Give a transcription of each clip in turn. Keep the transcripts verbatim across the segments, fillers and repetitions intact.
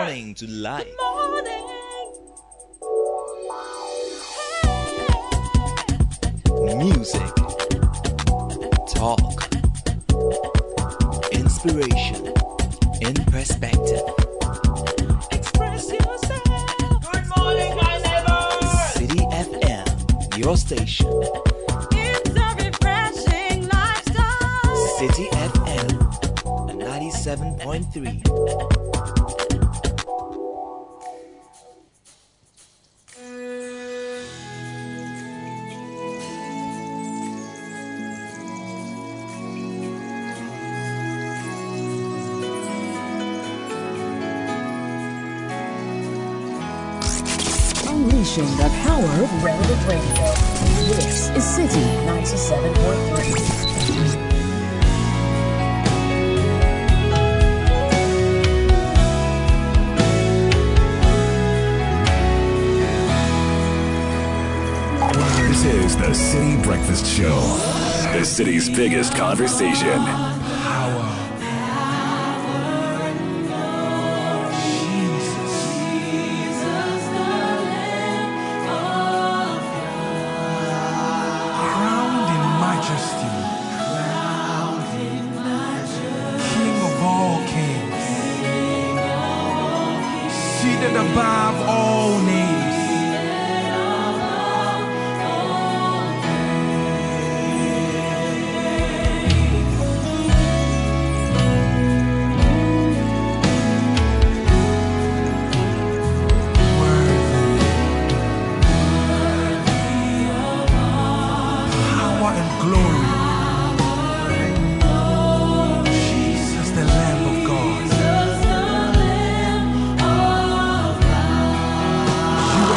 morning to life. Good morning. Music, talk, inspiration, in perspective. Express yourself. Good morning, my neighbors. City F M, your station. It's a refreshing lifestyle. City F M, ninety-seven point three. Unleashing the power of relevant radio. This is City ninety-seven point three. This is the City Breakfast Show, the city's biggest conversation. Above all names. Power and glory. Jesus, the Lamb of God. You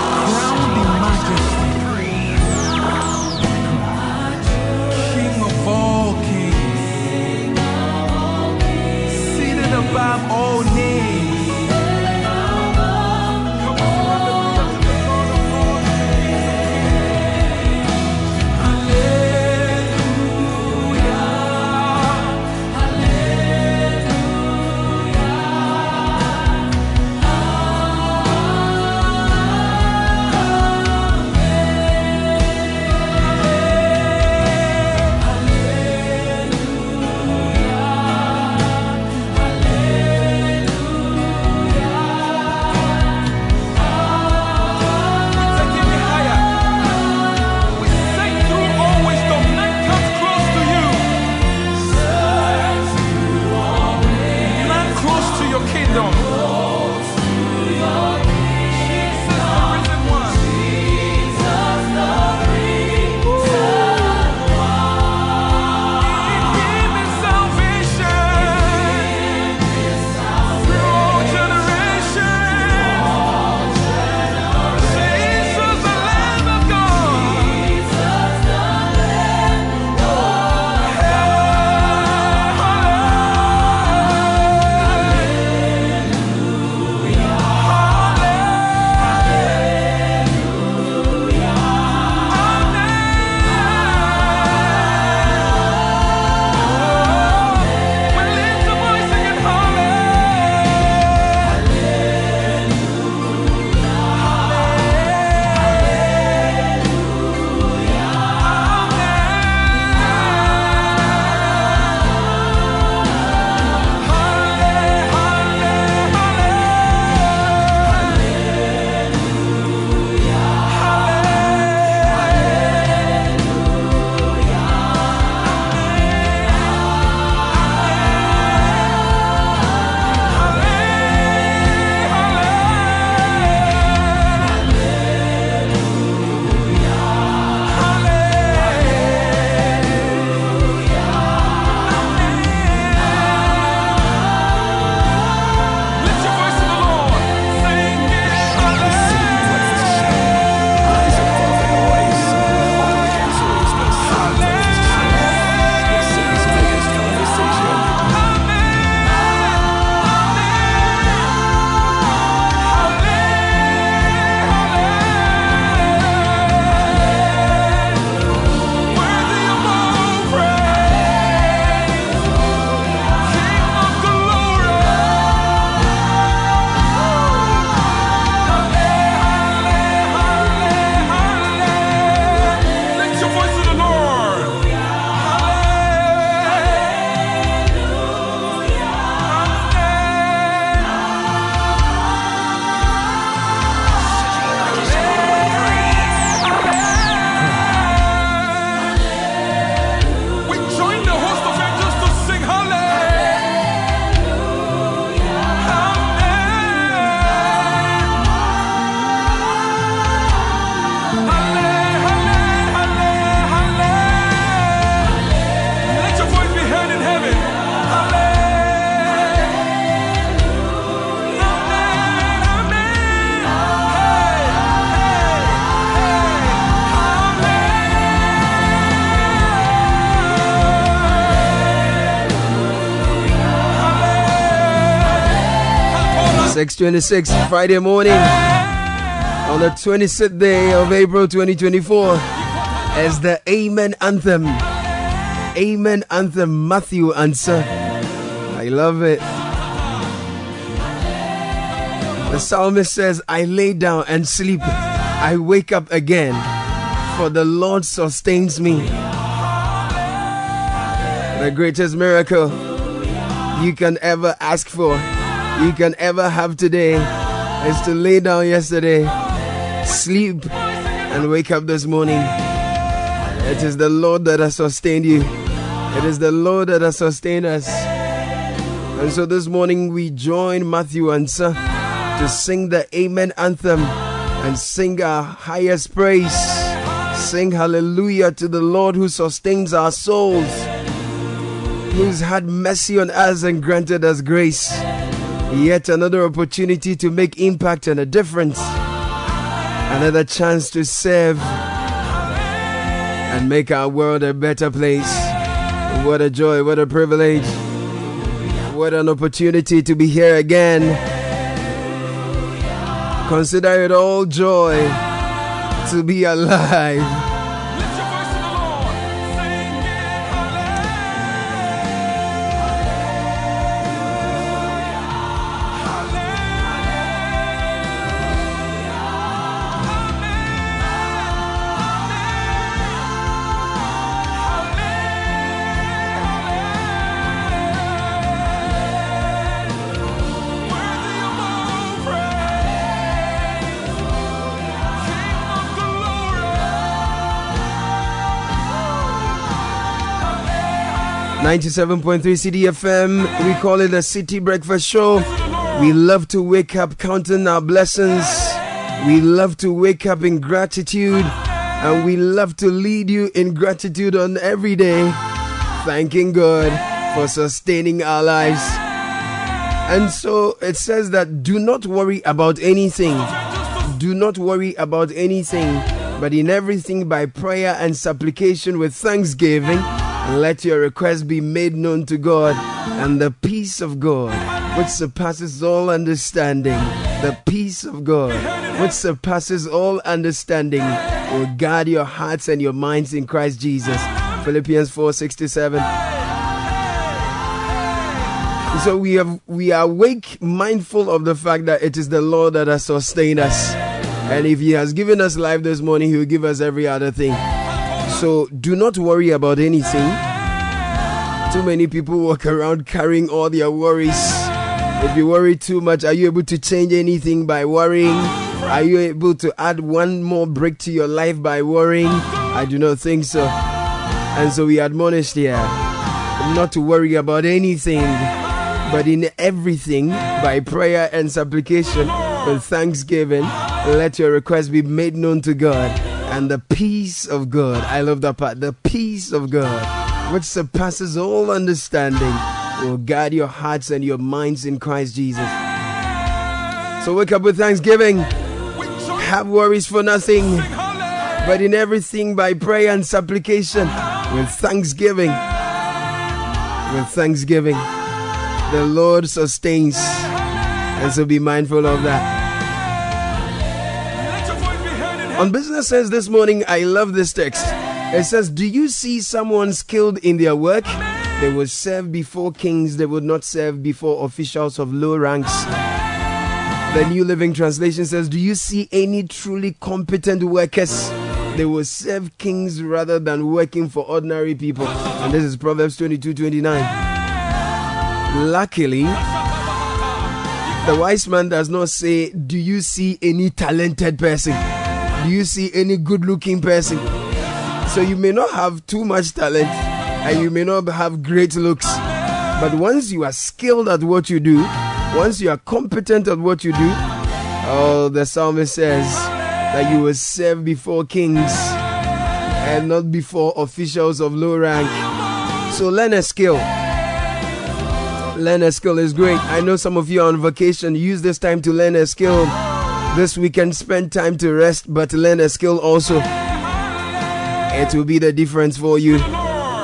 six twenty-six Friday morning on the twenty-sixth day of April twenty twenty-four as the Amen Anthem. Amen Anthem, Matthew answer. I love it. The psalmist says, I lay down and sleep. I wake up again, for the Lord sustains me. The greatest miracle you can ever ask for, you can ever have today, is to lay down yesterday, sleep, and wake up this morning. It is the Lord that has sustained you. It is the Lord that has sustained us. And so this morning we join Matthew and Sir to sing the Amen Anthem and sing our highest praise. Sing hallelujah to the Lord who sustains our souls, who's had mercy on us and granted us grace. Yet another opportunity to make impact and a difference. Another chance to serve and make our world a better place. What a joy, what a privilege. What an opportunity to be here again. Consider it all joy to be alive. ninety-seven point three C D F M, we call it the City Breakfast Show. We love to wake up counting our blessings. We love to wake up in gratitude. And we love to lead you in gratitude on every day. Thanking God for sustaining our lives. And so it says that do not worry about anything. Do not worry about anything. But in everything by prayer and supplication with thanksgiving, let your requests be made known to God, and the peace of God, which surpasses all understanding, the peace of God, which surpasses all understanding, will guard your hearts and your minds in Christ Jesus. Philippians four sixty-seven. So we have we are awake, mindful of the fact that it is the Lord that has sustained us, and if He has given us life this morning, He will give us every other thing. So do not worry about anything. Too many people walk around carrying all their worries. If you worry too much, are you able to change anything by worrying? Are you able to add one more brick to your life by worrying? I do not think so. And so we admonish here not to worry about anything, but in everything by prayer and supplication with thanksgiving, let your requests be made known to God. And the peace of God, I love that part, the peace of God, which surpasses all understanding, will guard your hearts and your minds in Christ Jesus. So wake up with thanksgiving. Have worries for nothing, but in everything by prayer and supplication with thanksgiving. With thanksgiving, the Lord sustains. And so be mindful of that. On Business Sense this morning, I love this text. It says, do you see someone skilled in their work? They will serve before kings. They will not serve before officials of low ranks. The New Living Translation says, do you see any truly competent workers? They will serve kings rather than working for ordinary people. And this is Proverbs twenty-two twenty-nine. Luckily, the wise man does not say, do you see any talented person? Do you see any good-looking person? So you may not have too much talent and you may not have great looks. But once you are skilled at what you do, once you are competent at what you do, oh, the psalmist says that you will serve before kings and not before officials of low rank. So learn a skill. Learn a skill is great. I know some of you are on vacation. Use this time to learn a skill. This weekend, spend time to rest, but learn a skill also. It will be the difference for you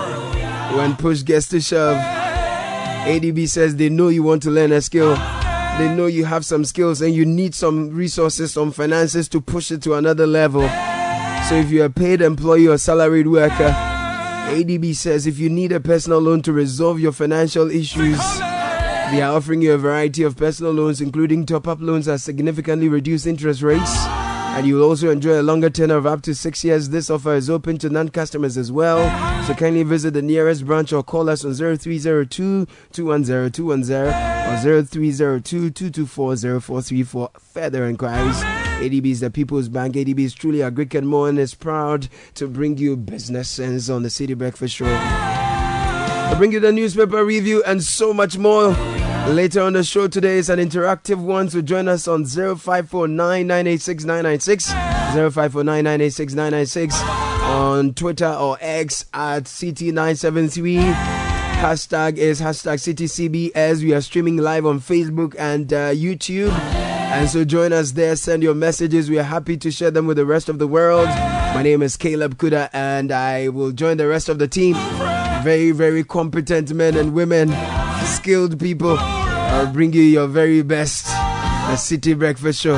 when push gets to shove. A D B says they know you want to learn a skill. They know you have some skills and you need some resources, some finances to push it to another level. So if you're a paid employee or salaried worker, A D B says if you need a personal loan to resolve your financial issues, they are offering you a variety of personal loans, including top-up loans at significantly reduced interest rates. And you will also enjoy a longer tenure of up to six years. This offer is open to non-customers as well. So kindly visit the nearest branch or call us on zero three zero two, two one zero, two one zero or zero three zero two, two two four, zero four three four. Further inquiries. A D B is the People's Bank. A D B is truly a Greek and more and is proud to bring you business sense on the City Breakfast Show. I'll bring you the newspaper review and so much more. Later on the show today is an interactive one, so join us on zero five four nine, nine eight six, nine nine six, zero five four nine, nine eight six, nine nine six, on Twitter or X at C T nine seven three. Hashtag is hashtag C T C B S. We are streaming live on Facebook and uh, YouTube. And so join us there, send your messages. We are happy to share them with the rest of the world. My name is Caleb Kuda and I will join the rest of the team. Very, very competent men and women, skilled people. I'll bring you your very best. The City Breakfast Show.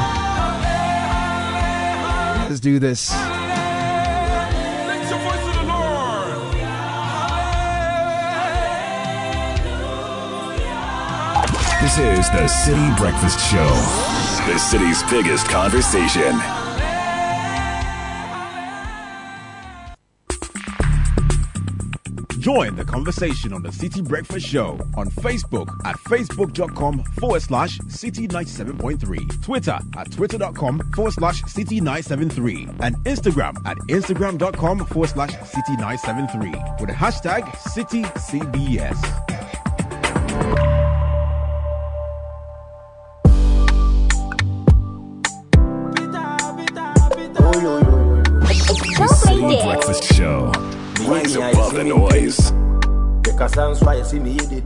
Let's do this. Lift your voice to the Lord. This is the City Breakfast Show, the city's biggest conversation. Join the conversation on the City Breakfast Show on Facebook at facebook.com forward slash City ninety-seven point three, Twitter at twitter.com forward slash City nine seven three, and Instagram at instagram.com forward slash City nine seven three with the hashtag City C B S. The City Breakfast Show. Rise above the noise. Because that's why I see me did.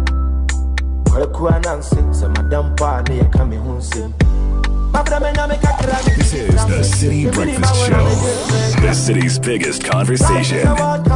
This is the City Breakfast Show, the city's biggest conversation.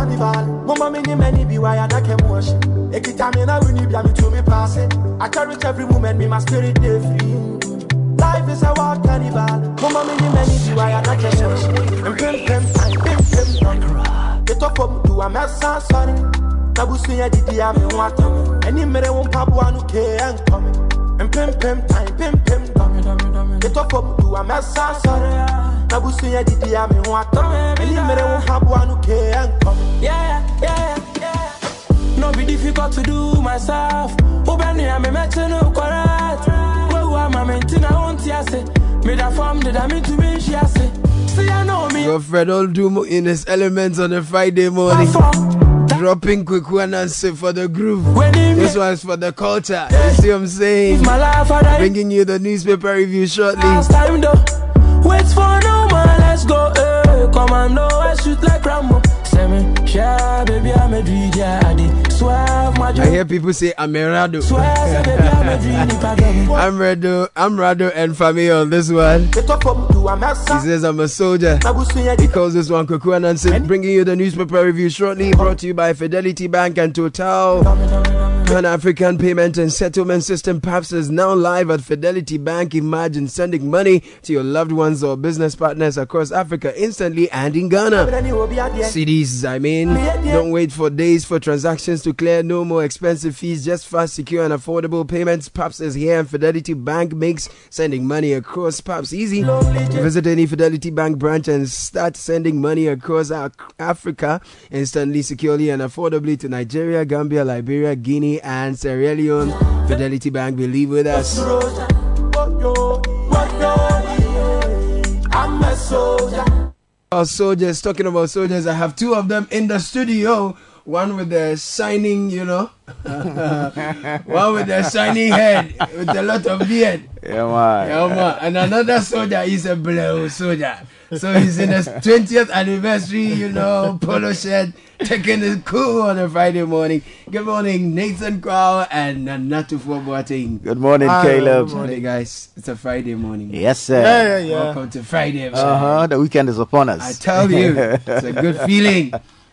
I cherish every moment, me my spirit day free. Life is a wild carnival. Mama, me many be why I not just watch. And pim pim, pim pim pim. Get up up to a mess, sorry. Nabusu ya didi ya me want. Any mere won pabu anu ke and coming. And pim pim, time pim pim. Get up up to a mess, sorry. Nabusu ya didi ya me want. Any mere won pabu anu ke and coming. Yeah, yeah, yeah. No be difficult to do myself. Ubani ya me meche no correct. Fred Oldum in his elements on a Friday morning, dropping quick one and say for the groove. This one's for the culture. You see what I'm saying? Bringing you the newspaper review shortly. Wait for no man, let's go. Eh. Commando, I shoot like Rambo. Yeah, baby, I'm a dream, yeah, I I hear people say I'm a Rado. I'm Rado, I'm Rado and family on this one. He says I'm a soldier. He calls this one Kukuan and says, bringing you the newspaper review shortly, brought to you by Fidelity Bank and Total. Pan-African Payment and Settlement System P A P S is now live at Fidelity Bank. Imagine sending money to your loved ones or business partners across Africa instantly and in Ghana. C Ds, I mean, don't wait for days for transactions to clear. No more expensive fees, just fast, secure and affordable payments. P A P S is here and Fidelity Bank makes sending money across P A P S easy. Visit any Fidelity Bank branch and start sending money across Africa instantly, securely and affordably to Nigeria, Gambia, Liberia, Guinea and Sierra Leone. Fidelity Bank, believe with us. I'm a soldier. Our soldiers, talking about soldiers, I have two of them in the studio. One with the shining, you know, one with the shining head with a lot of beard. Yeah, man. Yeah, man. And another soldier is a blue soldier. So he's in his twentieth anniversary, you know, polo shirt, taking it cool on a Friday morning. Good morning, Nathan Kwao and Natu Boateng. Good morning, Hi, Caleb. Good morning, guys. It's a Friday morning. Yes, sir. Yeah, yeah, yeah. Welcome to Friday. Uh huh. The weekend is upon us. I tell you, it's a good feeling.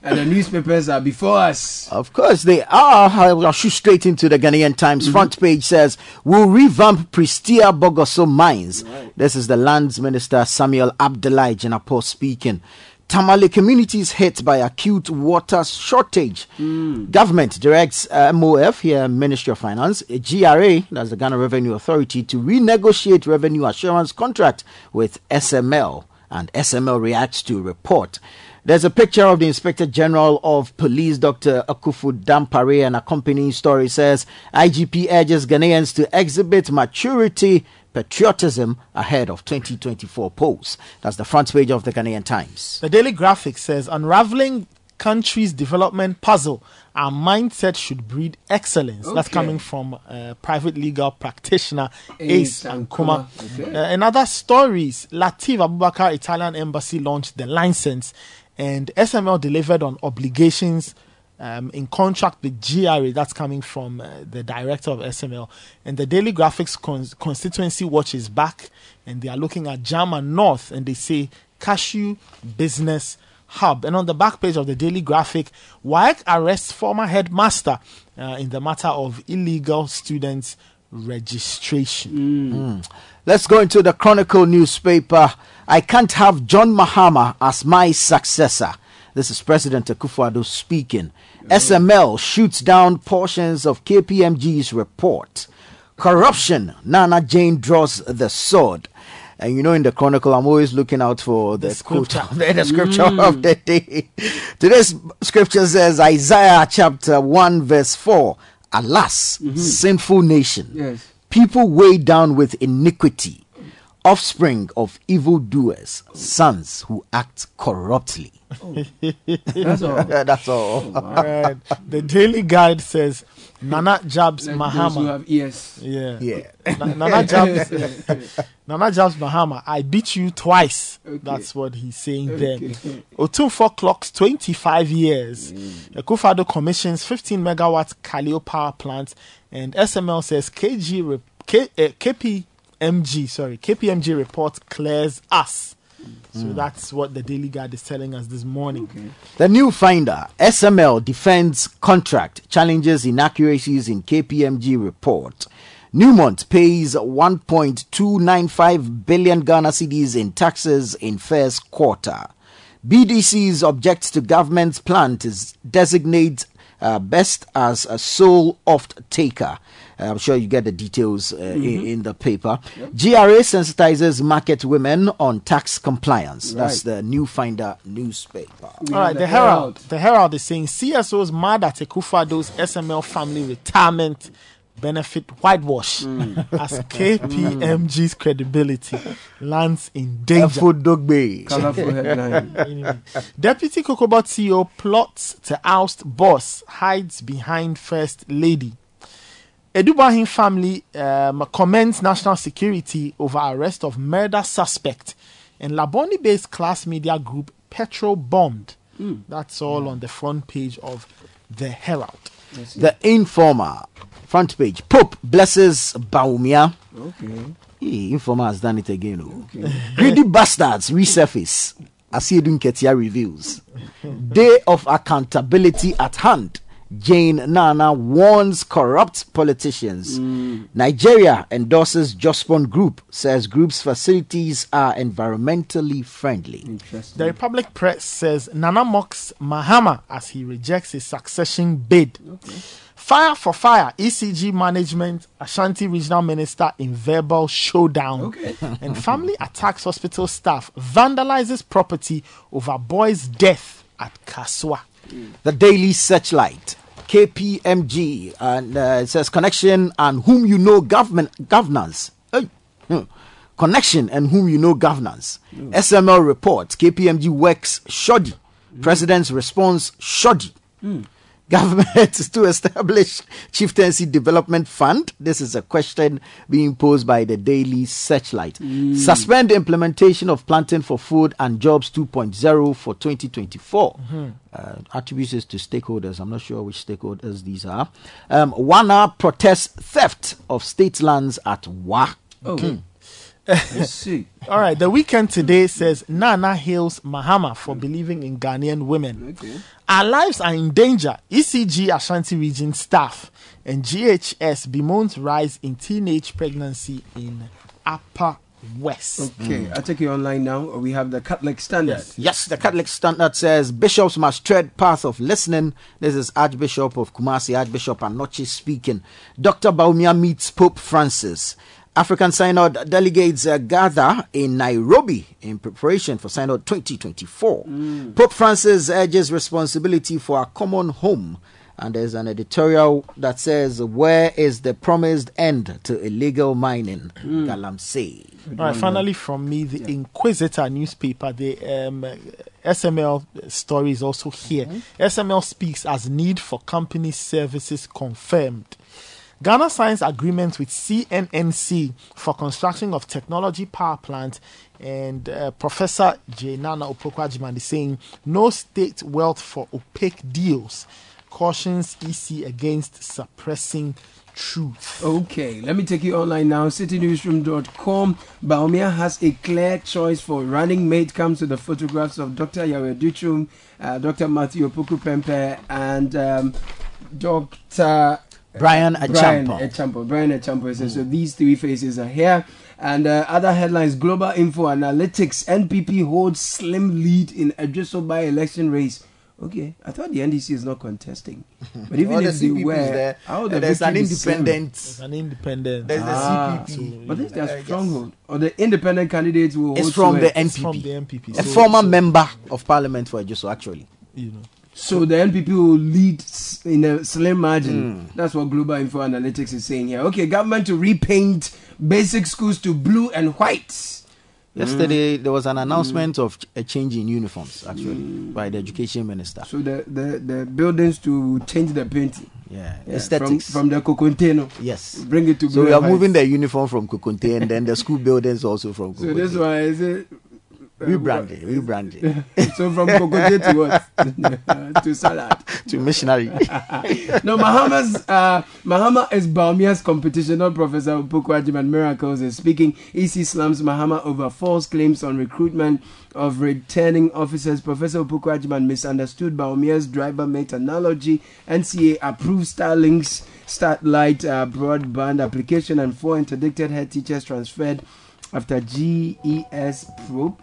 And the newspapers are before us. Of course they are. I'll shoot straight into the Ghanaian Times. Mm-hmm. Front page says, we'll revamp Prestia Bogoso mines. Right. This is the Lands Minister Samuel Abdullahi Jenapo speaking. Tamale communities hit by acute water shortage. Mm. Government directs uh, M O F, here Ministry of Finance, G R A, that's the Ghana Revenue Authority, to renegotiate revenue assurance contract with S M L. And S M L reacts to report. There's a picture of the Inspector General of Police, Doctor Akufu Dampare, and accompanying story says I G P urges Ghanaians to exhibit maturity, patriotism ahead of twenty twenty-four polls. That's the front page of the Ghanaian Times. The Daily Graphic says unraveling country's development puzzle, our mindset should breed excellence. Okay. That's coming from uh, private legal practitioner Ace Ankuma. Okay. Uh, in other stories, Latif Abubakar Italian Embassy launched the license, and S M L delivered on obligations um, in contract with G R A. That's coming from uh, the director of S M L. And the Daily Graphics cons- constituency watch is back, and they are looking at Jama North, and they say Cashew Business Hub. And on the back page of the Daily Graphic, W A E C arrests former headmaster uh, in the matter of illegal students registration. Mm. Mm. Let's go into the Chronicle newspaper. I can't have John Mahama as my successor. This is President Akufo-Addo speaking. Mm. S M L shoots down portions of K P M G's report. Corruption, Nana Jane draws the sword. And you know, in the Chronicle, I'm always looking out for the, the scripture, quote, the, the scripture mm. of the day. Today's scripture says, Isaiah chapter one, verse four. Alas, mm-hmm. sinful nation, yes. people weighed down with iniquity, offspring of evildoers, sons who act corruptly. Oh. That's all. That's all. Oh, wow. Right. The Daily Guide says, Nana Jabs like Mahama. Those who have ears. Yeah. Yeah. Na- Nana Jabs Nana Jabs Mahama, I beat you twice. Okay. That's what he's saying okay. there. Otunfo clocks twenty-five years. Mm. Akufo-Addo commissions fifteen megawatt Kaleo power plant, and S M L says K G re- K- uh, K P M G, sorry, K P M G report clears us. So mm. that's what the Daily Guide is telling us this morning. Okay. The new finder, S M L defends contract, challenges inaccuracies in K P M G report. Newmont pays one point two nine five billion Ghana cedis in taxes in first quarter. B D Cs object to government's plan to designate uh, Best as a sole off-taker. Uh, I'm sure you get the details uh, mm-hmm. in, in the paper. Yep. G R A sensitizes market women on tax compliance. Right. That's the New Finder newspaper. All right, the, the Herald. Herald. The Herald is saying C S Os mad at Akufo-Addo's S M L family retirement benefit whitewash mm. as K P M G's credibility lands in danger. Colorful headline. Deputy Cocobot C E O plots to oust boss, hides behind First Lady. Edubahin family um, commends national security over arrest of murder suspect, and Laboni-based class media group Petro bombed. Mm. That's all yeah. on the front page of the Herald. Yes, the Informer, front page. Pope blesses Baumia. Okay. Hey, Informer has done it again. Oh. Okay. Greedy bastards resurface. Asiedun Ketia reveals. Day of accountability at hand. Jane Nana warns corrupt politicians. Mm. Nigeria endorses Jospon Group, says group's facilities are environmentally friendly. The Republic Press says Nana mocks Mahama as he rejects his succession bid. Okay. Fire for fire, E C G management, Ashanti regional minister in verbal showdown. Okay. And family attacks hospital staff, vandalizes property over boy's death at Kaswa. The Daily Searchlight, K P M G, and uh, it says connection and whom you know government governance. Hey. Hmm. Connection and whom you know governance. Mm. S M L report, K P M G works shoddy. Mm. President's response shoddy. Mm. Government to establish Chieftaincy Development Fund. This is a question being posed by the Daily Searchlight. Mm. Suspend implementation of Planting for Food and Jobs two point oh for twenty twenty-four. Mm-hmm. Uh, attributes is to stakeholders. I'm not sure which stakeholders these are. Um, Wana protests theft of state lands at Wa. Oh. Mm. Let's see. All right, the weekend today says Nana hails Mahama for believing in Ghanaian women. Okay. Our lives are in danger. E C G Ashanti Region staff and G H S bemoans rise in teenage pregnancy in Upper West. Okay, I'll take you online now. We have the Catholic Standard. Yes. Yes, the Catholic Standard says bishops must tread path of listening. This is Archbishop of Kumasi, Archbishop Anochi speaking. Doctor Baumia meets Pope Francis. African Synod delegates uh, gather in Nairobi in preparation for Synod twenty twenty-four. Mm. Pope Francis urges responsibility for a common home. And there's an editorial that says, where is the promised end to illegal mining? Mm. Galamsey. All right, finally from me, the yeah. Inquisitor newspaper, the um, S M L story is also here. Mm-hmm. S M L speaks as need for company services confirmed. Ghana signs agreement with C N N C for construction of technology power plant, and uh, Professor J. Nana Opoku-Agyeman is saying no state wealth for opaque deals. Cautions E C against suppressing truth. Okay, let me take you online now. city newsroom dot com. Baumia has a clear choice for running mate. Comes with the photographs of Doctor Yahweh Duchum, uh, Doctor Matthew Opoku-Pempe, and um, Doctor Brian Echampo. Brian Echampo. Brian Echampo says, so these three faces are here. And uh, other headlines: Global Info Analytics, N P P holds slim lead in Adjusted by-election race. Okay, I thought the N D C is not contesting, but even if the they were, there, how the there's an independent. There's an independent. There's ah, the C P P, so, but this is their stronghold, or the independent candidates will. It's from the N P P. From the N P P. A so, former so, member of Parliament for Ejuso, actually. You know. So the N P P will lead in a slim margin. Mm. That's what Global Info Analytics is saying here. Okay, government to repaint basic schools to blue and white. Yesterday, mm. there was an announcement mm. of a change in uniforms, actually, mm. by the education minister. So the, the, the buildings to change the painting. Yeah, yeah. aesthetics. From, from the Kokonte. Yes. Bring it to So blue we are and moving white. the uniform from Kokonte, and then the school buildings also from Kokonte. So this one is it. Uh, rebranding, rebranding. So from Kokonte to what? To salad. To missionary. No, Mahama's, uh, Mahama is Baumia's competition, not Professor Opoku-Agyeman. Miracles is speaking. E C slams Mahama over false claims on recruitment of returning officers. Professor Opoku-Agyeman misunderstood Baumia's driver mate analogy. N C A approves Starlink's Starlight uh, broadband application, and four interdicted head teachers transferred after G E S probe.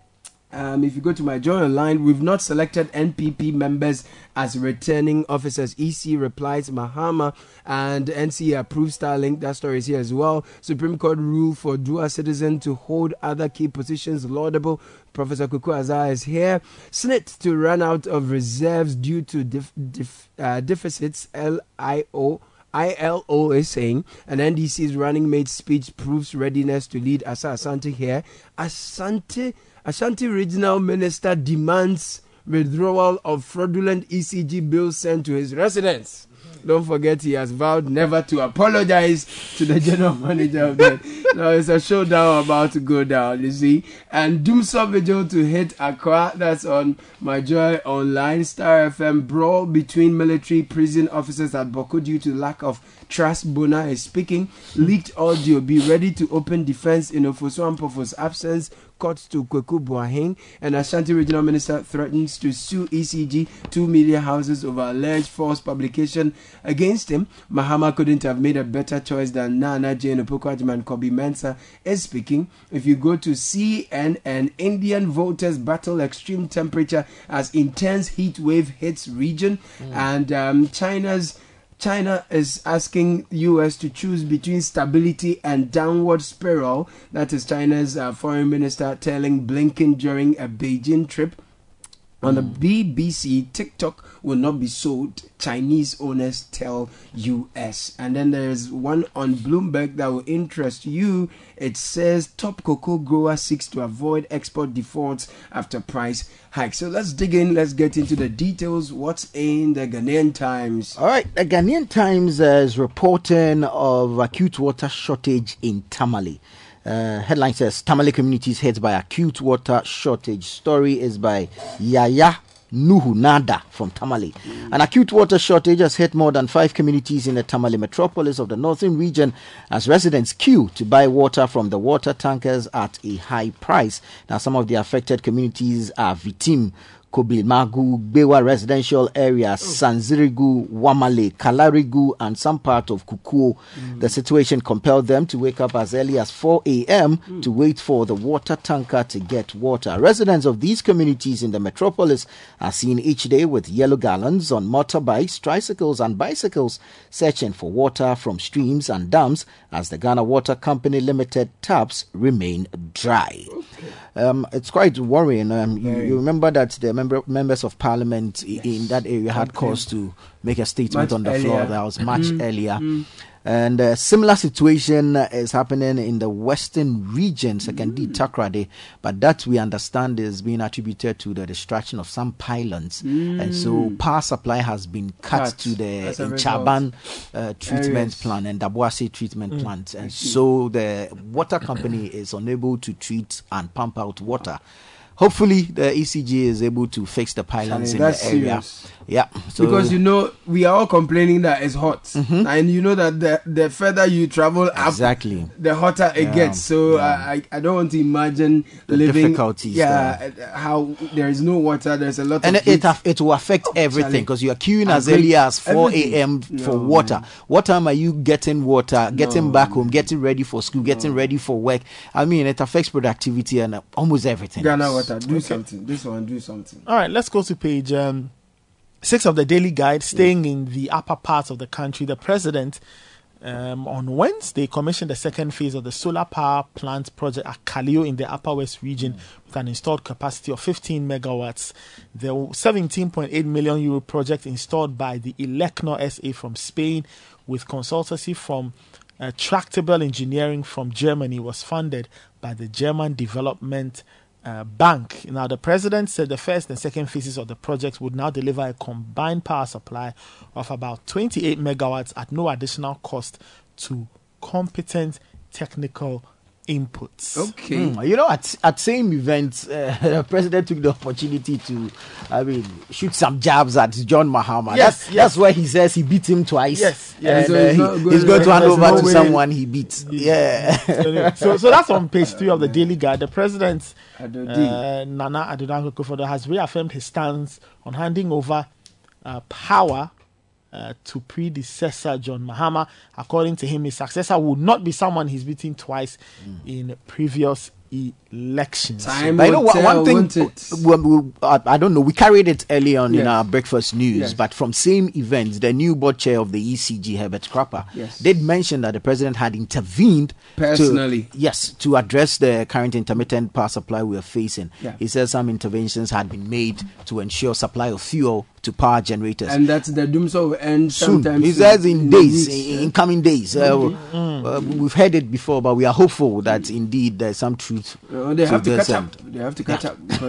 Um, if you go to my joy online, we've not selected N P P members as returning officers. E C replies Mahama, and N C A approves Starlink. That story is here as well. Supreme Court rule for dual citizen to hold other key positions laudable. Professor Kuku Azar is here. S N I T to run out of reserves due to def- def- uh, deficits. L I O. I L O is saying, and N D C's running mate speech proves readiness to lead Asa Asante here. Asante, Ashanti Regional Minister demands withdrawal of fraudulent E C G bills sent to his residents. Don't forget, he has vowed never to apologize to the general manager of the. Now it's a showdown about to go down, you see. And Doomsaw Vigil to hit Accra. That's on my joy online. Star F M brawl between military prison officers at Boko due to lack of trust. Bona is speaking. Leaked audio. Be ready to open defense in Ofosu Ampofo's absence. Court to Kweku Boaheng, and Ashanti Regional Minister threatens to sue E C G, two media houses, over alleged false publication against him. Mahama couldn't have made a better choice than Nana Jane Opoku-Agyeman. Kobi Mensah is speaking. If you go to C N N, Indian voters battle extreme temperature as intense heat wave hits region, mm. and um, China's China is asking U S to choose between stability and downward spiral. That is China's uh, foreign minister telling Blinken during a Beijing trip. On the B B C, TikTok will not be sold, Chinese owners tell U S. And then there's one on Bloomberg that will interest you. It says top cocoa grower seeks to avoid export defaults after price hike. So let's dig in. Let's get into the details. What's in the Ghanaian Times? All right. The Ghanaian Times uh, is reporting of acute water shortage in Tamale. Uh, headline says Tamale communities hit by acute water shortage. Story is by Yaya Nuhu Nada from Tamale. An acute water shortage has hit more than five communities in the Tamale metropolis of the northern region as residents queue to buy water from the water tankers at a high price. Now, some of the affected communities are Vitim, Kobilmagu, Bewa residential areas, Sanzirigu, Wamale, Kalarigu, and some part of Kukuo. Mm. The situation compelled them to wake up as early as four a.m. Mm. to wait for the water tanker to get water. Residents of these communities in the metropolis are seen each day with yellow gallons on motorbikes, tricycles, and bicycles searching for water from streams and dams as the Ghana Water Company Limited taps remain dry. Okay. Um, it's quite worrying. Um, you, you remember that the member, members of parliament yes. in that area had cause to make a statement much on the earlier. floor that was much mm. earlier. Mm. And a similar situation is happening in the western region, Sekendi mm. Takrade, but that we understand is being attributed to the destruction of some pylons. Mm. And so power supply has been cut, cut. to the Chaban uh, treatment Areas. plant and Dabuasi treatment mm. plant. And so the water company is unable to treat and pump out water. Hopefully, the E C G is able to fix the pylons in the area. Serious. Yeah, so because you know we are all complaining that it's hot, mm-hmm. and you know that the the further you travel up, exactly, the hotter it yeah. gets. So yeah. I I don't want to imagine the living difficulties. Yeah, there. how there is no water. There's a lot and of it it, it will affect oh, everything because you are queuing as early as four a.m. for no, water. Man. What time are you getting water? Getting no, back home, getting ready for school, getting no. ready for work. I mean, it affects productivity and uh, almost everything. Ghana Water, do okay. something. This one, do something. All right, let's go to page um, six of the Daily Guide. Staying yeah. in the upper parts of the country, the president um, on Wednesday commissioned the second phase of the solar power plant project at Kalio in the Upper West region mm. with an installed capacity of fifteen megawatts. The seventeen point eight million euro project installed by the Elecnor S A from Spain with consultancy from uh, Tractable Engineering from Germany was funded by the German Development Uh, bank. Now, the president said the first and second phases of the project would now deliver a combined power supply of about twenty-eight megawatts at no additional cost to competent technical inputs. Okay. Mm, you know, at at same event, uh, the president took the opportunity to, I mean, shoot some jabs at John Mahama. Yes, that's, yes. that's where he says he beat him twice. Yes, yes. And so uh, he's, he, going he's going to hand over no to way. someone he beat. Yeah. yeah. so, so that's on page three of the Daily Guide. The president, uh, Nana Addo Akufo-Addo, has reaffirmed his stance on handing over uh, power Uh, to predecessor John Mahama. According to him, his successor would not be someone he's beaten twice mm. in previous elections. Time but you know what? Tell, One thing, we, we, uh, I don't know. We carried it early on yes. in our breakfast news, yes. but from same events, the new board chair of the E C G, Herbert Krapper, yes. did mention that the president had intervened personally. To, yes, to address the current intermittent power supply we are facing. Yeah. He says some interventions had been made to ensure supply of fuel to power generators, and that's the dooms of end soon. Sometimes He says in, in days, in, yeah. in coming days. Okay. Uh, mm. uh, we've heard it before, but we are hopeful that indeed there's some truth. Uh, they have to catch up. They have to catch up because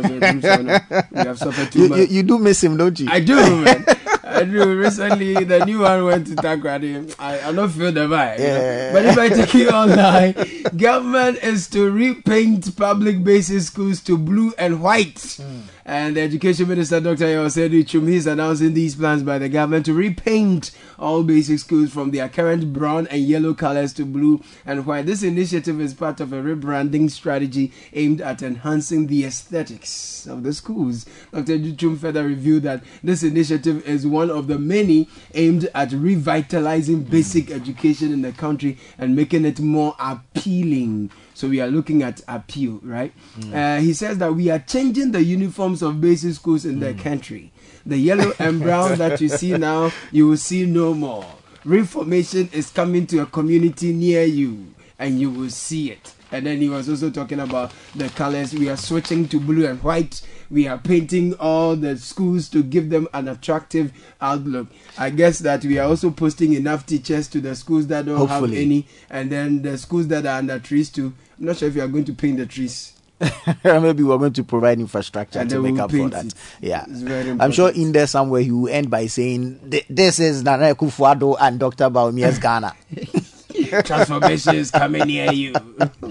the we have suffered too you, much. You, you do miss him, don't you? I do, man. I do. Recently, the new one went to Takrade. I, I don't feel the vibe. Yeah. You know? But if I take it online, government is to repaint public basic schools to blue and white. Mm. And the Education Minister, Doctor Yosedi Chum, is announcing these plans by the government to repaint all basic schools from their current brown and yellow colors to blue and white. This initiative is part of a rebranding strategy aimed at enhancing the aesthetics of the schools. Doctor Chum further revealed that this initiative is one of the many aimed at revitalizing basic education in the country and making it more appealing. So we are looking at appeal, right? Mm. Uh, he says that we are changing the uniforms of basic schools in mm. the country. The yellow and brown that you see now, you will see no more. Reformation is coming to a community near you, and you will see it. And then he was also talking about the colors. We are switching to blue and white. We are painting all the schools to give them an attractive outlook. I guess that we are also posting enough teachers to the schools that don't Hopefully. have any. And then the schools that are under trees too. I'm not sure if you are going to paint the trees. Maybe we're going to provide infrastructure and to make up for that. It. Yeah, I'm sure in there somewhere he will end by saying, "This is Nana Akufo-Addo and Doctor Bawumia's Ghana." Transformation is coming near you.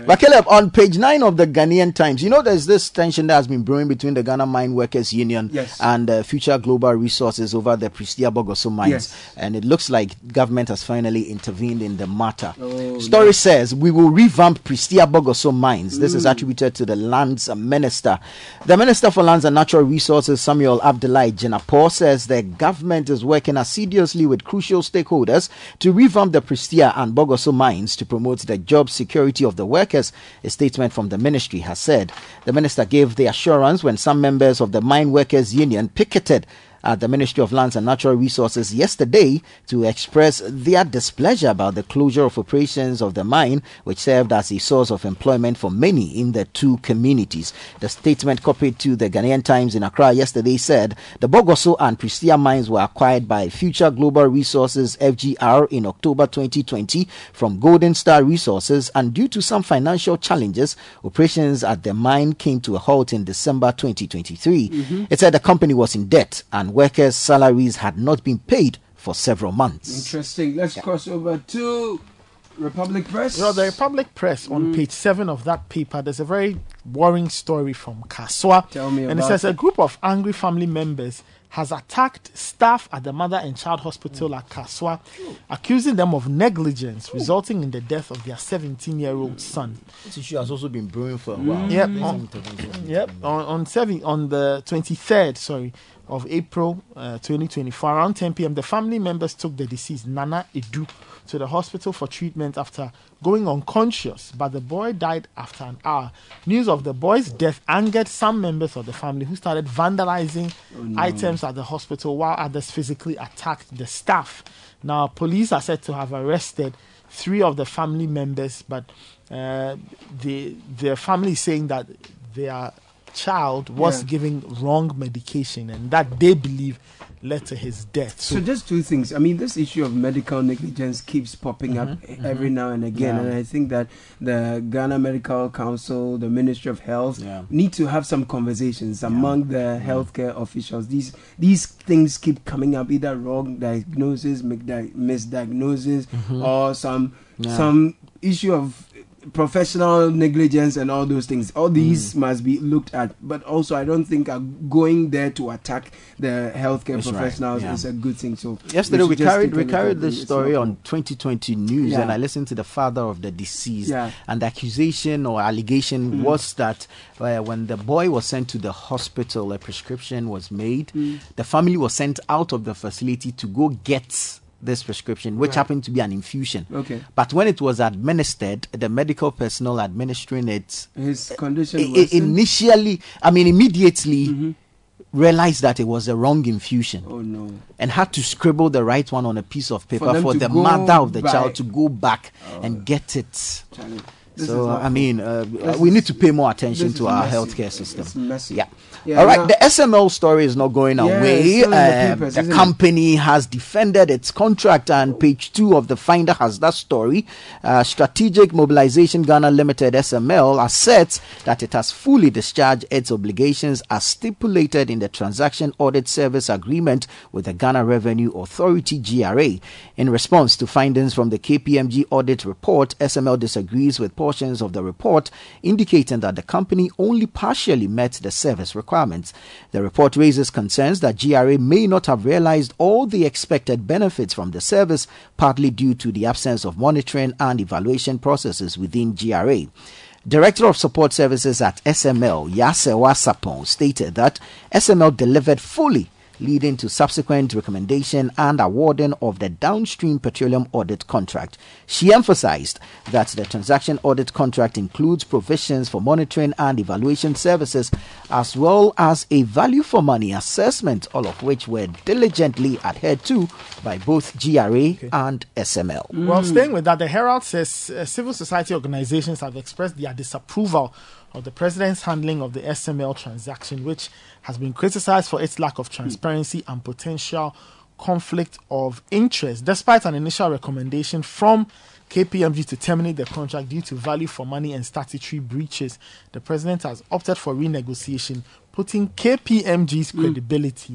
But Caleb, on page nine of the Ghanaian Times, you know there's this tension that has been brewing between the Ghana Mine Workers Union yes. and uh, Future Global Resources over the Prestea Bogoso mines. Yes. And it looks like government has finally intervened in the matter. Oh, Story yes. says, we will revamp Prestea Bogoso mines. This mm. is attributed to the Lands Minister. The Minister for Lands and Natural Resources, Samuel Abdullahi Jinapor, says the government is working assiduously with crucial stakeholders to revamp the Prestea and Bogoso mines to promote the job security of the workers, a statement from the ministry has said. The minister gave the assurance when some members of the Mine Workers Union picketed at the Ministry of Lands and Natural Resources yesterday to express their displeasure about the closure of operations of the mine, which served as a source of employment for many in the two communities. The statement copied to the Ghanaian Times in Accra yesterday said the Bogoso and Prestea mines were acquired by Future Global Resources F G R in October twenty twenty from Golden Star Resources, and due to some financial challenges, operations at the mine came to a halt in December twenty twenty-three. Mm-hmm. It said the company was in debt and workers' salaries had not been paid for several months. Interesting. Let's yeah. cross over to Republic Press. You know, the Republic Press, on mm. page seven of that paper, there's a very worrying story from Kaswa. Tell me and about it says it. a group of angry family members has attacked staff at the Mother and Child Hospital at Kaswa, accusing them of negligence, resulting in the death of their seventeen-year-old son. This issue has also been brewing for a while. Yep, on, yep. On on seven on the twenty-third, sorry, of April, uh, twenty twenty-four, around ten p.m., the family members took the deceased Nana Edu to the hospital for treatment after going unconscious, but the boy died after an hour. News of the boy's death angered some members of the family who started vandalizing oh, no. items at the hospital, while others physically attacked the staff. Now, police are said to have arrested three of the family members, but uh, the their family is saying that their child was yeah. giving wrong medication, and that they believe led to his death. So, so just two things. I mean, this issue of medical negligence keeps popping mm-hmm, up mm-hmm. every now and again, yeah. and I think that the Ghana Medical Council, the Ministry of Health, yeah. need to have some conversations yeah. among the healthcare officials. These these things keep coming up, either wrong diagnosis, misdiagnosis, mm-hmm. or some yeah. some issue of professional negligence and all those things. All these mm. must be looked at, but also I don't think uh, going there to attack the healthcare That's professionals right. yeah. is a good thing. So yesterday we, we carried we carried this story on twenty twenty News, yeah. and I listened to the father of the deceased, yeah. and the accusation or allegation mm. was that uh, when the boy was sent to the hospital, a prescription was made. Mm. The family was sent out of the facility to go get this prescription, which right. happened to be an infusion. Okay. But when it was administered, the medical personnel administering it, his condition uh, I- initially, I mean, immediately mm-hmm. realized that it was a wrong infusion. Oh no! And had to scribble the right one on a piece of paper for, for the mother of the by. child to go back oh. and get it. Charlie. This so I mean, uh, we need to pay more attention to our messy. healthcare system. It's messy. Yeah. yeah. All right. Now, the S M L story is not going yeah, away. Uh, the, papers, the company it? has defended its contract, and page two of the Finder has that story. Uh, Strategic Mobilization Ghana Limited (S M L) asserts that it has fully discharged its obligations as stipulated in the Transaction Audit Service Agreement with the Ghana Revenue Authority (G R A). In response to findings from the K P M G audit report, S M L disagrees with portions of the report indicating that the company only partially met the service requirements. The report raises concerns that G R A may not have realized all the expected benefits from the service, partly due to the absence of monitoring and evaluation processes within G R A. Director of Support Services at S M L, Yasewa Sapon, stated that S M L delivered fully, leading to subsequent recommendation and awarding of the downstream petroleum audit contract. She emphasized that the transaction audit contract includes provisions for monitoring and evaluation services, as well as a value for money assessment, all of which were diligently adhered to by both G R A okay. and S M L. Mm. Well, staying with that, the Herald says uh, civil society organizations have expressed their disapproval of the president's handling of the S M L transaction, which has been criticized for its lack of transparency and potential conflict of interest. Despite an initial recommendation from K P M G to terminate the contract due to value for money and statutory breaches, the president has opted for renegotiation, putting K P M G's credibility mm.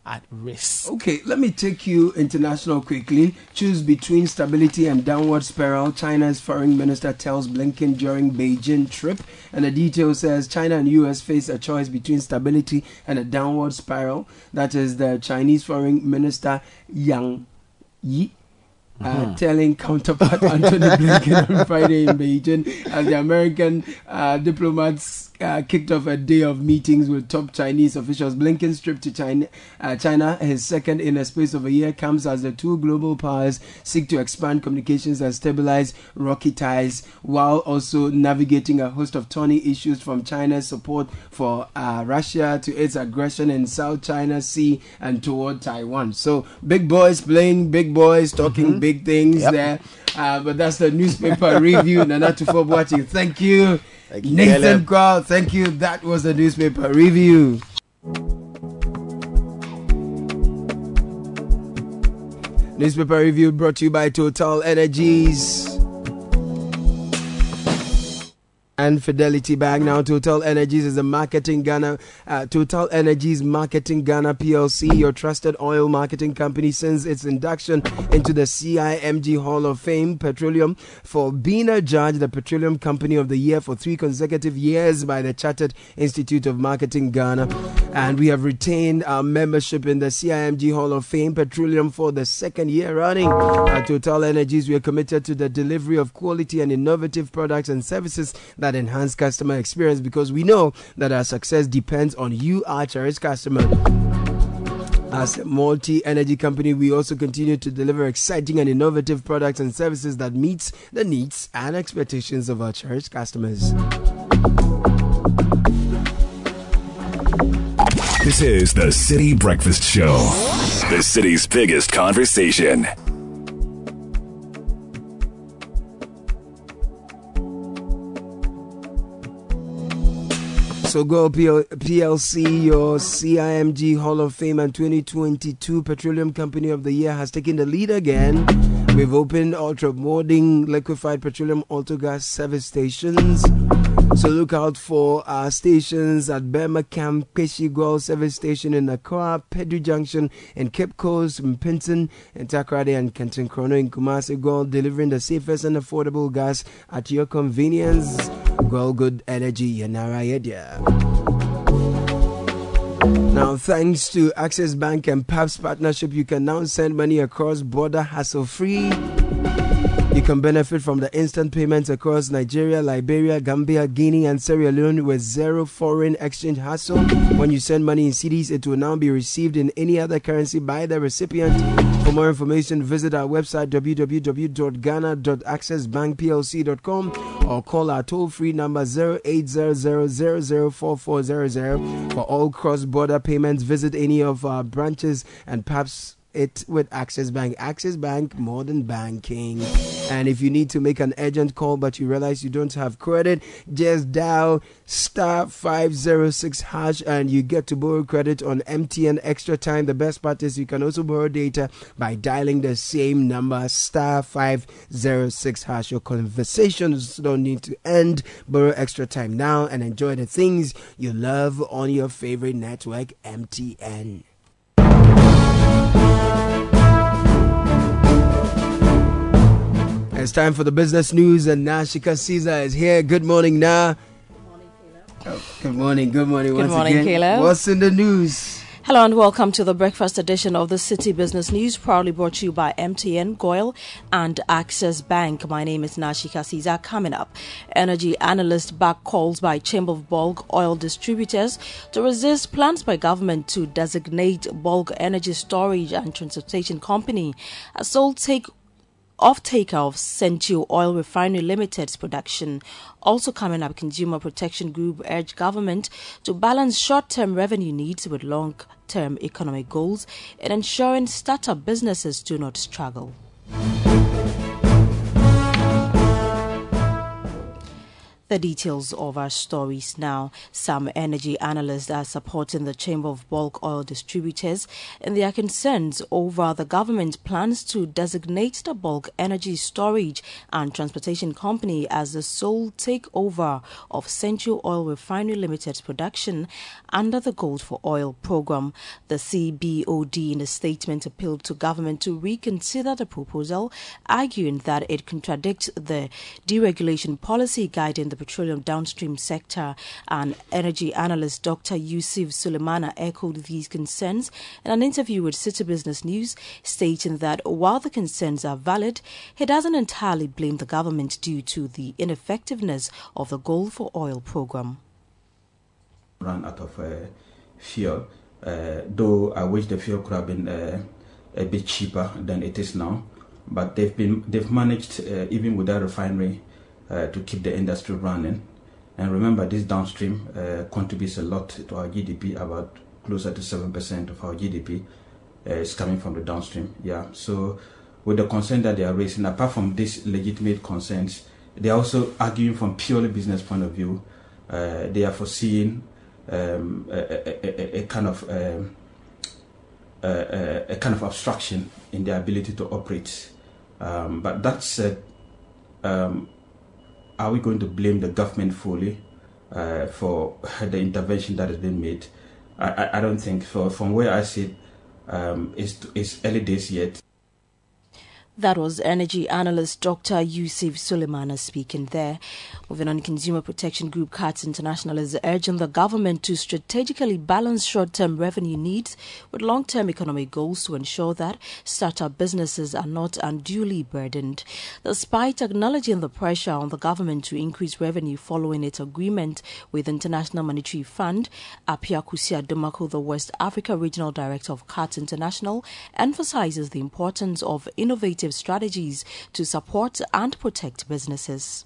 at risk. Okay, let me take you international quickly. Choose between stability and downward spiral. China's foreign minister tells Blinken during Beijing trip. And the detail says China and U S face a choice between stability and a downward spiral. That is the Chinese foreign minister Yang Yi. Uh, mm-hmm. telling counterpart Anthony Blinken on Friday in Beijing as the American uh, diplomats uh, kicked off a day of meetings with top Chinese officials. Blinken's trip to China, uh, China, his second in a space of a year, comes as the two global powers seek to expand communications and stabilize rocky ties, while also navigating a host of thorny issues, from China's support for uh, Russia to its aggression in South China Sea and toward Taiwan. So big boys playing big boys, talking mm-hmm. big things yep. there. Uh, but that's the newspaper review. Nana Tufo watching. Thank you. Thank you, Nathan Crowd. Thank you. That was the newspaper review. Newspaper review brought to you by Total Energies and Fidelity Bank. Now, Total Energies is a marketing Ghana. Uh, Total Energies Marketing Ghana P L C, your trusted oil marketing company since its induction into the C I M G Hall of Fame. Petroleum for being adjudged the Petroleum Company of the Year for three consecutive years by the Chartered Institute of Marketing Ghana, and we have retained our membership in the C I M G Hall of Fame. Petroleum for the second year running. At Total Energies, we are committed to the delivery of quality and innovative products and services that enhance customer experience, because we know that our success depends on you, our cherished customer. As a multi-energy company, we also continue to deliver exciting and innovative products and services that meets the needs and expectations of our cherished customers. This is the City Breakfast Show, the city's biggest conversation. So go P L C, your C I M G Hall of Fame and twenty twenty-two Petroleum Company of the Year has taken the lead again. We've opened ultra-modern liquefied petroleum autogas service stations. So look out for our stations at Burma Camp, Peshigwal Service Station in Accra, Pedri Junction in Cape Coast, in Pinton, in Takoradi and Kenton Chrono in Kumasi, Gwal, delivering the safest and affordable gas at your convenience. Gwal Good Energy, Yanara Yedia. Now, thanks to Access Bank and P A P's partnership, you can now send money across border hassle-free. You can benefit from the instant payments across Nigeria, Liberia, Gambia, Guinea, and Sierra Leone with zero foreign exchange hassle. When you send money in C Ds, it will now be received in any other currency by the recipient. For more information, visit our website w w w dot ghana dot access bank p l c dot com or call our toll-free number zero eight zero zero zero zero four four zero zero. For all cross-border payments, visit any of our branches and perhaps it with Access Bank. Access Bank, more than banking. And if you need to make an urgent call but you realize you don't have credit, just dial star five zero six hash and you get to borrow credit on M T N Extra Time. The best part is you can also borrow data by dialing the same number, star five zero six hash. Your conversations don't need to end. Borrow extra time now and enjoy the things you love on your favorite network, M T N. It's time for the business news, and Nashika Caesar is here. Good morning, Na. Good morning, Caleb. Oh, good morning, good morning. Good once morning, again. Caleb. What's in the news? Hello and welcome to the breakfast edition of the City Business News, proudly brought to you by M T N, Goil, and Access Bank. My name is Nashika Caesar. Coming up, energy analyst back calls by Chamber of Bulk Oil Distributors to resist plans by government to designate bulk energy storage and transportation company as sole take off-taker of Centio Oil Refinery Limited's production. Also coming up, Consumer Protection Group urged government to balance short-term revenue needs with long-term economic goals in ensuring startup businesses do not struggle. The details of our stories now. Some energy analysts are supporting the Chamber of Bulk Oil Distributors in their concerns over the government plans to designate the Bulk Energy Storage and Transportation Company as the sole takeover of Central Oil Refinery Limited's production under the Gold for Oil program. The C B O D in a statement appealed to government to reconsider the proposal, arguing that it contradicts the deregulation policy guiding the petroleum downstream sector. And energy analyst Doctor Yusuf Sulemana echoed these concerns in an interview with City Business News, stating that while the concerns are valid, he doesn't entirely blame the government due to the ineffectiveness of the Gold for Oil program. Run out of uh, fuel, uh, though I wish the fuel could have been uh, a bit cheaper than it is now, but they've been they've managed uh, even with that refinery uh, to keep the industry running. And remember, this downstream uh, contributes a lot to our G D P. About closer to seven percent of our G D P uh, is coming from the downstream. Yeah, so with the concern that they are raising, apart from these legitimate concerns, they are also arguing from purely business point of view. Uh, they are foreseeing um, a, a, a, a kind of um, a, a kind of obstruction in their ability to operate. Um, but that said, um, are we going to blame the government fully uh, for the intervention that has been made? I, I, I don't think so. From where I sit, um, it's, it's early days yet. That was energy analyst Doctor Yusuf Sulemana speaking there. Moving on, Consumer Protection Group C A T S International is urging the government to strategically balance short-term revenue needs with long-term economic goals to ensure that startup businesses are not unduly burdened. Despite acknowledging the pressure on the government to increase revenue following its agreement with the International Monetary Fund, Apia Kusi Adomako, the West Africa Regional Director of C A T S International, emphasizes the importance of innovative strategies to support and protect businesses.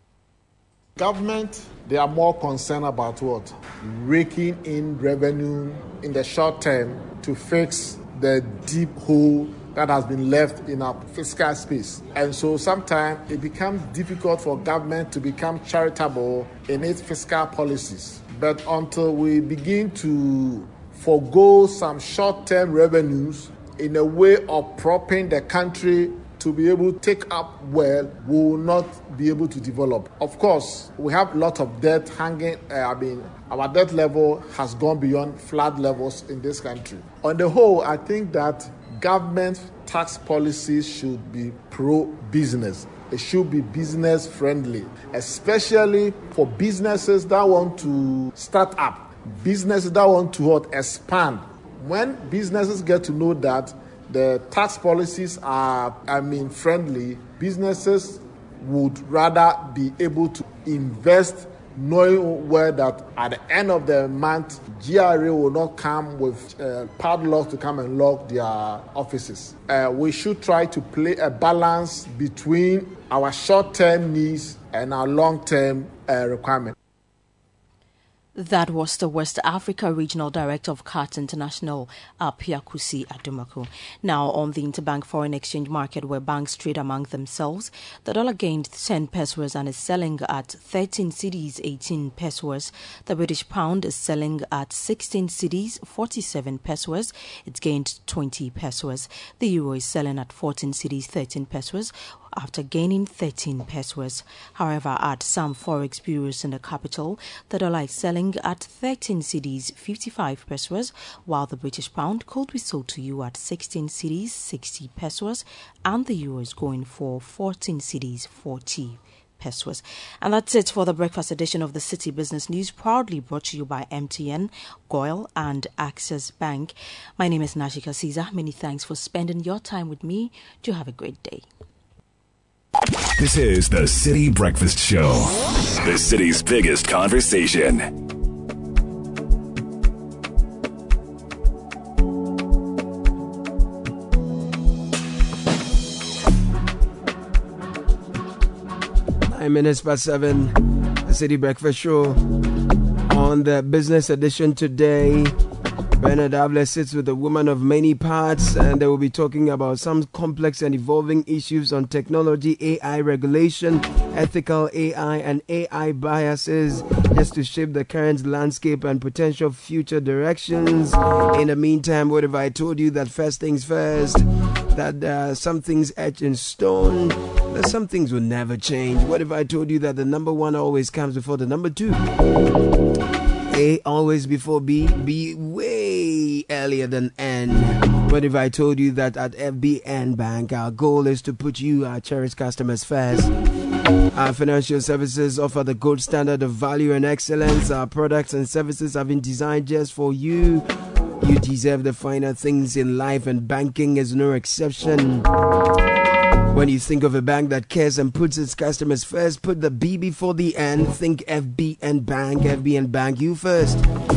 Government, they are more concerned about what? Raking in revenue in the short term to fix the deep hole that has been left in our fiscal space. And so sometimes it becomes difficult for government to become charitable in its fiscal policies. But until we begin to forego some short-term revenues in a way of propping the country to be able to take up well, we will not be able to develop. Of course, we have a lot of debt hanging. Uh, I mean, our debt level has gone beyond flood levels in this country. On the whole, I think that government tax policies should be pro-business. It should be business friendly, especially for businesses that want to start up, businesses that want to what, expand. When businesses get to know that the tax policies are, I mean, friendly, businesses would rather be able to invest knowing where that at the end of the month, G R A will not come with uh, padlocks to come and lock their offices. Uh, we should try to play a balance between our short-term needs and our long-term uh, requirements. That was the West Africa Regional Director of C A T S International, Apia Kusi Adomako. Now, on the interbank foreign exchange market where banks trade among themselves, the dollar gained ten pesos and is selling at thirteen cedis, eighteen pesos. The British pound is selling at sixteen cedis, forty-seven pesos. It's gained twenty pesos. The euro is selling at fourteen cedis, thirteen pesos, after gaining thirteen pesos. However, at some forex bureaus in the capital, the dollar is selling at thirteen cedis, fifty-five pesos, while the British pound could be sold to you at sixteen cedis, sixty pesos, and the euro is going for fourteen cedis, forty pesos. And that's it for the breakfast edition of the City Business News, proudly brought to you by M T N, Goyle, and Access Bank. My name is Nashika Caesar. Many thanks for spending your time with me. Do have a great day. This is the City Breakfast Show, the city's biggest conversation. Nine minutes past seven, the City Breakfast Show. On the business edition today, Bernard Abler sits with a woman of many parts, and they will be talking about some complex and evolving issues on technology, A I regulation, ethical A I and A I biases, just to shape the current landscape and potential future directions. In the meantime, what if I told you that first things first, that uh, some things etched in stone, that some things will never change? What if I told you that the number one always comes before the number two? A always before B, B way earlier than N. What if I told you that at F B N Bank, our goal is to put you, our cherished customers, first? Our financial services offer the gold standard of value and excellence. Our products and services have been designed just for you. You deserve the finer things in life, and banking is no exception. When you think of a bank that cares and puts its customers first, put the B before the N. Think F B N Bank. F B N Bank, you first.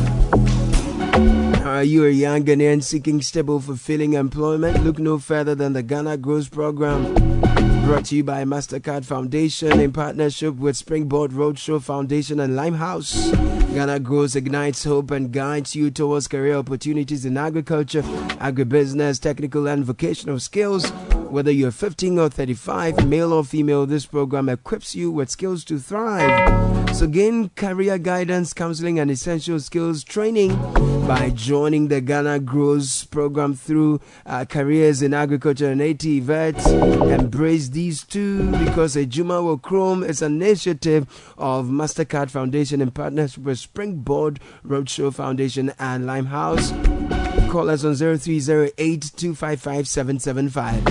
Are you a young Ghanaian seeking stable, fulfilling employment? Look no further than the Ghana Grows Program. Brought to you by MasterCard Foundation in partnership with Springboard Roadshow Foundation and Limehouse. Ghana Grows ignites hope and guides you towards career opportunities in agriculture, agribusiness, technical and vocational skills. Whether you're fifteen or thirty-five, male or female, this program equips you with skills to thrive. So gain career guidance, counseling and essential skills training by joining the Ghana Grows program through uh, careers in agriculture and A T V E T. Embrace these two, because a Juma will Chrome is an initiative of MasterCard Foundation in partnership with Springboard Roadshow Foundation and Limehouse. Call us on zero three zero eight two five five seven seven five.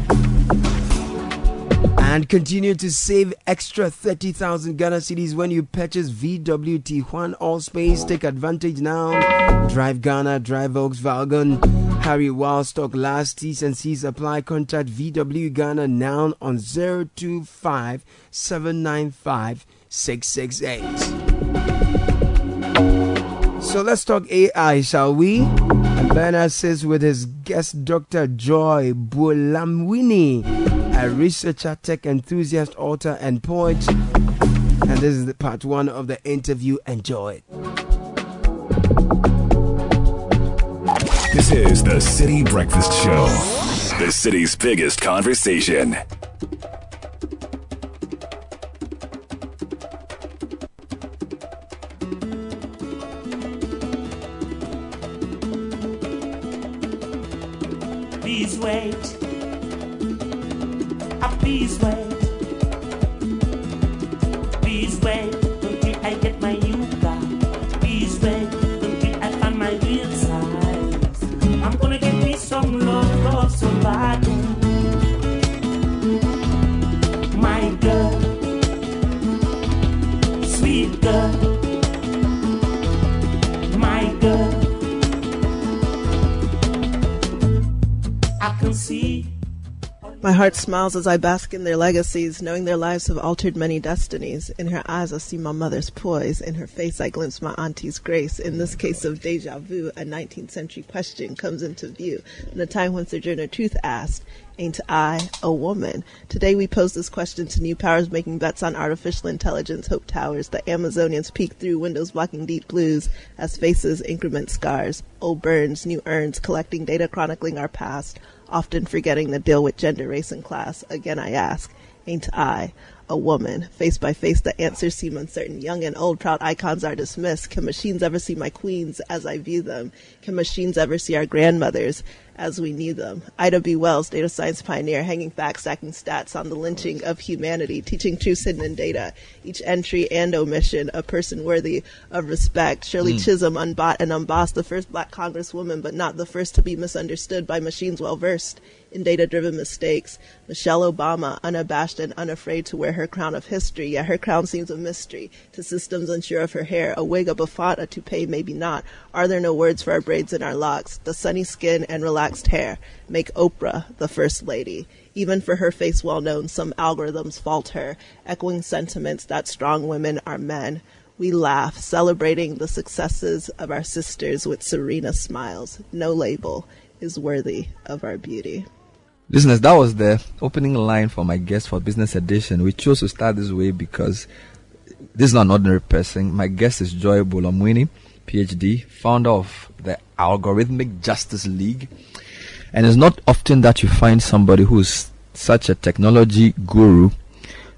And continue to save extra thirty thousand Ghana cedis when you purchase V W Tijuan All Space. Take advantage now. Drive Ghana, drive Volkswagen. Hurry while stock lasts. T's and C's apply. Contact V W Ghana now on zero two five seven nine five six six eight. So let's talk A I, shall we? And Bernard says with his guest Doctor Joy Buolamwini, a researcher, tech enthusiast, author, and poet. And this is the part one of the interview. Enjoy it. This is the City Breakfast Show, the city's biggest conversation. Please wait. Ah, please wait. Please wait until I get my new car. Please wait until I find my real size. I'm gonna get me some love, love so bad. My girl, sweet girl, my girl. I can see. My heart smiles as I bask in their legacies, knowing their lives have altered many destinies. In her eyes I see my mother's poise. In her face I glimpse my auntie's grace. In this case of deja vu, a nineteenth century question comes into view. In a time when Sojourner Truth asked, ain't I a woman? Today we pose this question to new powers making bets on artificial intelligence. Hope towers, the Amazonians peek through windows blocking deep blues as faces increment scars. Old burns, new urns, collecting data chronicling our past, often forgetting the deal with gender, race, and class. Again I ask, ain't I a woman? Face by face the answers seem uncertain. Young and old, proud icons are dismissed. Can machines ever see my queens as I view them? Can machines ever see our grandmothers as we knew them? Ida B. Wells, data science pioneer, hanging facts, stacking stats on the lynching of humanity, teaching truths hidden in data, each entry and omission, a person worthy of respect. Shirley mm. Chisholm, unbought and unbossed, the first black congresswoman, but not the first to be misunderstood by machines well-versed in data-driven mistakes. Michelle Obama, unabashed and unafraid to wear her crown of history, yet her crown seems a mystery to systems unsure of her hair. A wig, a bouffant, a toupee, maybe not. Are there no words for our braids and our locks? The sunny skin and relaxed hair make Oprah the first lady. Even for her face well known, some algorithms fault her, echoing sentiments that strong women are men. We laugh, celebrating the successes of our sisters with serena smiles. No label is worthy of our beauty. Listeners, that was the opening line for my guest for Business Edition. We chose to start this way because this is not an ordinary person. My guest is Joy Buolamwini, P H D, founder of the Algorithmic Justice League. And it's not often that you find somebody who's such a technology guru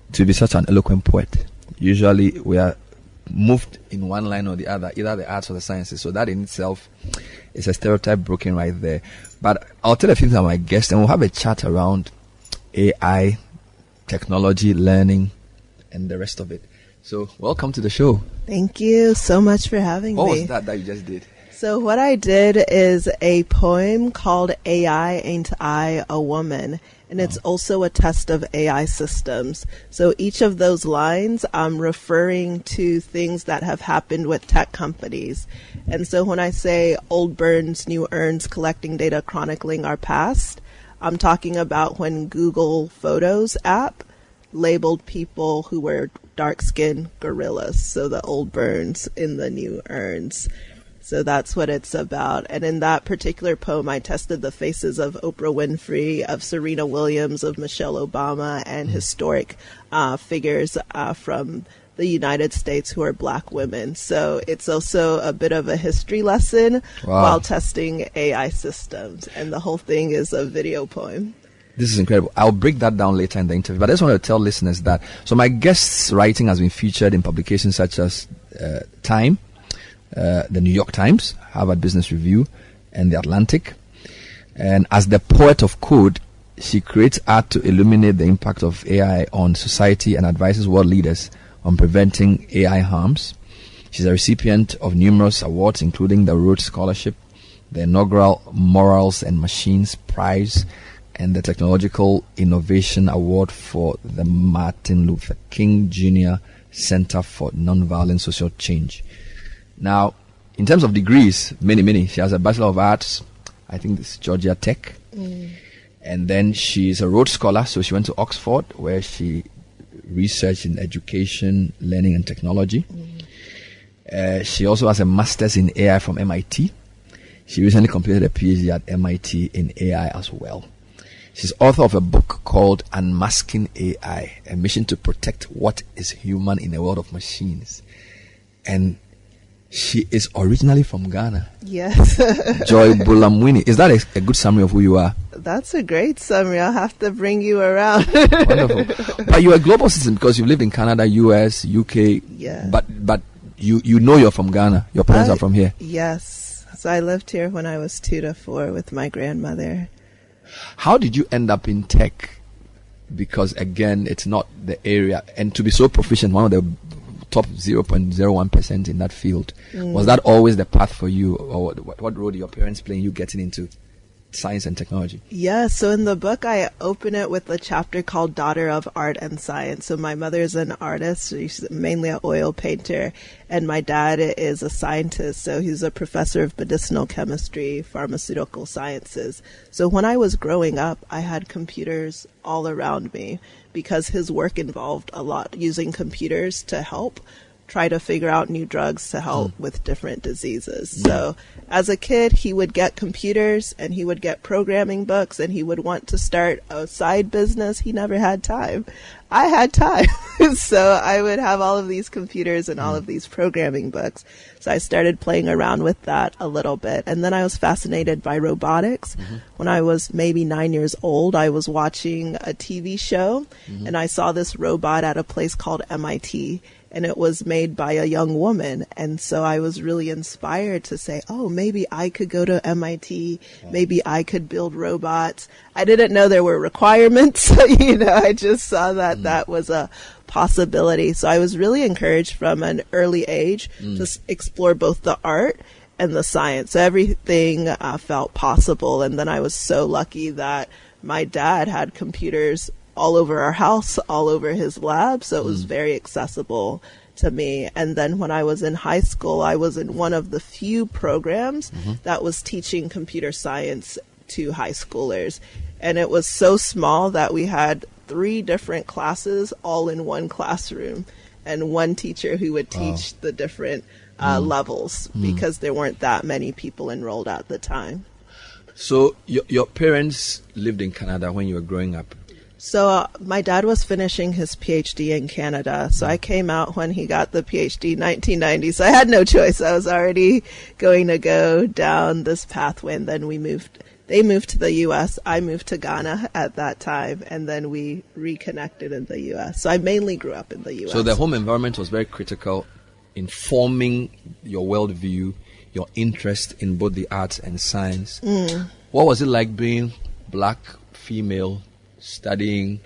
to be such an eloquent poet. Usually we are moved in one line or the other, either the arts or the sciences. So that in itself is a stereotype broken right there. But I'll tell a few things about my guest, and we'll have a chat around A I, technology, learning, and the rest of it. So welcome to the show. Thank you so much for having what me. What was that that you just did? So what I did is a poem called A I Ain't I a Woman, and it's also a test of A I systems. So each of those lines, I'm referring to things that have happened with tech companies. And so when I say old burns, new urns, collecting data, chronicling our past, I'm talking about when Google Photos app labeled people who were dark-skinned gorillas. So the old burns in the new urns. So that's what it's about. And in that particular poem, I tested the faces of Oprah Winfrey, of Serena Williams, of Michelle Obama, and historic uh, figures uh, from the United States who are black women. So it's also a bit of a history lesson wow. while testing A I systems. And the whole thing is a video poem. This is incredible. I'll break that down later in the interview. But I just want to tell listeners that, so my guest's writing has been featured in publications such as uh, Time, Uh, the New York Times, Harvard Business Review, and The Atlantic. And as the poet of code, she creates art to illuminate the impact of A I on society and advises world leaders on preventing A I harms. She's a recipient of numerous awards, including the Rhodes Scholarship, the inaugural Morals and Machines Prize, and the Technological Innovation Award for the Martin Luther King Junior Center for Nonviolent Social Change. Now, in terms of degrees, many, many. She has a Bachelor of Arts, I think it's Georgia Tech. Mm. And then she's a Rhodes Scholar, so she went to Oxford, where she researched in education, learning, and technology. Mm. Uh, she also has a Master's in A I from M I T. She recently completed a PhD at M I T in A I as well. She's author of a book called Unmasking A I, a mission to protect what is human in a world of machines. And she is originally from Ghana. Yes. Joy Bulamwini. Is that a, a good summary of who you are? That's a great summary. I'll have to bring you around. Wonderful. But you're a global citizen because you've lived in Canada, U S, U K. Yeah. But but you, you know you're from Ghana. Your parents I, are from here. Yes. So I lived here when I was two to four with my grandmother. How did you end up in tech? Because again, it's not the area. And to be so proficient, one of the top zero point zero one percent in that field. Mm. Was that always the path for you, or what, what role did your parents play in you getting into science and technology? Yeah, so in the book I open it with a chapter called Daughter of Art and Science. So my mother is an artist, she's mainly an oil painter, and my dad is a scientist, so he's a professor of medicinal chemistry, pharmaceutical sciences. So when I was growing up, I had computers all around me because his work involved a lot using computers to help try to figure out new drugs to help mm. with different diseases. Mm. So as a kid, he would get computers and he would get programming books and he would want to start a side business. He never had time. I had time. So I would have all of these computers and mm. all of these programming books. So I started playing around with that a little bit. And then I was fascinated by robotics. Mm-hmm. When I was maybe nine years old, I was watching a T V show mm-hmm. and I saw this robot at a place called M I T. And it was made by a young woman. And so I was really inspired to say, oh, maybe I could go to M I T. Maybe I could build robots. I didn't know there were requirements. You know, I just saw that mm. that was a possibility. So I was really encouraged from an early age mm. to s- explore both the art and the science. So everything uh, felt possible. And then I was so lucky that my dad had computers all over our house, all over his lab, so it was mm. very accessible to me. And then when I was in high school, I was in one of the few programs mm-hmm. that was teaching computer science to high schoolers. And it was so small that we had three different classes all in one classroom and one teacher who would teach wow. the different uh, mm. levels mm. because there weren't that many people enrolled at the time. So your, your parents lived in Canada when you were growing up? So uh, my dad was finishing his PhD in Canada. So I came out when he got the PhD in nineteen ninety. So I had no choice. I was already going to go down this pathway. And then we moved They moved to the U S. I moved to Ghana at that time, and then we reconnected in the U S. So I mainly grew up in the U S. So the home environment was very critical in forming your worldview, your interest in both the arts and science. Mm. What was it like being black, female, studying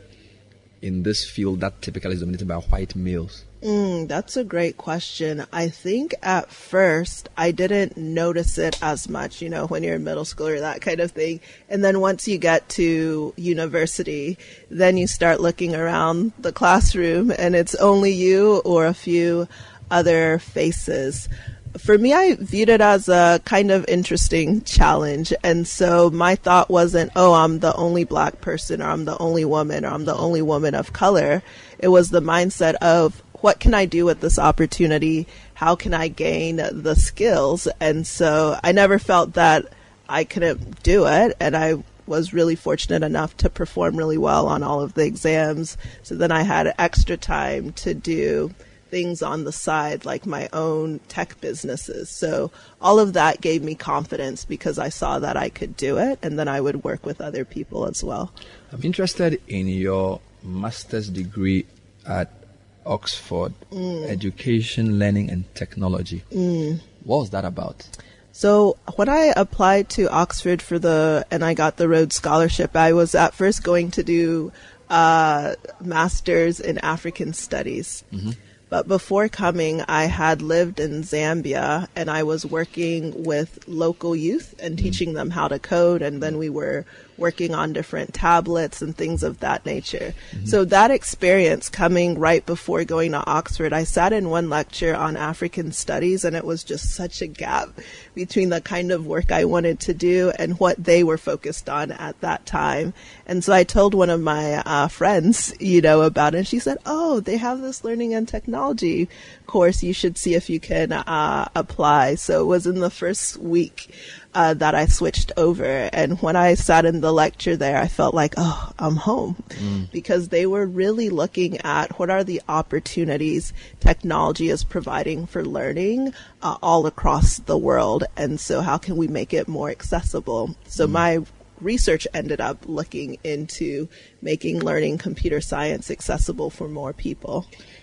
in this field that typically is dominated by white males? Mm, that's a great question. I think at first I didn't notice it as much, you know, when you're in middle school or that kind of thing. And then once you get to university, then you start looking around the classroom and it's only you or a few other faces. For me, I viewed it as a kind of interesting challenge. And so my thought wasn't, oh, I'm the only black person, or I'm the only woman, or I'm the only woman of color. It was the mindset of, what can I do with this opportunity? How can I gain the skills? And so I never felt that I couldn't do it. And I was really fortunate enough to perform really well on all of the exams. So then I had extra time to do things on the side, like my own tech businesses. So all of that gave me confidence because I saw that I could do it, and then I would work with other people as well. I'm interested in your master's degree at Oxford, mm. Education, Learning and Technology. Mm. What was that about? So when I applied to Oxford for the, and I got the Rhodes Scholarship, I was at first going to do uh, master's in African Studies. Mm-hmm. But before coming, I had lived in Zambia, and I was working with local youth and teaching them how to code. And then we were working on different tablets and things of that nature. Mm-hmm. So that experience coming right before going to Oxford, I sat in one lecture on African studies, and it was just such a gap between the kind of work I wanted to do and what they were focused on at that time. And so I told one of my uh, friends, you know, about it. And she said, oh, they have this learning and technology course. You should see if you can uh, apply. So it was in the first week Uh, that I switched over. And when I sat in the lecture there, I felt like, oh, I'm home. Mm. Because they were really looking at what are the opportunities technology is providing for learning uh, all across the world. And so how can we make it more accessible? So mm. my research ended up looking into making learning computer science accessible for more people.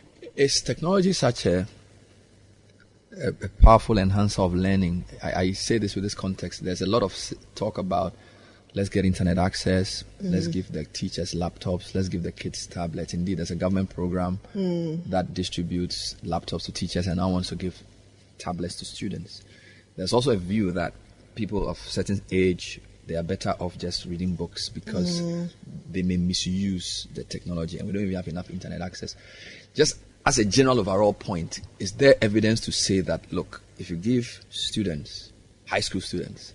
Is technology such a A, a powerful enhancer of learning? I, I say this with this context. There's a lot of talk about let's get internet access, mm. let's give the teachers laptops, let's give the kids tablets. Indeed, there's a government program mm. that distributes laptops to teachers and now wants to give tablets to students. There's also a view that people of certain age, they are better off just reading books because mm. they may misuse the technology and we don't even have enough internet access. Just as a general overall point, is there evidence to say that, look, if you give students, high school students,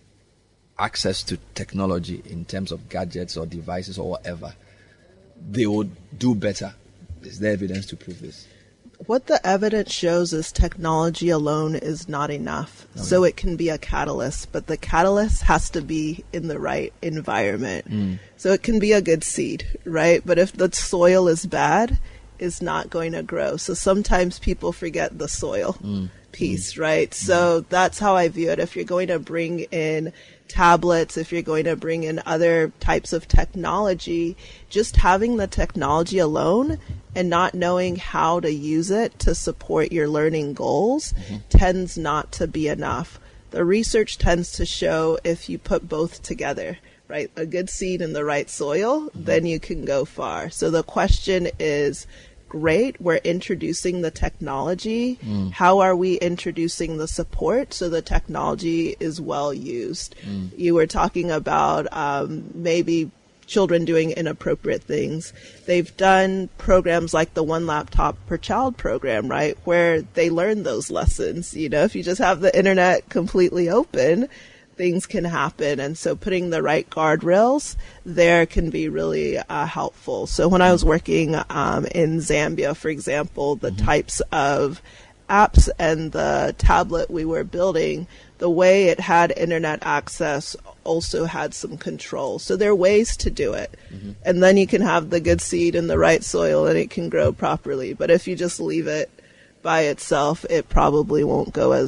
access to technology in terms of gadgets or devices or whatever, they would do better? Is there evidence to prove this? What the evidence shows is technology alone is not enough. Okay. So it can be a catalyst, but the catalyst has to be in the right environment. Mm. So it can be a good seed, right? But if the soil is bad, is not going to grow. So sometimes people forget the soil mm. piece, mm. right? Mm. So that's how I view it. If you're going to bring in tablets, if you're going to bring in other types of technology, just having the technology alone and not knowing how to use it to support your learning goals mm-hmm. tends not to be enough. The research tends to show if you put both together, right, a good seed in the right soil, mm-hmm. then you can go far. So the question is, great, we're introducing the technology. Mm. How are we introducing the support so the technology is well used? Mm. You were talking about um, maybe children doing inappropriate things. They've done programs like the One Laptop Per Child program, right, where they learn those lessons. You know, if you just have the internet completely open, things can happen. And so putting the right guardrails there can be really uh, helpful. So when I was working um, in Zambia, for example, the mm-hmm. types of apps and the tablet we were building, the way it had internet access also had some control. So there are ways to do it. Mm-hmm. And then you can have the good seed in the right soil and it can grow properly. But if you just leave it by itself, it probably won't go as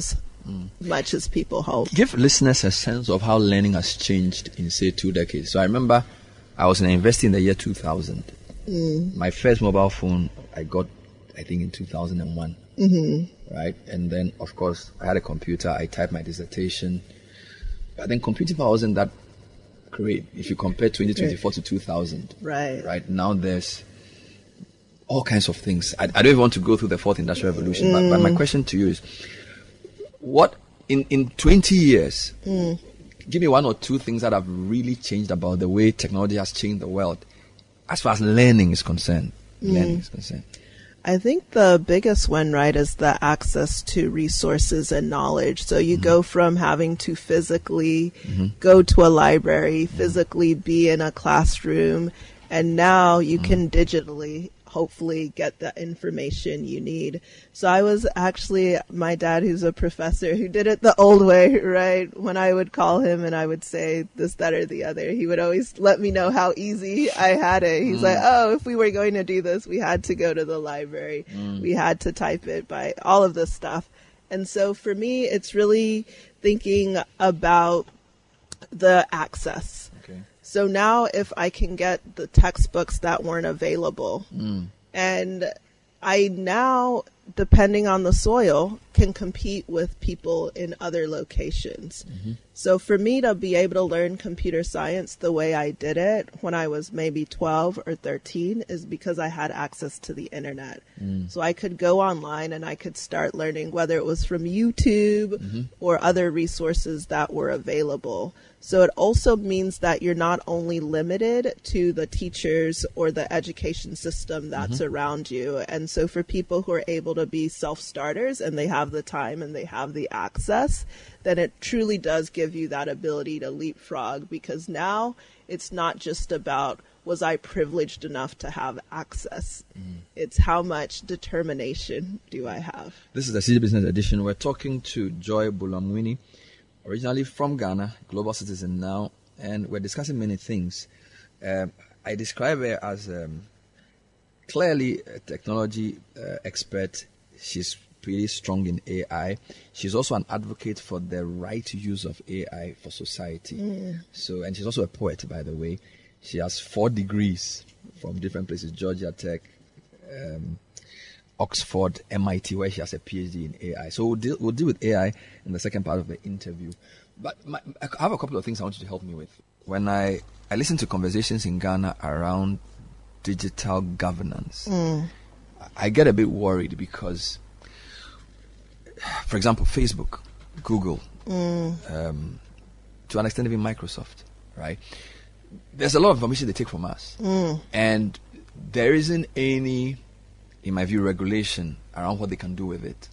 Mm. much as people hope. Give listeners a sense of how learning has changed in, say, two decades. So I remember I was in a university in the year two thousand. Mm. My first mobile phone I got, I think, in two thousand one. Mm-hmm. Right? And then, of course, I had a computer. I typed my dissertation. But then computing power wasn't that great if you compare twenty twenty-four to two thousand. Right. Right? Now there's all kinds of things. I, I don't even want to go through the fourth industrial revolution, Mm. but, but my question to you is, what, in, in twenty years, Mm. give me one or two things that have really changed about the way technology has changed the world as far as learning is concerned. Mm. Learning is concerned. I think the biggest one, right, is the access to resources and knowledge. So you Mm-hmm. go from having to physically Mhm. go to a library, physically be in a classroom, and now you Mm-hmm. can digitally hopefully get the information you need. So I was actually, my dad, who's a professor, who did it the old way, right? When I would call him and I would say this, that, or the other, he would always let me know how easy I had it. He's Mm. like, oh, if we were going to do this, we had to go to the library. Mm. We had to type it by all of this stuff. And so for me, it's really thinking about the access. Okay. So now if I can get the textbooks that weren't available, Mm. and I now, depending on the soil, can compete with people in other locations. Mm-hmm. So for me to be able to learn computer science the way I did it when I was maybe twelve or thirteen is because I had access to the internet. Mm. So I could go online and I could start learning, whether it was from YouTube Mm-hmm. or other resources that were available. So it also means that you're not only limited to the teachers or the education system that's Mhm. around you. And so for people who are able to be self-starters and they have the time and they have the access, then it truly does give you that ability to leapfrog, because now it's not just about, was I privileged enough to have access? It's how much determination do I have? This is the City Business Edition. We're talking to Joy Bulamwini, originally from Ghana, global citizen now, and we're discussing many things. Um, I describe her as um, clearly a technology uh, expert. She's pretty strong in A I. She's also an advocate for the right use of A I for society. Mm. So, and she's also a poet, by the way. She has four degrees from different places: Georgia Tech, um, Oxford, M I T, where she has a PhD in A I. So we'll deal, we'll deal with A I in the second part of the interview. But my, I have a couple of things I want you to help me with. When I, I listen to conversations in Ghana around digital governance, Mm. I get a bit worried because, for example, Facebook, Google, Mm. um, to an extent even Microsoft, right? There's a lot of information they take from us. Mm. And there isn't any, in my view, regulation around what they can do with it.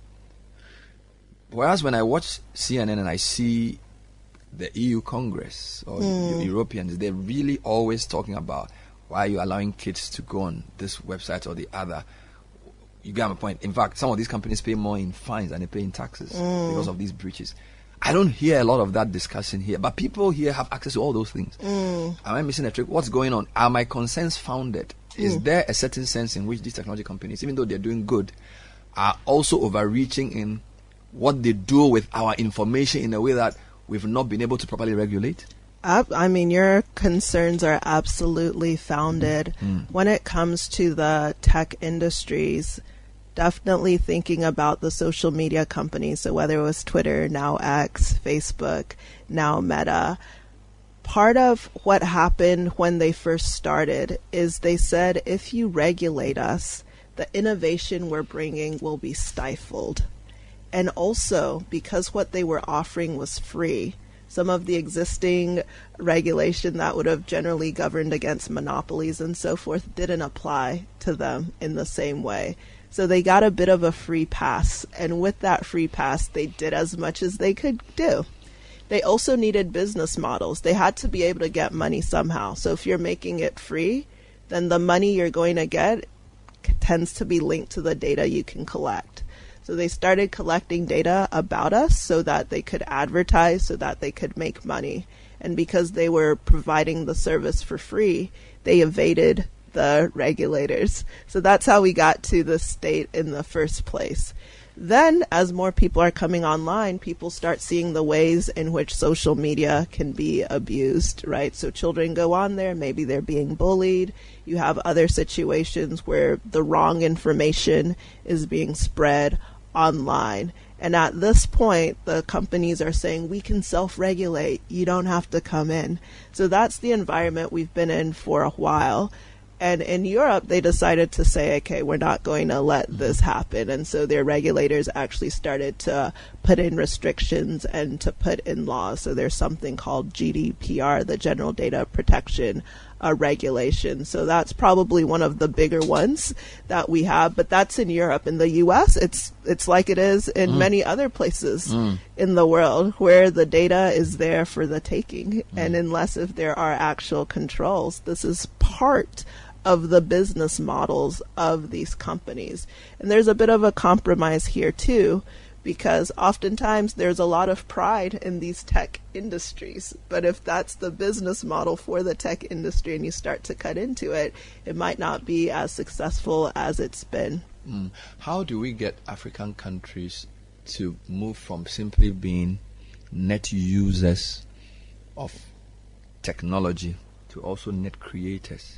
Whereas when I watch C N N and I see the E U Congress or Mm. the Europeans, they're really always talking about why are you allowing kids to go on this website or the other. You get my point. In fact, some of these companies pay more in fines than they pay in taxes Mm. because of these breaches. I don't hear a lot of that discussion here, but people here have access to all those things. Mm. Am I missing a trick? What's going on? Are my concerns founded? Is Mm. there a certain sense in which these technology companies, even though they're doing good, are also overreaching in what they do with our information in a way that we've not been able to properly regulate? Ab- I mean, your concerns are absolutely founded. Mm. When it comes to the tech industries, definitely thinking about the social media companies. So whether it was Twitter, now X, Facebook, now Meta, part of what happened when they first started is they said, if you regulate us, the innovation we're bringing will be stifled. And also, because what they were offering was free, some of the existing regulation that would have generally governed against monopolies and so forth didn't apply to them in the same way. So they got a bit of a free pass. And with that free pass, they did as much as they could do. They also needed business models. They had to be able to get money somehow. So if you're making it free, then the money you're going to get tends to be linked to the data you can collect. So they started collecting data about us so that they could advertise, so that they could make money. And because they were providing the service for free, they evaded the regulators. So that's how we got to the state in the first place. Then, as more people are coming online, people start seeing the ways in which social media can be abused, right? So children go on there, maybe they're being bullied. You have other situations where the wrong information is being spread online. And at this point, the companies are saying, we can self-regulate. You don't have to come in. So that's the environment we've been in for a while. And in Europe, they decided to say, okay, we're not going to let this happen. And so their regulators actually started to put in restrictions and to put in laws. So there's something called G D P R, the General Data Protection uh, Regulation. So that's probably one of the bigger ones that we have. But that's in Europe. In the U S, it's it's like it is in mm. many other places mm. in the world where the data is there for the taking. Mm. And unless if there are actual controls, this is part of the business models of these companies. And there's a bit of a compromise here too, because oftentimes there's a lot of pride in these tech industries. But if that's the business model for the tech industry and you start to cut into it, it might not be as successful as it's been. Mm. How do we get African countries to move from simply being net users of technology to also net creators?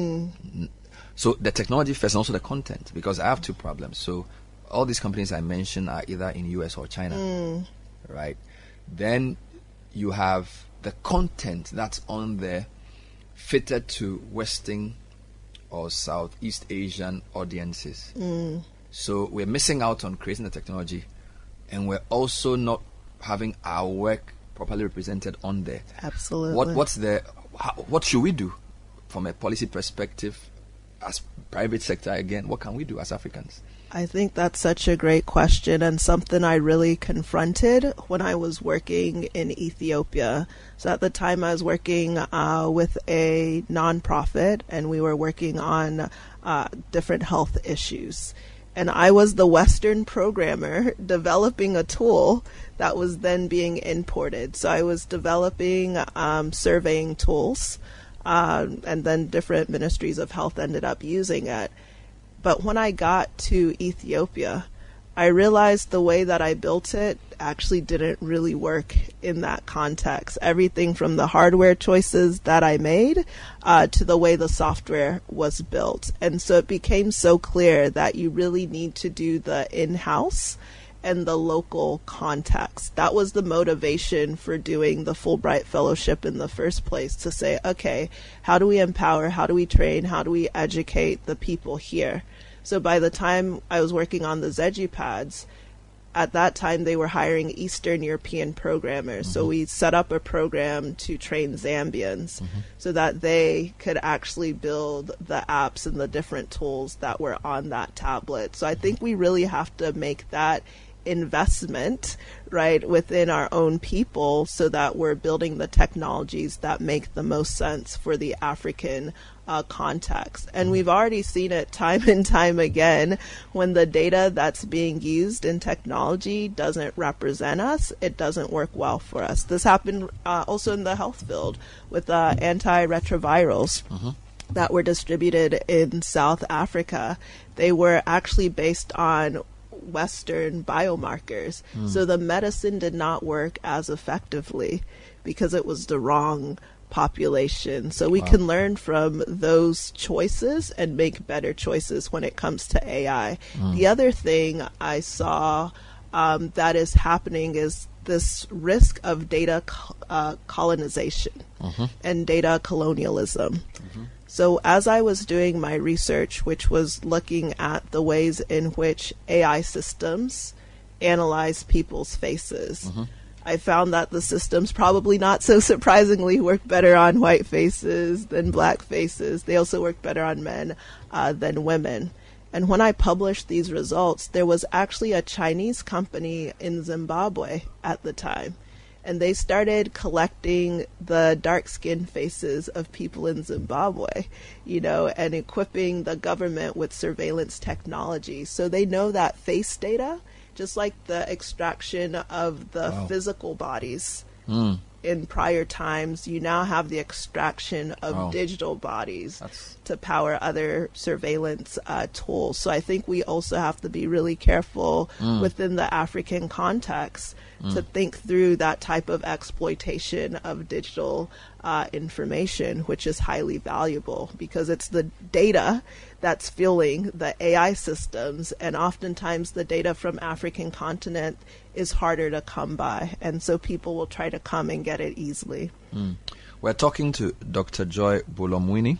Mm. So the technology first and also the content, because I have two problems. So all these companies I mentioned are either in U S or China, mm. right? Then you have the content that's on there fitted to Western or Southeast Asian audiences. Mm. So we're missing out on creating the technology, and we're also not having our work properly represented on there. Absolutely. What what's the how, what should we do from a policy perspective as private sector again? What can we do as Africans? I think that's such a great question, and something I really confronted when I was working in Ethiopia. So at the time I was working uh, with a nonprofit, and we were working on uh, different health issues. And I was the Western programmer developing a tool that was then being imported. So I was developing um, surveying tools, uh, and then different ministries of health ended up using it. But when I got to Ethiopia, I realized the way that I built it actually didn't really work in that context. Everything from the hardware choices that I made uh, to the way the software was built. And so it became so clear that you really need to do the in-house and the local context. That was the motivation for doing the Fulbright Fellowship in the first place, to say, okay, how do we empower, how do we train, how do we educate the people here? So by the time I was working on the ZegiPads, at that time they were hiring Eastern European programmers. Mm-hmm. So we set up a program to train Zambians mm-hmm. so that they could actually build the apps and the different tools that were on that tablet. So I think we really have to make that investment right within our own people so that we're building the technologies that make the most sense for the African uh, context. And we've already seen it time and time again. When the data that's being used in technology doesn't represent us, it doesn't work well for us. This happened uh, also in the health field with uh, antiretrovirals Mm-hmm. that were distributed in South Africa. They were actually based on Western biomarkers. Mm. So the medicine did not work as effectively because it was the wrong population. So we wow. can learn from those choices and make better choices when it comes to A I. Mm. The other thing I saw um, that is happening is this risk of data co- uh, colonization mm-hmm. and data colonialism. Mm-hmm. So as I was doing my research, which was looking at the ways in which A I systems analyze people's faces, mm-hmm. I found that the systems, probably not so surprisingly, work better on white faces than black faces. They also work better on men uh, than women. And when I published these results, there was actually a Chinese company in Zimbabwe at the time. And they started collecting the dark-skinned faces of people in Zimbabwe, you know, and equipping the government with surveillance technology. So they know that face data, just like the extraction of the wow. physical bodies, mm. in prior times, you now have the extraction of Oh. digital bodies That's- to power other surveillance uh, tools. So I think we also have to be really careful Mm. within the African context to Mm. think through that type of exploitation of digital uh, information, which is highly valuable because it's the data that's fueling the A I systems, and oftentimes the data from African continent is harder to come by, and so people will try to come and get it easily. Mm. We're talking to Doctor Joy Bolomwini.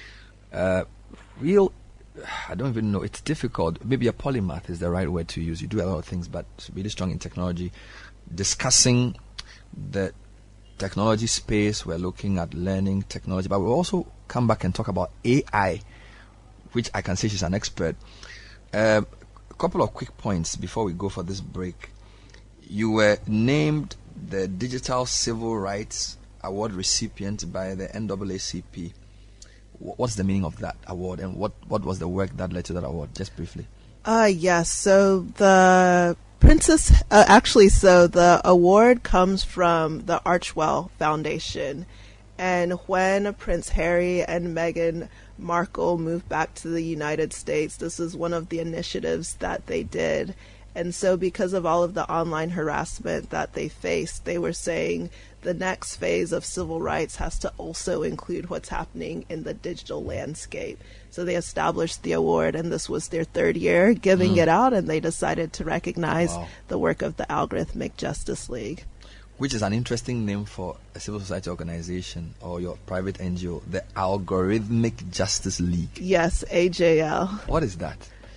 Uh, real, I don't even know, it's difficult. Maybe a polymath is the right word to use. You do a lot of things, but really strong in technology. Discussing the technology space, we're looking at learning technology, but we'll also come back and talk about A I, which I can say she's an expert. Uh, a couple of quick points before we go for this break. You were named the Digital Civil Rights Award recipient by the N double A C P. Wh- What's the meaning of that award, and what, what was the work that led to that award? Just briefly. Uh, yes. So the Princess, uh, actually, so the award comes from the Archwell Foundation. And when Prince Harry and Meghan Markle moved back to the United States, this is one of the initiatives that they did. And so because of all of the online harassment that they faced, they were saying the next phase of civil rights has to also include what's happening in the digital landscape. So they established the award, and this was their third year giving Mm. it out, and they decided to recognize Wow. the work of the Algorithmic Justice League. Which is an interesting name for a civil society organization or your private N G O, the Algorithmic Justice League. Yes, A J L. What is that?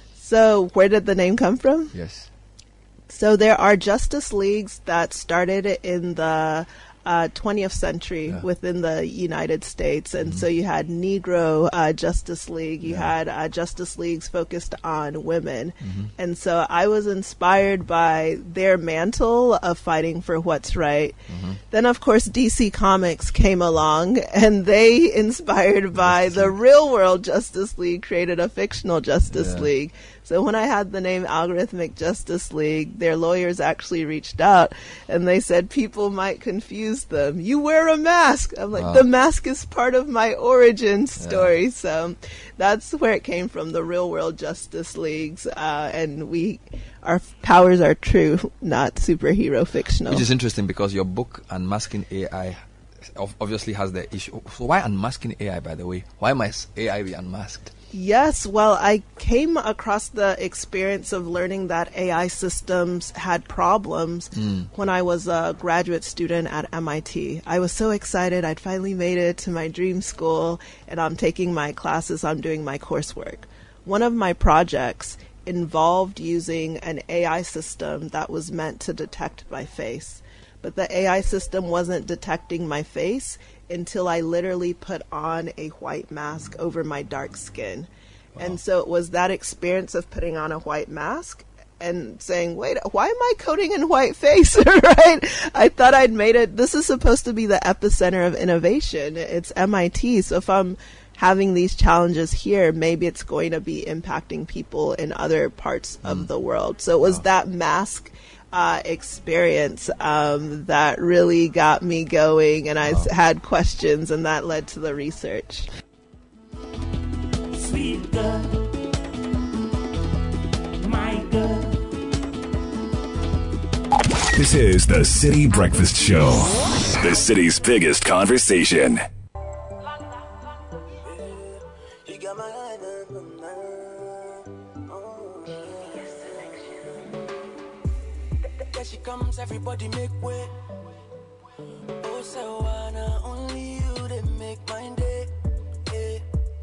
So where did the name come from? Yes. So there are justice leagues that started in the uh, twentieth century Yeah. within the United States. And so you had Negro uh, Justice League, you Yeah. had uh, justice leagues focused on women. Mhm. And so I was inspired by their mantle of fighting for what's right. Then, of course, D C Comics came along, and they, inspired by the real world Justice League, created a fictional Justice Yeah. League. So when I had the name Algorithmic Justice League, their lawyers actually reached out, and they said people might confuse them. You wear a mask. I'm like, Wow. the mask is part of my origin story. So that's where it came from, the real world Justice Leagues. Uh, and we, our powers are true, not superhero fictional. Which is interesting because your book, Unmasking A I, ob- obviously has the issue. So why unmasking A I, by the way? Why must A I be unmasked? Yes, well, I came across the experience of learning that A I systems had problems Mm. when I was a graduate student at M I T. I was so excited. I'd finally made it to my dream school, and I'm taking my classes, I'm doing my coursework. One of my projects involved using an A I system that was meant to detect my face. But the A I system wasn't detecting my face until I literally put on a white mask over my dark skin. And so it was that experience of putting on a white mask and saying, wait, why am I coding in white face, right? I thought I'd made it. This is supposed to be the epicenter of innovation. It's M I T. So if I'm having these challenges here, maybe it's going to be impacting people in other parts of the world. So it was that mask uh, experience um, that really got me going, and I s- had questions, and that led to the research. Sweet girl, my girl. This is the City Breakfast Show, the city's biggest conversation. There she comes, everybody make way. Oh, so wanna only you that make my day. Eh.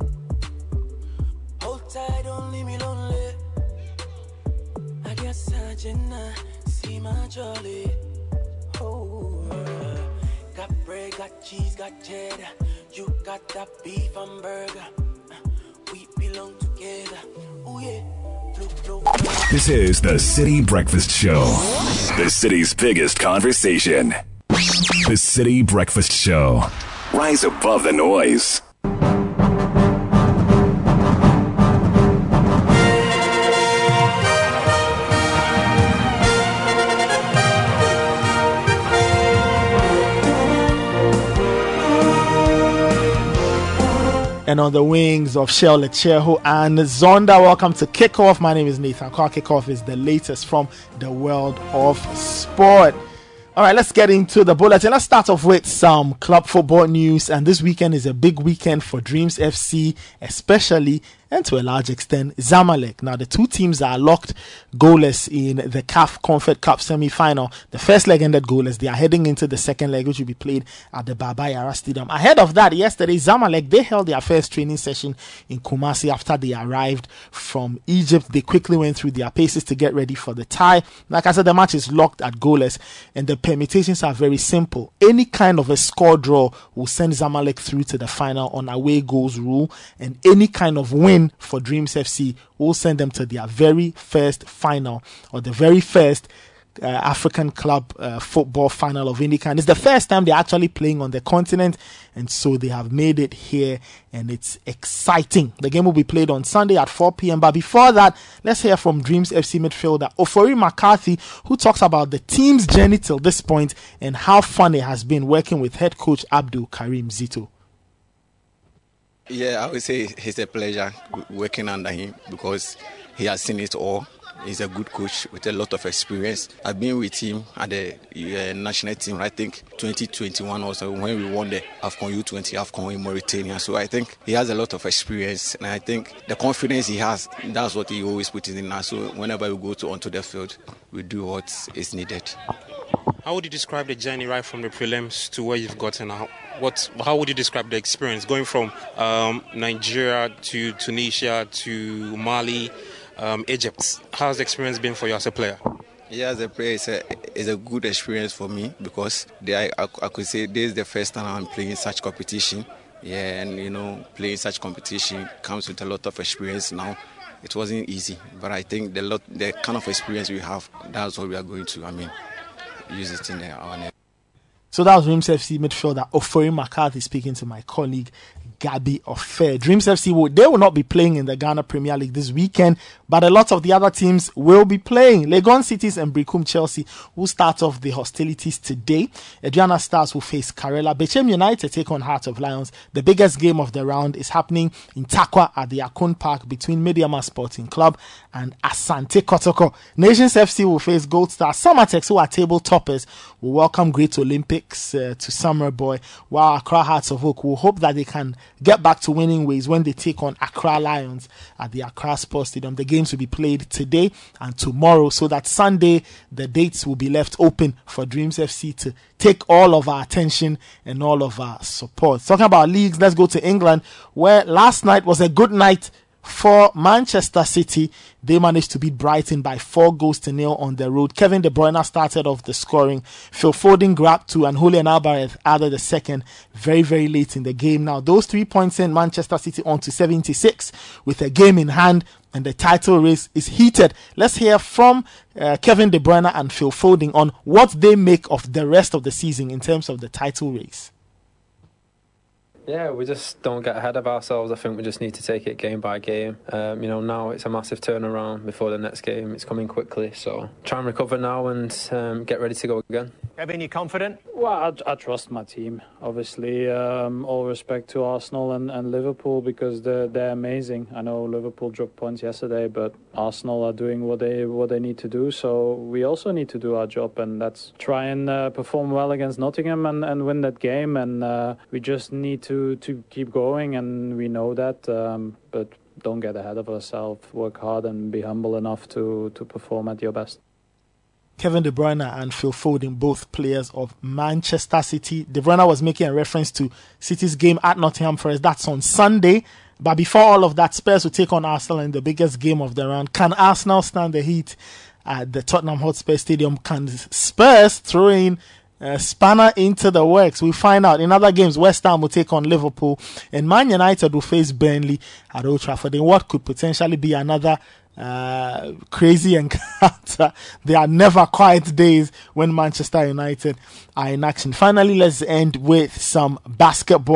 Hold tight, don't leave me lonely. I guess I Jenna, see my jolly. Oh, uh, got bread, got cheese, got cheddar. You got that beef and burger. Uh, we belong together. Oh yeah. This is the City Breakfast Show, the city's biggest conversation. The City Breakfast Show. Rise above the noise. And on the wings of Shell Lecheho and Zonda, welcome to Kickoff. My name is Nathan Carr. Kickoff is the latest from the world of sport. All right, let's get into the bulletin. Let's start off with some club football news. And this weekend is a big weekend for Dreams F C, especially and to a large extent Zamalek. Now, the two teams are locked goalless in the C A F Comfort Cup semi-final. The first leg ended goalless. They are heading into the second leg, which will be played at the Baba Yara Stadium. Ahead of that, yesterday, Zamalek, they held their first training session in Kumasi after they arrived from Egypt. They quickly went through their paces to get ready for the tie. Like I said, the match is locked at goalless, and the permutations are very simple. Any kind of a score draw will send Zamalek through to the final on away goals rule, and any kind of win for Dreams F C will send them to their very first final, or the very first uh, African club uh, football final of any kind. It's the first time they're actually playing on the continent, and so they have made it here, and it's exciting. The game will be played on Sunday at four p.m. But before that, let's hear from Dreams F C midfielder Ofori McCarthy, who talks about the team's journey till this point and how fun it has been working with head coach Abdul Karim Zito. Yeah, I would say it's a pleasure working under him because he has seen it all. He's a good coach with a lot of experience. I've been with him at the uh, national team, I think twenty twenty-one also, when we won the AFCON U twenty AFCON in Mauritania. So I think he has a lot of experience, and I think the confidence he has, that's what he always puts in us. So whenever we go to onto the field, we do what is needed. How would you describe the journey right from the prelims to where you've gotten now? What? How would you describe the experience going from um, Nigeria to Tunisia to Mali, um, Egypt? How's the experience been for you as a player? Yeah, as a player, it's a, it's a good experience for me because they, I, I could say this is the first time I'm playing such competition. Yeah, and you know, playing such competition comes with a lot of experience now. It wasn't easy, but I think the lot, the kind of experience we have, that's what we are going to, I mean, use it in our name. So that was Dreams F C midfielder Ofori McCarthy speaking to my colleague Gabby Ofer. Dreams F C, will, they will not be playing in the Ghana Premier League this weekend, but a lot of the other teams will be playing. Legon Cities and Bricum Chelsea will start off the hostilities today. Adriana Stars will face Karela. Bechem United take on Heart of Lions. The biggest game of the round is happening in Takwa at the Akon Park between Mediama Sporting Club and Asante Kotoko. Nations F C will face Gold Star. Samatex, who are table toppers, will welcome Great Olympics uh, to Summer Boy, while Accra Hearts of Oak will hope that they can get back to winning ways when they take on Accra Lions at the Accra Sports Stadium. The games will be played today and tomorrow, so that Sunday the dates will be left open for Dreams F C to take all of our attention and all of our support. Talking about leagues, let's go to England, where last night was a good night for Manchester City. They managed to beat Brighton by four goals to nil on the road. Kevin De Bruyne started off the scoring. Phil Foden grabbed two, and Julian Alvarez added the second very, very late in the game. Now, those three points sent Manchester City on to seventy-six with a game in hand, and the title race is heated. Let's hear from uh, Kevin De Bruyne and Phil Foden on what they make of the rest of the season in terms of the title race. Yeah, we just don't get ahead of ourselves. I think we just need to take it game by game. Um, you know, now it's a massive turnaround before the next game. It's coming quickly, so try and recover now and um, get ready to go again. Kevin, you confident? Well, I, I trust my team. Obviously, um, all respect to Arsenal and, and Liverpool because they're, they're amazing. I know Liverpool dropped points yesterday, but Arsenal are doing what they what they need to do. So we also need to do our job, and that's try and uh, perform well against Nottingham and, and win that game. And uh, we just need to. To, to keep going, and we know that, um, but don't get ahead of ourselves. Work hard and be humble enough to, to perform at your best. Kevin De Bruyne and Phil Foden, both players of Manchester City. De Bruyne was making a reference to City's game at Nottingham Forest. That's on Sunday. But before all of that, Spurs will take on Arsenal in the biggest game of the round. Can Arsenal stand the heat at the Tottenham Hotspur Stadium? Can Spurs throw in Uh, spanner into the works? We find out. In other games, West Ham will take on Liverpool, and Man United will face Burnley at Old Trafford in what could potentially be another uh, crazy encounter. There are never quiet days when Manchester United are in action. Finally, let's end with some basketball,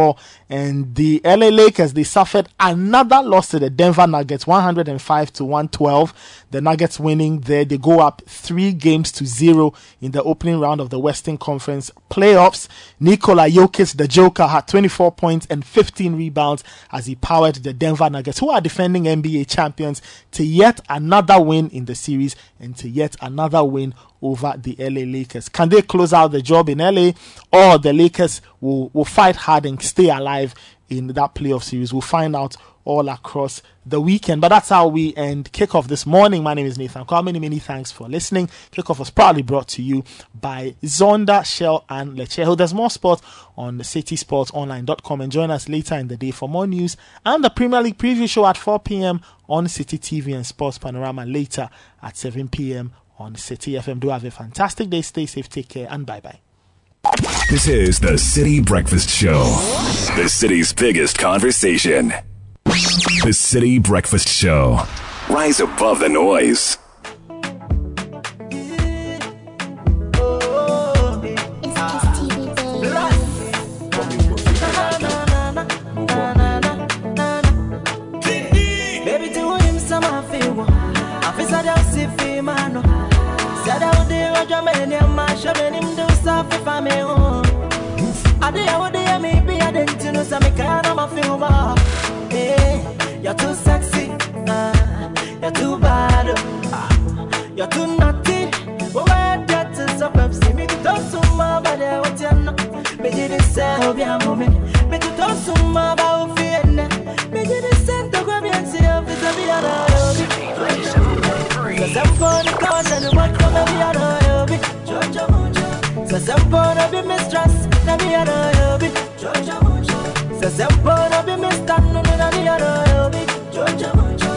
And the L A Lakers, they suffered another loss to the Denver Nuggets, one hundred five to one twelve. The Nuggets winning there. They go up three games to zero in the opening round of the Western Conference playoffs. Nikola Jokic, the Joker, had twenty-four points and fifteen rebounds as he powered the Denver Nuggets, who are defending N B A champions, to yet another win in the series and to yet another win over the L A Lakers. Can they close out the job in L A, or the Lakers will, will fight hard and stay alive in that playoff series? We'll find out all across the weekend. But that's how we end Kickoff this morning. My name is Nathan Kwame. Many, many thanks for listening. Kickoff was proudly brought to you by Zonda, Shell and Lecheho. There's more sports on city sports online dot com, and join us later in the day for more news and the Premier League preview show at four p.m. on City T V and Sports Panorama later at seven p.m. on City F M. Do have a fantastic day. Stay safe, take care, and bye-bye. This is the City Breakfast Show, the city's biggest conversation. The City Breakfast Show. Rise above the noise. Baby, do him some of you. I feel so just if he man. Said I would do your man, your man, show him do stuff if I'm a home. I did I would do me be a dent to know some kind of my feel. Hey, you're too sexy, uh, you're too bad, uh, you're too naughty. Well, where that is a Pepsi, me to toss some more, but I want you know. Me did it say, oh, be a moment. Me to toss some more, but I feel it. Me did it say, to grab me and see if it's a be a lobby. Cause I'm for the cause and the work from a be a lobby. Georgia Mujo. Cause I'm for the be mistress, na be a lobby. Georgia Mujo. Cause I'm for the be mistress, na be a lobby. Georgia Mujo.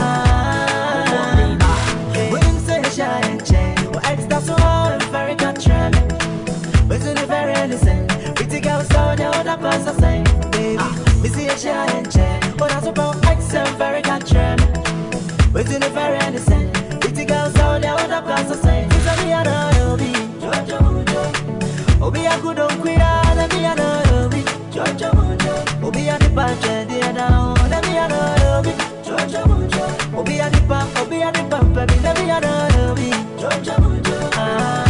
When him say shy and change, well, extra so I'm very country. But to the very innocent, pretty girls down the other class I say, baby, me see a shy and change, but that's about X and very country. But to the very innocent, pretty girls down the other class I say, it's a me and I be Georgia Mujo. Oh, be a good on queer, let me and I be Georgia Mujo. Oh, be a the budget, the down, let me and I be Georgia Mujo. Oh, be a the pump, oh, be a the pump, let me and I be Georgia Mujo. Ah.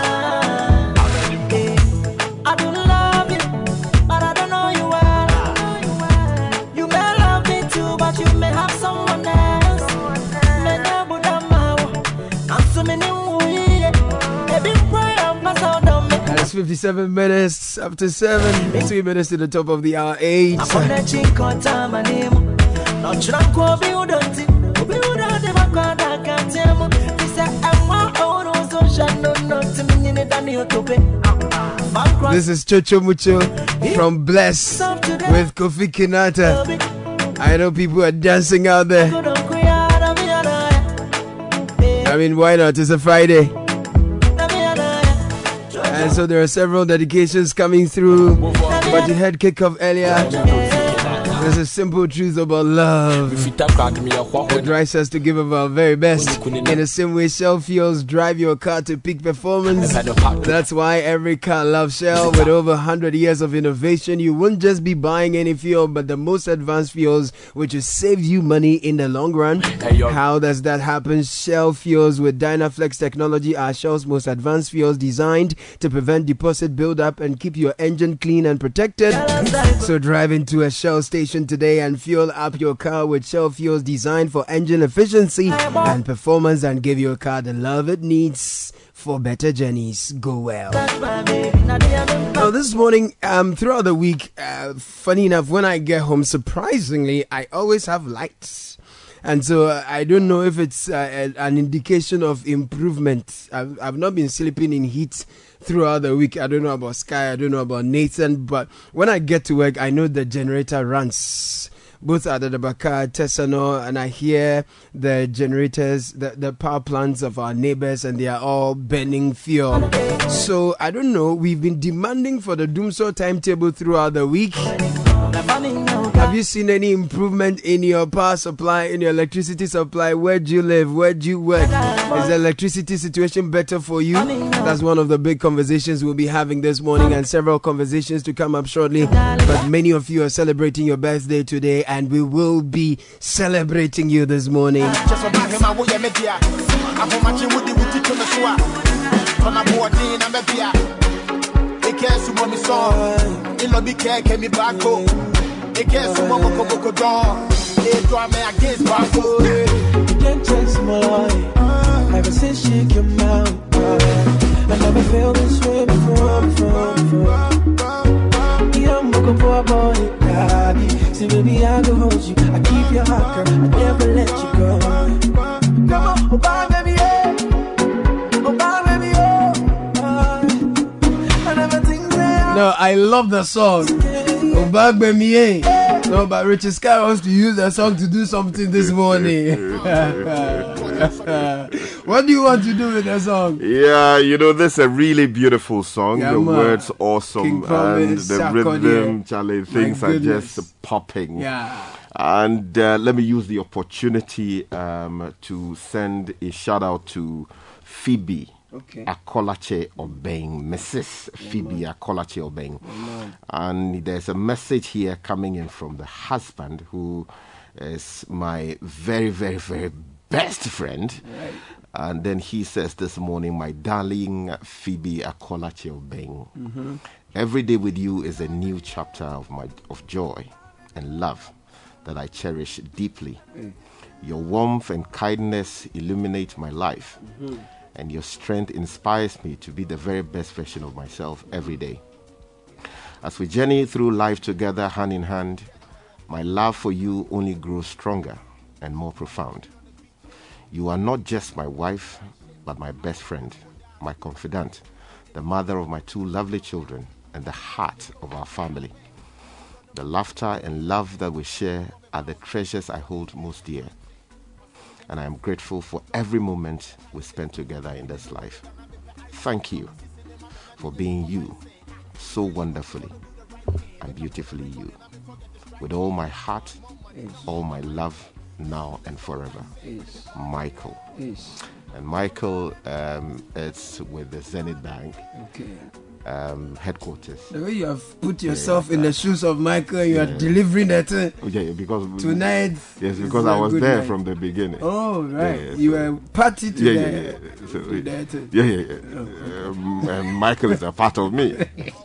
I do love you, but I don't know you well. You may love me too, but you may have someone else. And it's fifty-seven minutes after seven. Three minutes to the top of the hour eight. This is Chocho Mucho from Bless with Kofi Kinata. I know people are dancing out there. I mean, why not? It's a Friday. And so there are several dedications coming through. But you had Kickoff earlier. There's a simple truth about love that drives us to give of our very best. In the same way Shell fuels drive your car to peak performance. That's why every car loves Shell. With over one hundred years of innovation, you won't just be buying any fuel, but the most advanced fuels, which will save you money in the long run. How does that happen? Shell fuels with Dynaflex technology are Shell's most advanced fuels, designed to prevent deposit buildup and keep your engine clean and protected. So drive into a Shell station today and fuel up your car with Shell fuels designed for engine efficiency and performance, and give your car the love it needs for better journeys. Go well. Now this morning, um, throughout the week, uh, funny enough, when I get home, surprisingly, I always have lights. And so uh, I don't know if it's uh, a, an indication of improvement. I've, I've not been sleeping in heat throughout the week. I don't know about Sky, I don't know about Nathan, but when I get to work, I know the generator runs. Both at the Bakar, Tesano, and I hear the generators, the, the power plants of our neighbors, and they are all burning fuel. So I don't know, we've been demanding for the Doomsor timetable throughout the week. Have you seen any improvement in your power supply, in your electricity supply? Where do you live? Where do you work? Is the electricity situation better for you? That's one of the big conversations we'll be having this morning, and several conversations to come up shortly. But many of you are celebrating your birthday today, and we will be celebrating you this morning. Ever since she came out, I never felt this way before, before, before. Yeah, I'm looking for a boy, daddy. See, baby, I can hold you. I keep your heart, girl. I never let you go. Come on, oh, bye, baby, yeah. Oh, bye, baby, yeah. I never think that. No, I love the song. Oh, bye, baby, yeah. No, but Richard Sky wants to use that song to do something this morning. What do you want to do with that song? Yeah, you know, this is a really beautiful song. Yeah, the man. words awesome, King Promise, and the Sarkodie. rhythm, Charlie, things My are goodness. just popping. Yeah. And uh, let me use the opportunity um, to send a shout out to Phoebe. Okay. Akolache Obeng, Missus Phoebe man. Akolache Obeng. man. And there's a message here coming in from the husband, who is my very, very, very best friend. Right. And then he says this morning, my darling Phoebe Akolache Obeng, Mhm. every day with you is a new chapter of my of joy and love that I cherish deeply. Mm. Your warmth and kindness illuminate my life. Mhm. And your strength inspires me to be the very best version of myself every day. As we journey through life together, hand in hand, my love for you only grows stronger and more profound. You are not just my wife, but my best friend, my confidant, the mother of my two lovely children, and the heart of our family. The laughter and love that we share are the treasures I hold most dear. And I am grateful for every moment we spent together in this life. Thank you for being you, so wonderfully and beautifully you. With all my heart, Yes. all my love, now and forever. Yes. Michael. Yes. And Michael, um, it's with the Zenith Bank Okay. um, headquarters. The way you have put yourself Yeah, in the shoes of Michael, you are delivering that uh, Yeah, yeah, because tonight. Yes, is because a I was good there night. from the beginning. Oh, right. Yeah, yeah, You so- were party to yeah, the, yeah, yeah. So, to that, uh, yeah, yeah, yeah. Um, and Michael is a part of me.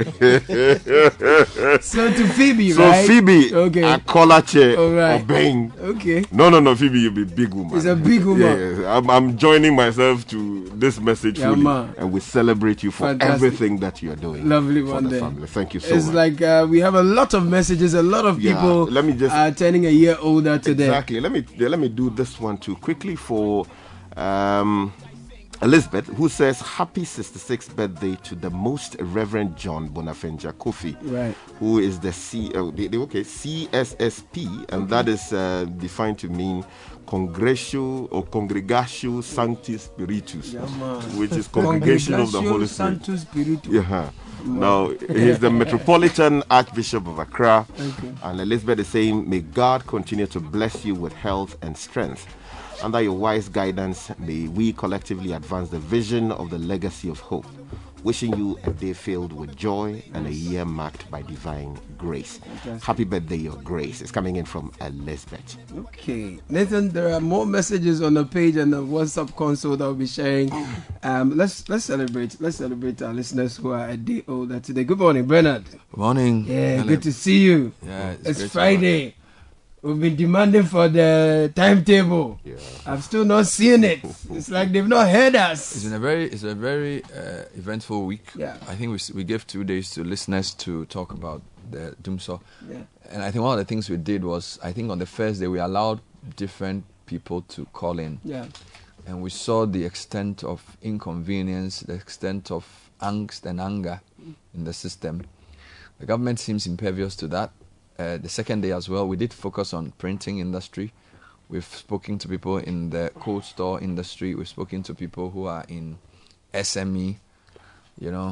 So to Phoebe, so right? Phoebe, Okay. Akolache All right. Obeng. Okay. No, no, no, Phoebe, you'll be big woman. It's a big woman. Yeah, yeah. I'm, I'm joining myself to this message Yeah, fully, man. and we celebrate you for Fantastic. everything that you are doing. Lovely for one the day. family. Thank you so It's much. like uh, we have a lot of messages. A lot of Yeah, people let me just- are turning a year older today. Exactly. Let me let me do this one too quickly for um, Elizabeth, who says happy sixty-sixth birthday to the Most Reverend John Bonafenja Kofi, Right. who is the C oh, they, they, okay C S S P, and that is uh, defined to mean Congregatio or Congregatio Sancti Spiritus, Yeah, man. which is congregation of the Congregatio Holy Spirit. Sanctus Spiritus. Yeah. Now, he's the Metropolitan Archbishop of Accra. Okay. And Elizabeth is saying, may God continue to bless you with health and strength. Under your wise guidance, may we collectively advance the vision of the legacy of hope. Wishing you a day filled with joy and a year marked by divine grace. Fantastic. Happy birthday, your grace. It's coming in from Elizabeth. Okay, Nathan, there are more messages on the page and the WhatsApp console that we'll be sharing. Um, let's let's celebrate. Let's celebrate our listeners who are a day older today. Good morning, Bernard. Good morning. Yeah, Hello. good to see you. Yeah, it's, it's great to Friday. We've been demanding for the timetable. Yeah. I've still not seen it. It's like they've not heard us. It's been a very, it's a very uh, eventful week. Yeah. I think we s- we gave two days to listeners to talk about the Dumso. Yeah. And I think one of the things we did was, I think on the first day we allowed different people to call in. Yeah. And we saw the extent of inconvenience, the extent of angst and anger in the system. The government seems impervious to that. Uh, the second day as well, we did focus on printing industry. We've spoken to people in the cold store industry. We've spoken to people who are in S M E, you know.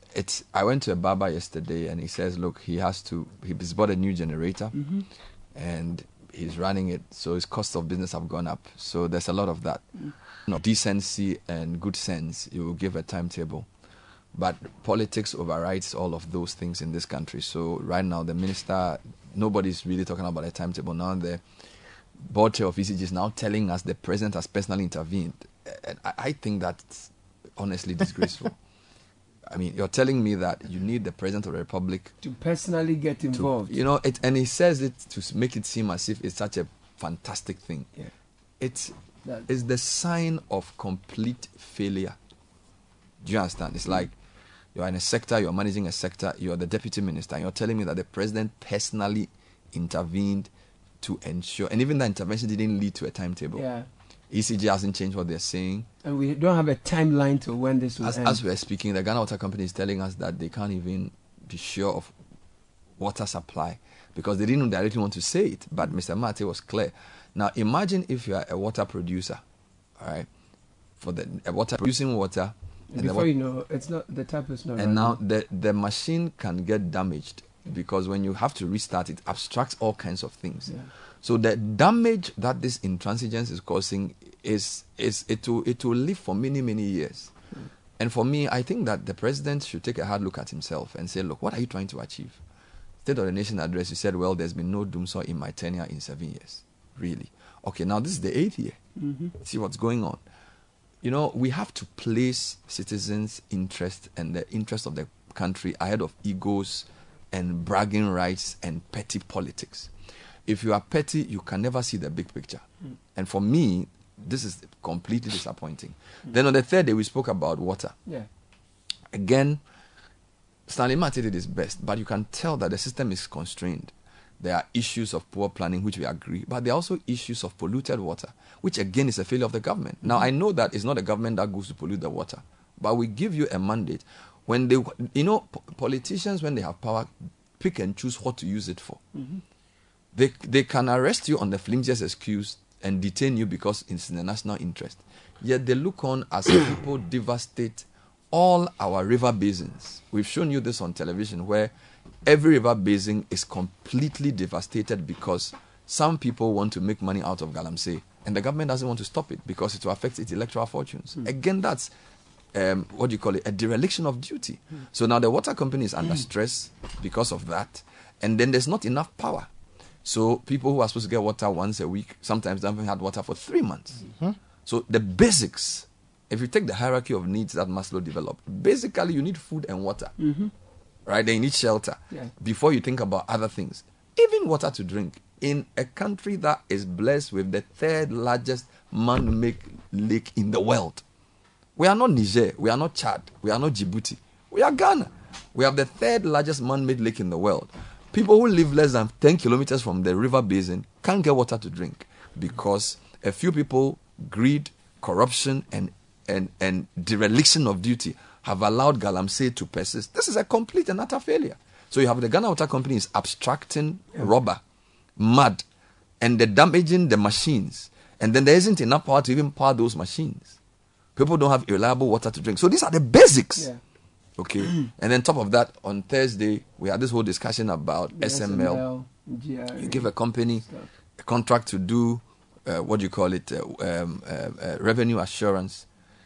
it's. I went to a barber yesterday, and he says, "Look, he has to. He's bought a new generator, Mhm. and he's running it. So his cost of business have gone up. So there's a lot of that. Mm. You know, decency and good sense. You will give a timetable, but politics overrides all of those things in this country. So right now, the minister, nobody's really talking about a timetable now. The board chair of E C G is now telling us the president has personally intervened. And I, I think that's honestly disgraceful. I mean, you're telling me that you need the president of the republic to personally get involved. To, you know, it, and he says it to make it seem as if it's such a fantastic thing. Yeah. It's That- it's the sign of complete failure. Do you understand? It's like you're in a sector, you're managing a sector, you're the deputy minister, and you're telling me that the president personally intervened to ensure, and even that intervention didn't lead to a timetable. Yeah. E C G hasn't changed what they're saying. And we don't have a timeline to when this will As, end. as we're speaking, the Ghana Water Company is telling us that they can't even be sure of water supply because they didn't directly want to say it. But Mister Mate was clear. Now, imagine if you are a water producer, all right, for the a water producing water. And before you know, it's not the tap is not. And running. now the the machine can get damaged because when you have to restart it, abstracts all kinds of things. Yeah. So the damage that this intransigence is causing is is it will it will live for many many years. Hmm. And for me, I think that the president should take a hard look at himself and say, look, what are you trying to achieve? State of the Nation address, you said, well, there's been no doomsaw in my tenure in seven years. Really? Okay, now this is the eighth year. Mhm. See what's going on. You know, we have to place citizens' interest and the interest of the country ahead of egos and bragging rights and petty politics. If you are petty, you can never see the big picture. Mm. And for me, this is completely disappointing. Mm. Then on the third day, we spoke about water. Yeah. Again, Stanley Martin did his best, but you can tell that the system is constrained. There are issues of poor planning, which we agree, but there are also issues of polluted water, which again is a failure of the government. Mm-hmm. Now, I know that it's not the government that goes to pollute the water, but we give you a mandate. When they, you know, p- politicians, when they have power, pick and choose what to use it for. Mm-hmm. They, they can arrest you on the flimsiest excuse and detain you because it's in the national interest. Yet they look on as people devastate all our river basins. We've shown you this on television where every river basin is completely devastated because some people want to make money out of Galamsey and the government doesn't want to stop it because it will affect its electoral fortunes. Mm. Again, that's um, what do you call it? A dereliction of duty. Mm. So now the water company is under mm. stress because of that, and then there's not enough power. So people who are supposed to get water once a week sometimes haven't had water for three months. Mm-hmm. So the basics, if you take the hierarchy of needs that Maslow developed, basically you need food and water. Mm-hmm. Right? Then you need shelter yeah. before you think about other things. Even water to drink. In a country that is blessed with the third largest man-made lake in the world. We are not Niger, we are not Chad, we are not Djibouti. We are Ghana. We have the third largest man-made lake in the world. People who live less than ten kilometers from the river basin can't get water to drink because a few people, greed, corruption, and, and, and dereliction of duty have allowed Galamsey to persist. This is a complete and utter failure. So you have the Ghana Water Company is abstracting yeah. rubber, mud, and they're damaging the machines. And then there isn't enough power to even power those machines. People don't have reliable water to drink. So these are the basics. Yeah. Okay. And then top of that, on Thursday, we had this whole discussion about the S M L. S M L G R A, you give a company stuff. a contract to do, uh, what do you call it, uh, um, uh, uh, revenue assurance.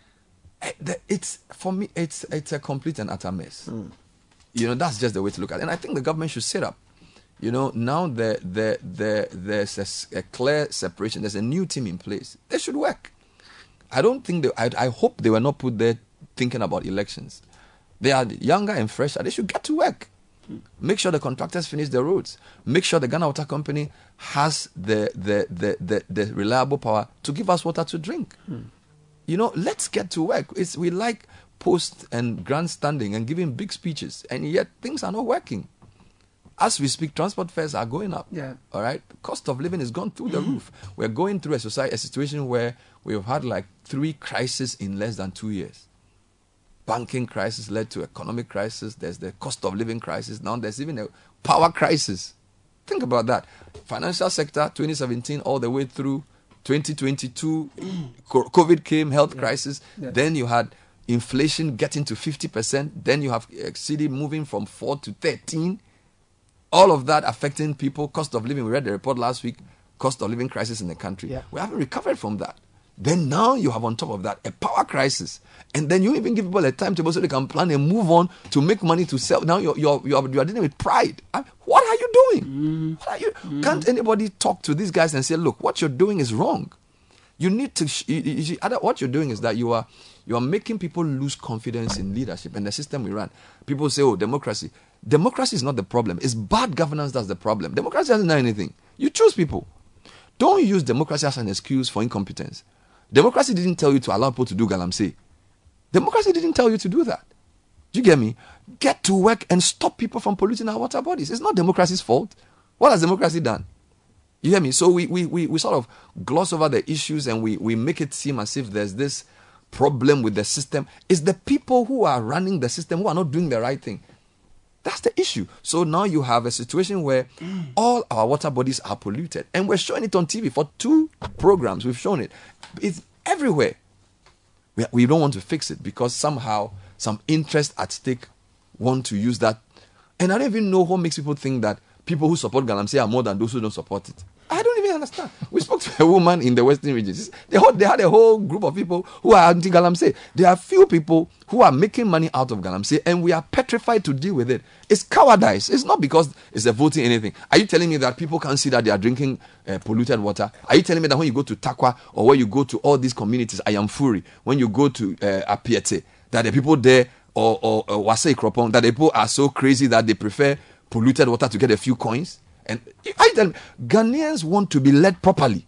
It's, for me, it's it's a complete and utter mess. Mm. You know, that's just the way to look at it. And I think the government should set up. You know, now the, the, the, there's a, a clear separation. There's a new team in place. They should work. I don't think they, I, I hope they were not put there thinking about elections. They are younger and fresher. They should get to work. Mm. Make sure the contractors finish the roads. Make sure the Ghana Water Company has the, the, the, the, the reliable power to give us water to drink. Mm. You know, let's get to work. It's, we like post and grandstanding and giving big speeches, and yet things are not working. As we speak, transport fares are going up. Yeah. All right. The cost of living has gone through the roof. We're going through a society, a situation where we've had like three crises in less than two years. Banking crisis led to economic crisis. There's the cost of living crisis. Now there's even a power crisis. Think about that. Financial sector, twenty seventeen all the way through twenty twenty-two, COVID came, health yeah. crisis. Yeah. Then you had inflation getting to fifty percent, then you have uh, city moving from four to thirteen. All of that affecting people, cost of living. We read the report last week, cost of living crisis in the country. Yeah. We haven't recovered from that. Then now you have on top of that a power crisis. And then you even give people a timetable so they can plan and move on to make money to sell. Now you're, you're, you're, you're dealing with pride. I, what are you doing? Mm. What are you? Mm. Can't anybody talk to these guys and say, look, what you're doing is wrong? You need to, sh- you, you, other, what you're doing is that you are, you are making people lose confidence in leadership and the system we run. People say, oh, democracy. Democracy is not the problem. It's bad governance that's the problem. Democracy doesn't know anything. You choose people. Don't use democracy as an excuse for incompetence. Democracy didn't tell you to allow people to do galamsey. Democracy didn't tell you to do that. Do you get me? Get to work and stop people from polluting our water bodies. It's not democracy's fault. What has democracy done? You hear me? So we we, we, we sort of gloss over the issues and we, we make it seem as if there's this problem with the system. It's the people who are running the system who are not doing the right thing. That's the issue. So now you have a situation where mm. all our water bodies are polluted. And we're showing it on T V for two programs. We've shown it. It's everywhere. We, we don't want to fix it because somehow some interest at stake want to use that. And I don't even know what makes people think that people who support galamsey are more than those who don't support it. I don't even understand. We spoke to a woman in the Western regions. They, they had a whole group of people who are anti-galamsey. There are few people who are making money out of galamsey, and we are petrified to deal with it. It's cowardice. It's not because it's a voting anything. Are you telling me that people can't see that they are drinking uh, polluted water? Are you telling me that when you go to Takwa or when you go to all these communities, Ayamfuri, when you go to uh, Apiete, that the people there or, or, or Wasai Kropong, that the people are so crazy that they prefer polluted water to get a few coins? And I tell me, Ghanaians want to be led properly.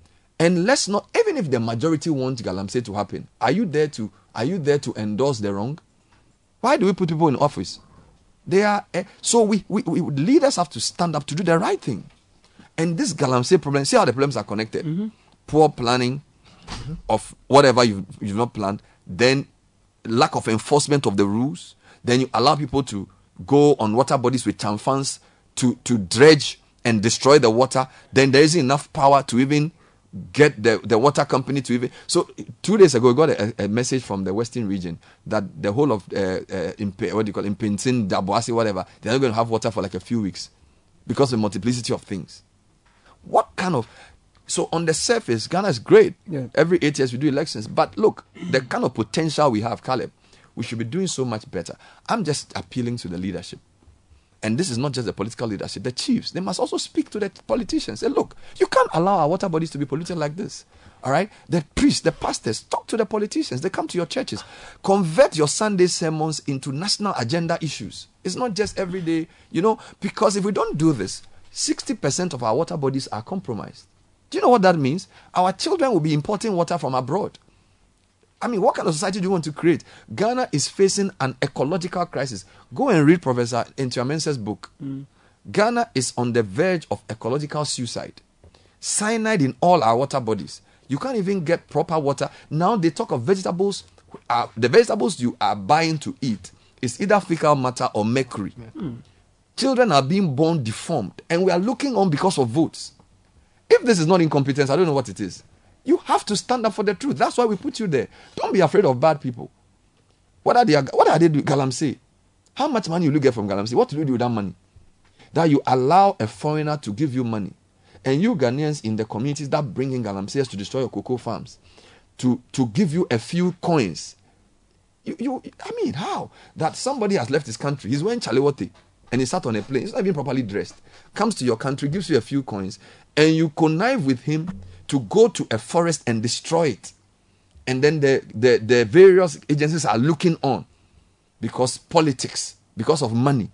And let's not, even if the majority want galamsey to happen, are you there to are you there to endorse the wrong? Why do we put people in office? They are uh, so we, we, we leaders have to stand up to do the right thing. And this galamsey problem, see how the problems are connected. Mm-hmm. Poor planning mm-hmm. of whatever you've, you've not planned, then lack of enforcement of the rules, then you allow people to go on water bodies with chamfans to, to dredge and destroy the water, then there isn't enough power to even get the, the water company to even... So two days ago, we got a, a message from the Western region that the whole of, uh, uh, Impe, what do you call it, Impintin, Daboasi, whatever, they're not going to have water for like a few weeks because of the multiplicity of things. What kind of... So on the surface, Ghana is great. Yeah. Every eight years we do elections. But look, the kind of potential we have, Caleb, we should be doing so much better. I'm just appealing to the leadership. And this is not just the political leadership, the chiefs. They must also speak to the politicians. Say, look, you can't allow our water bodies to be polluted like this. All right? The priests, the pastors, talk to the politicians. They come to your churches. Convert your Sunday sermons into national agenda issues. It's not just every day, you know, because if we don't do this, sixty percent of our water bodies are compromised. Do you know what that means? Our children will be importing water from abroad. I mean, what kind of society do you want to create? Ghana is facing an ecological crisis. Go and read Professor Ntiamense's book. Mm. Ghana is on the verge of ecological suicide. Cyanide in all our water bodies. You can't even get proper water. Now they talk of vegetables. Uh, the vegetables you are buying to eat is either fecal matter or mercury. Mm. Children are being born deformed. And we are looking on because of votes. If this is not incompetence, I don't know what it is. You have to stand up for the truth. That's why we put you there. Don't be afraid of bad people. What are they? What are they doing? Galamsey. How much money will you get from Galamsey? What do you do with that money? That you allow a foreigner to give you money, and you Ghanaians in the communities that bring in Galamseyers to destroy your cocoa farms, to to give you a few coins. You, you. I mean, how? That somebody has left his country. He's wearing chalewote, and he sat on a plane. He's not even properly dressed. Comes to your country, gives you a few coins, and you connive with him to go to a forest and destroy it. And then the, the, the various agencies are looking on because politics, because of money.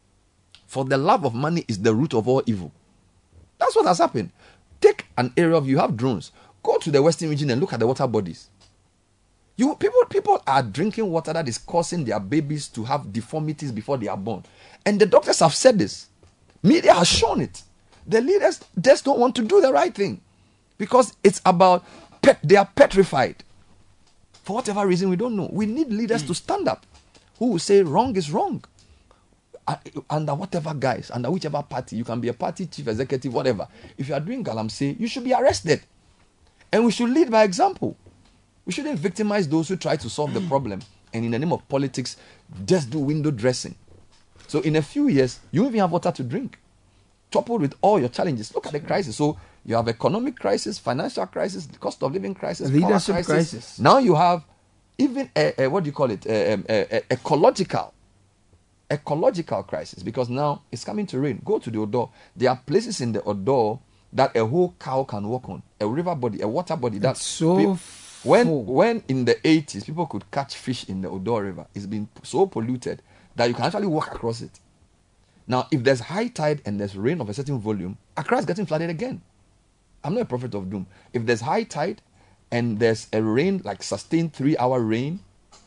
For the love of money is the root of all evil. That's what has happened. Take an area of, you have drones. Go to the Western region and look at the water bodies. You people, people are drinking water that is causing their babies to have deformities before they are born. And the doctors have said this. Media has shown it. The leaders just don't want to do the right thing. Because it's about, pet, they are petrified. For whatever reason, we don't know. We need leaders mm. to stand up. Who will say wrong is wrong. Uh, under whatever guise, under whichever party. You can be a party chief executive, whatever. If you are doing galamsey, you should be arrested. And we should lead by example. We shouldn't victimize those who try to solve the problem and in the name of politics just do window dressing. So in a few years, you won't even have water to drink, coupled with all your challenges. Look at the crisis. So you have economic crisis, financial crisis, cost of living crisis, leadership power crisis. crisis. Now you have even a, a what do you call it? A, a, a, a ecological, ecological crisis, because now it's coming to rain. Go to the Odo. There are places in the Odo that a whole cow can walk on, a river body, a water body. That's so. Pe- when when in the eighties people could catch fish in the Odo River, it's been so polluted that you can actually walk across it. Now, if there's high tide and there's rain of a certain volume, Accra is getting flooded again. I'm not a prophet of doom. If there's high tide and there's a rain, like sustained three-hour rain,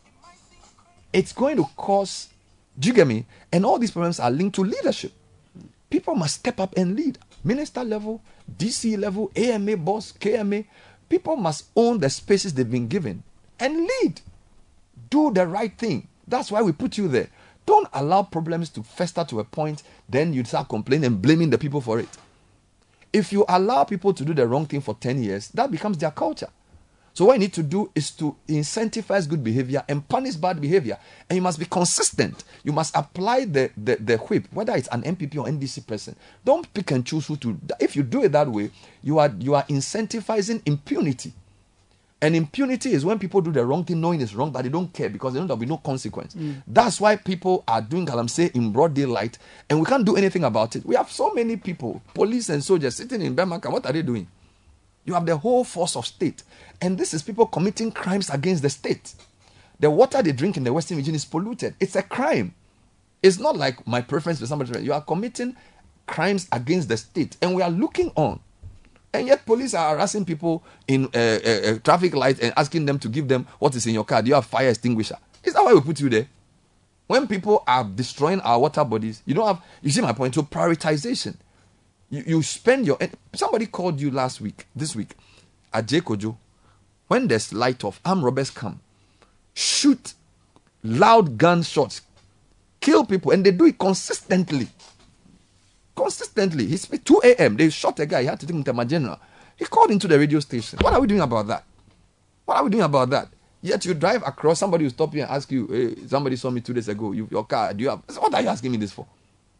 it's going to cause, do you get me? And all these problems are linked to leadership. People must step up and lead. Minister level, D C level, A M A boss, K M A. People must own the spaces they've been given and lead. Do the right thing. That's why we put you there. Don't allow problems to fester to a point, then you start complaining and blaming the people for it. If you allow people to do the wrong thing for ten years, that becomes their culture. So what you need to do is to incentivize good behavior and punish bad behavior. And you must be consistent. You must apply the, the, the whip, whether it's an M P P or N D C person. Don't pick and choose who to. If you do it that way, you are you are incentivizing impunity. And impunity is when people do the wrong thing knowing it's wrong, but they don't care because they know there'll be no consequence. Mm. That's why people are doing galamsey in broad daylight, and we can't do anything about it. We have so many people, police and soldiers, sitting in Birmingham. What are they doing? You have the whole force of state. And this is people committing crimes against the state. The water they drink in the Western region is polluted. It's a crime. It's not like my preference for somebody. You are committing crimes against the state. And we are looking on. And yet police are harassing people in a, a, a traffic light and asking them to give them what is in your car. Do you have fire extinguisher? Is that why we put you there? When people are destroying our water bodies, you don't have, you see my point, so prioritization. You, you spend your, somebody called you last week, this week, at J Kojo. When there's light off, armed robbers come, shoot loud gunshots, kill people, and they do it consistently. Consistently. It's two a.m. They shot a guy. He had to take him to my general. He called into the radio station. What are we doing about that? What are we doing about that? Yet you drive across, somebody will stop you and ask you, hey, somebody saw me two days ago. You, your car, do you have? What are you asking me this for?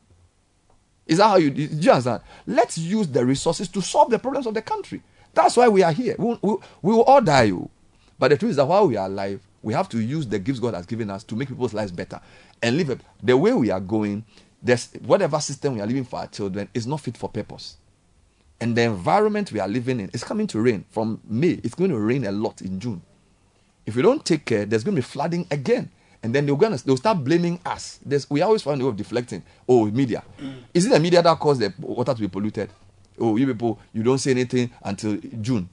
Is that how you, do you understand? Let's use the resources to solve the problems of the country. That's why we are here. We, we, we will all die. But the truth is that while we are alive, we have to use the gifts God has given us to make people's lives better. And live it. The way we are going, there's whatever system we are living for our children is not fit for purpose. And the environment we are living in is coming to rain. From May, it's going to rain a lot in June. If we don't take care, there's going to be flooding again. And then they're gonna, they'll start blaming us. There's, we always find a way of deflecting. Oh, media. Mm. Is it the media that caused the water to be polluted? Oh, you people, you don't say anything until June.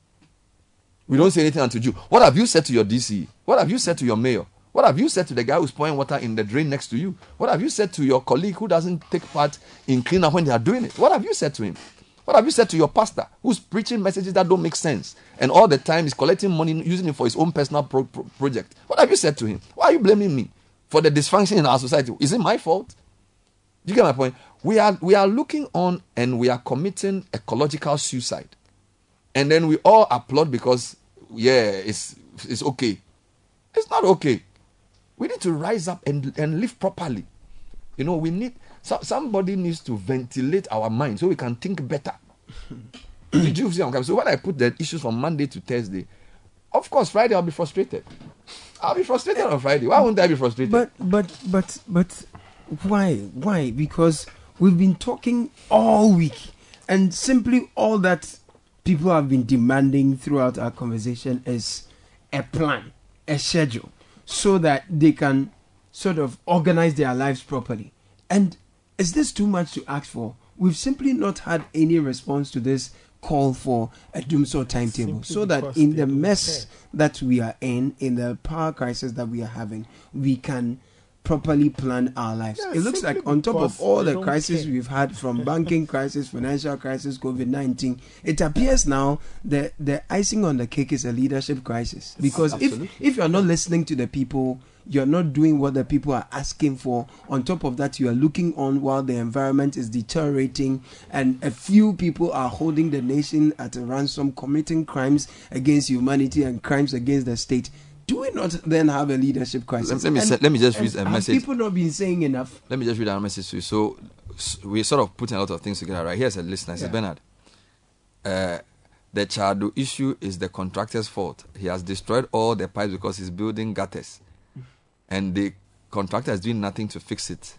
We don't say anything until June. What have you said to your D C? What have you said to your mayor? What have you said to the guy who's pouring water in the drain next to you? What have you said to your colleague who doesn't take part in cleanup when they are doing it? What have you said to him? What have you said to your pastor who's preaching messages that don't make sense and all the time is collecting money, using it for his own personal pro- pro- project? What have you said to him? Why are you blaming me for the dysfunction in our society? Is it my fault? Do you get my point? We are, we are looking on and we are committing ecological suicide. And then we all applaud because, yeah, it's, it's okay. It's not okay. We need to rise up and, and live properly. You know, we need, so, somebody needs to ventilate our mind so we can think better. Did you see? So when I put the issues from Monday to Thursday, of course, Friday I'll be frustrated. I'll be frustrated on Friday. Why wouldn't I be frustrated? But, but, but, but, why? Why? Because we've been talking all week, and simply all that people have been demanding throughout our conversation is a plan, a schedule, so that they can sort of organize their lives properly. And is this too much to ask for? We've simply not had any response to this call for a doomsday timetable, simply so that in the mess care. that we are in, in the power crisis that we are having, we can properly plan our lives. Yeah, it looks like on top of all the crises care. we've had, from banking crisis, financial crisis, COVID nineteen, it appears now that the icing on the cake is a leadership crisis. Because if, if you're not listening to the people, you're not doing what the people are asking for. On top of that, you are looking on while the environment is deteriorating, and a few people are holding the nation at a ransom, committing crimes against humanity and crimes against the state. Do we not then have a leadership crisis? Let, let me and, say, let me just read a have message. People not been saying enough. Let me just read a message to you. So, so we're sort of putting a lot of things together, right? Here's a listener. It says, Yeah. Bernard, uh, the Chado issue is the contractor's fault. He has destroyed all the pipes because he's building gutters. And the contractor is doing nothing to fix it.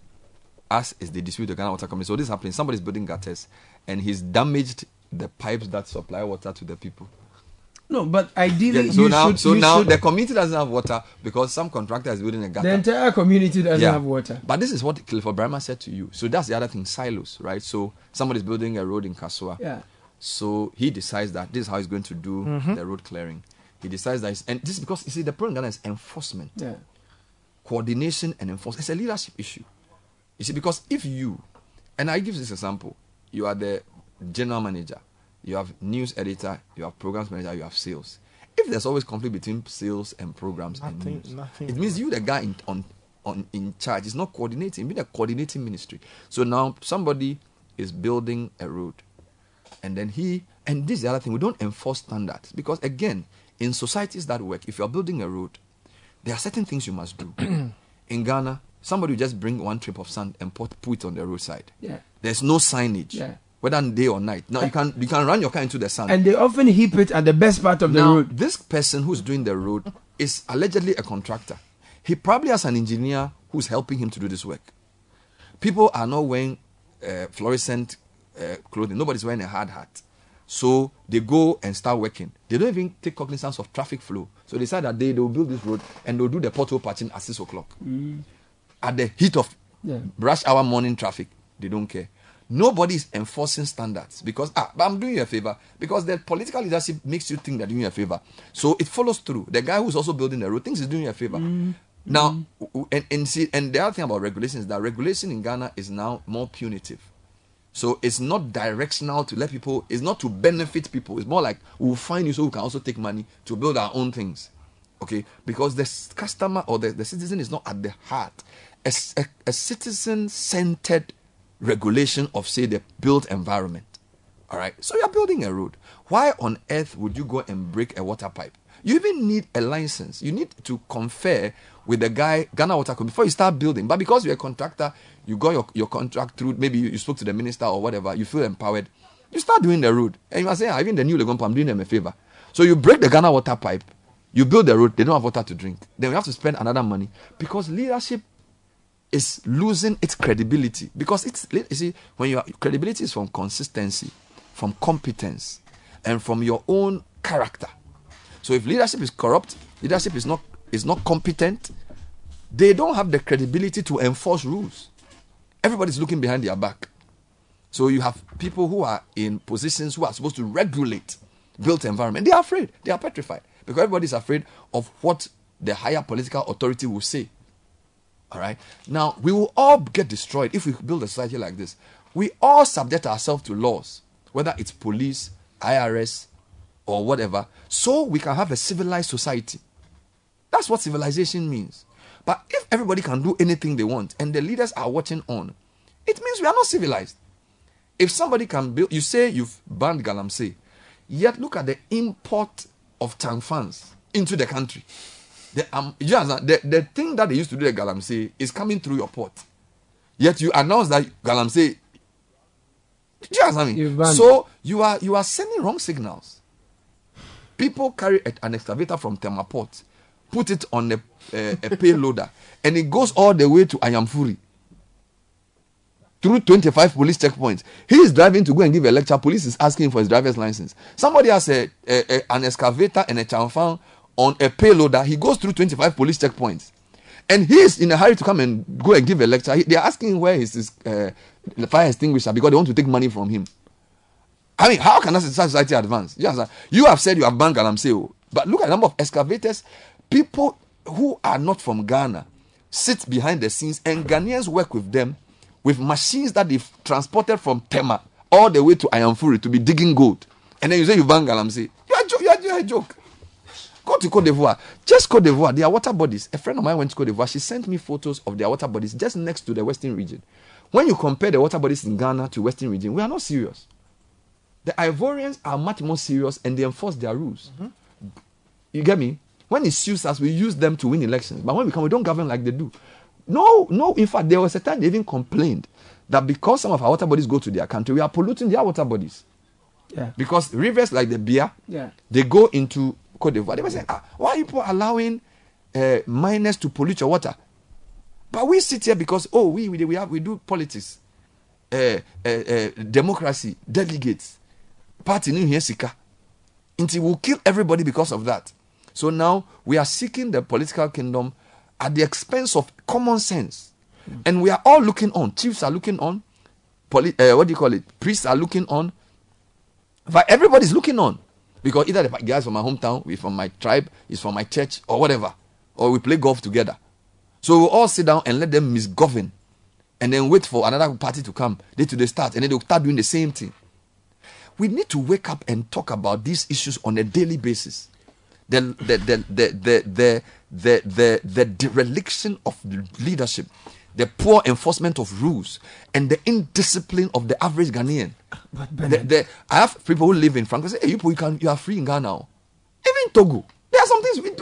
As is the dispute with the Ghana Water Company. So this is happening. Somebody's building gutters and he's damaged the pipes that supply water to the people. No, but ideally, Yeah, so you now, should, so you now should, the community doesn't have water because some contractor is building a gutter. the entire community doesn't Yeah. have water. But this is what Clifford Brahma said to you. So that's the other thing, silos, right? So somebody's building a road in Kasua. Yeah. So he decides that this is how he's going to do Mhm. the road clearing. He decides that, he's, and this is because, you see, the problem in Ghana is enforcement. Yeah. Coordination and enforcement. It's a leadership issue. You see, because if you, and I give this example, you are the general manager, you have news editor, you have programs manager, you have sales. If there's always conflict between sales and programs Nothing- and news, nothing it means you, the guy in, on, on in charge, is not coordinating. Be the coordinating ministry. So now somebody is building a road, and then he, and this is the other thing, we don't enforce standards because again, in societies that work, if you are building a road, there are certain things you must do. In Ghana, somebody will just bring one trip of sand and put, put it on the roadside. Yeah. There's no signage, Yeah. whether day or night. Now you can you can run your car into the sand. And they often heap it at the best part of the Now, road. this person who's doing the road is allegedly a contractor. He probably has an engineer who's helping him to do this work. People are not wearing uh, fluorescent uh, clothing. Nobody's wearing a hard hat. So they go and start working. They don't even take cognizance of traffic flow. So they decide that they will build this road and they'll do the pothole patching at six o'clock. Mm. At the heat of Yeah. rush hour morning traffic, they don't care. Nobody is enforcing standards because, ah, but I'm doing you a favor. Because the political leadership makes you think they're doing you a favor. So it follows through. The guy who's also building the road thinks he's doing you a favor. Mm. Now, w- w- and, and see, and the other thing about regulation is that regulation in Ghana is now more punitive. So it's not directional to let people, it's not to benefit people. It's more like we'll find you so we can also take money to build our own things. Okay? Because the s- customer or the, the citizen is not at the heart. A, s- a- a citizen-centered regulation of, say, the built environment. All right? So you're building a road. Why on earth would you go and break a water pipe? You even need a license. You need to confer with the guy, Ghana Water Company, before you start building. But because you're a contractor, you got your, your contract through, maybe you, you spoke to the minister or whatever, you feel empowered, you start doing the road. And you must say, ah, even the new Legon, I'm doing them a favor. So you break the Ghana Water pipe, you build the road, they don't have water to drink. Then we have to spend another money because leadership is losing its credibility. Because it's, you see, when your credibility is from consistency, from competence, and from your own character. So if leadership is corrupt, leadership is not is not competent, they don't have the credibility to enforce rules. Everybody's looking behind their back. So you have people who are in positions who are supposed to regulate built environment. They are afraid. They are petrified. Because everybody's afraid of what the higher political authority will say. All right? Now, we will all get destroyed if we build a society like this. We all subject ourselves to laws, whether it's police, I R S, or whatever, so we can have a civilized society. That's what civilization means. But if everybody can do anything they want and the leaders are watching on, it means we are not civilized. If somebody can build, you say you've banned galamsey, yet look at the import of Changfans into the country. The, um, you understand? The, the thing that they used to do at galamsey is coming through your port. Yet you announce that galamsey. Do you understand me? So you are you are sending wrong signals. People carry a, an excavator from Tema Port, put it on a, a, a payloader, and it goes all the way to Ayamfuri. Through twenty-five police checkpoints. He is driving to go and give a lecture. Police is asking for his driver's license. Somebody has a, a, a, an excavator and a chanfan on a payloader. He goes through twenty-five police checkpoints. And he is in a hurry to come and go and give a lecture. He, they are asking where is his uh, fire extinguisher because they want to take money from him. I mean, how can that society advance? You, you have said you have banned galamsey, but look at the number of excavators. People who are not from Ghana sit behind the scenes, and Ghanaians work with them with machines that they've transported from Tema all the way to Ayamfuri to be digging gold. And then you say you ban galamsey. You are, jo- you are, you are a joke. Go to Cote d'Ivoire. Just Cote d'Ivoire. There are water bodies. A friend of mine went to Cote d'Ivoire. She sent me photos of their water bodies just next to the Western region. When you compare the water bodies in Ghana to Western region, we are not serious. The Ivorians are much more serious and they enforce their rules. Mm-hmm. You get me? When it suits us, we use them to win elections. But when we come, we don't govern like they do. No, no. In fact, there was a time they even complained that because some of our water bodies go to their country, we are polluting their water bodies. Yeah. Because rivers like the Bia, yeah. they go into Cote d'Ivoire. They were saying, ah, why are people allowing uh, miners to pollute your water? But we sit here because, oh, we we, we, have, we do politics, uh, uh, uh, democracy, delegates, party new here, Sika. Until we'll kill everybody because of that. So now we are seeking the political kingdom at the expense of common sense. Mm. And we are all looking on. Chiefs are looking on. Poli- uh, what do you call it? Priests are looking on. But everybody's looking on. Because either the guys from my hometown, we from my tribe, is from my church, or whatever. Or we play golf together. So we'll all sit down and let them misgovern. And then wait for another party to come. They to they start. And then they'll start doing the same thing. We need to wake up and talk about these issues on a daily basis. The the the the the the the, the, the dereliction of leadership, the poor enforcement of rules, and the indiscipline of the average Ghanaian. But the, the, I have people who live in Francois say, hey, you people, you can you are free in Ghana now. Even Togo. There are some things we do.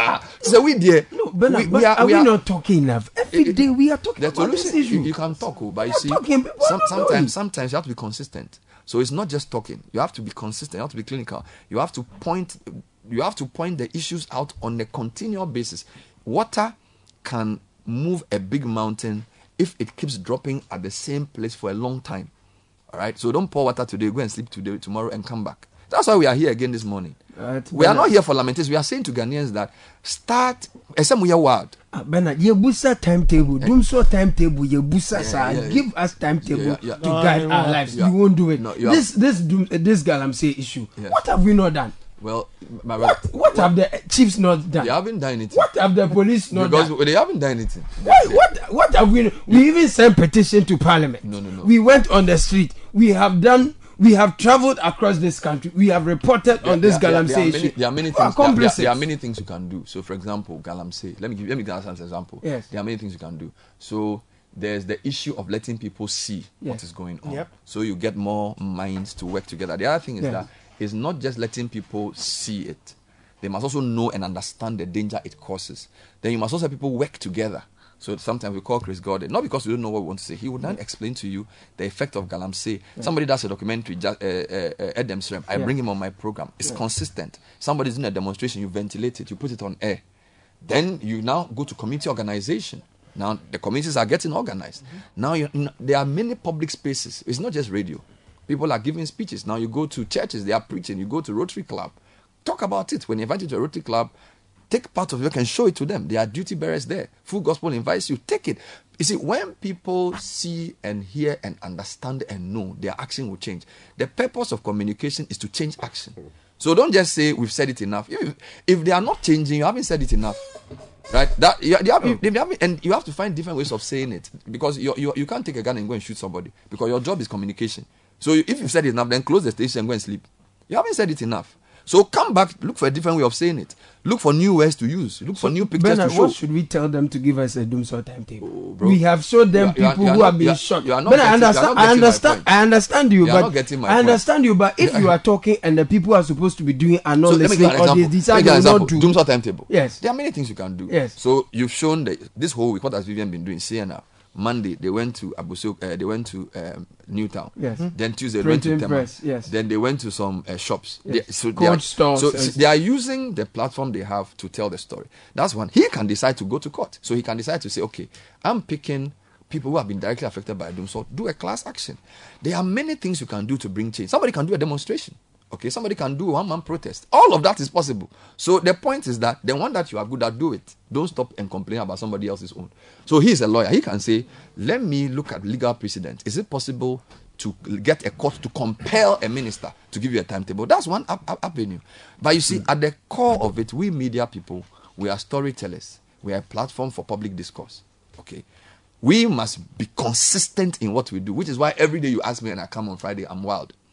So we there. No, but, we, but we are, are we, we are not talking enough? Every it, day we are talking the about this issue. You, you can talk, oh, but you see, talking, but some, sometimes sometimes you have to be consistent. So it's not just talking. You have to be consistent. You have to be clinical. You have to point. You have to point the issues out on a continual basis. Water can move a big mountain if it keeps dropping at the same place for a long time. All right. So don't pour water today. Go and sleep today, tomorrow, and come back. That's why we are here again this morning. Right, we are not here for lamentations. We are saying to Ghanaians that start. Some we are word. Bernard, you busa timetable. Doom so timetable. You busa sa. Give us timetable yeah, yeah, yeah. to no, guide no, our lives. Yeah. You won't do it. No, this have, this doom, uh, this Galamsey issue. Yes. What have we not done? Well, my what, what well, have the chiefs not done? They haven't done anything. What have the police not because done? Because they haven't done anything. Why, what what have we? We even sent petition to Parliament. No, no, no. We went on the street. We have done. We have traveled across this country. We have reported there, on this there, Galamsey there, there issue. Many, there are many things. There, there, there are many things you can do. So, for example, Galamsey. Let me give. Let me give an example. Yes. There are many things you can do. So, there's the issue of letting people see yes. what is going on. Yep. So you get more minds to work together. The other thing is yes. that it's not just letting people see it. They must also know and understand the danger it causes. Then you must also have people work together. So sometimes we call Chris Gordon, not because we don't know what we want to say. He would not explain to you the effect of Galamsey. Yeah. Somebody does a documentary, just, uh, uh, uh, Edem Srem. I yeah. bring him on my program. It's yeah. consistent. Somebody's doing a demonstration, you ventilate it, you put it on air. Then you now go to community organization. Now the communities are getting organized. Mm-hmm. Now you, you know, there are many public spaces. It's not just radio. People are giving speeches. Now you go to churches, they are preaching. You go to Rotary Club. Talk about it. When you invite you to a Rotary Club, take part of it and show it to them. There are duty bearers there. Full Gospel invites you. Take it. You see, when people see and hear and understand and know, their action will change. The purpose of communication is to change action. So don't just say, we've said it enough. If, if they are not changing, you haven't said it enough. Right? That you, you have, they have, and you have to find different ways of saying it. Because you, you, you can't take a gun and go and shoot somebody. Because your job is communication. So if you've said it enough, then close the station and go and sleep. You haven't said it enough. So come back, look for a different way of saying it. Look for new ways to use. Look for so new pictures Bernard, to show. What should we tell them to give us a doomsday timetable? Oh, we have showed them you are, people you are, you are who not, have been shot. But I understand. I understand. I understand you. you but I understand you. But if you are talking and the people who are supposed to be doing are not so listening, or they decide they will not do doomsday timetable. Yes, there are many things you can do. Yes. So you've shown that this whole week, what has Vivian been doing? C N R. Monday they went to Abuso, uh, they went to um, Newtown. Yes. Mm-hmm. Then Tuesday they went to Tema. Press, yes. Then they went to some uh, shops. Yes. They, so Coach they are, stores. So they are using the platform they have to tell the story. That's one. He can decide to go to court. So he can decide to say, okay, I'm picking people who have been directly affected by doom. So do a class action. There are many things you can do to bring change. Somebody can do a demonstration. Okay, somebody can do a one-man protest. All of that is possible. So the point is that the one that you are good at, do it. Don't stop and complain about somebody else's own. So he's a lawyer. He can say, let me look at legal precedent. Is it possible to get a court to compel a minister to give you a timetable? That's one avenue. But you see, at the core of it, we media people, we are storytellers. We are a platform for public discourse. Okay. We must be consistent in what we do, which is why every day you ask me and I come on Friday, I'm wild.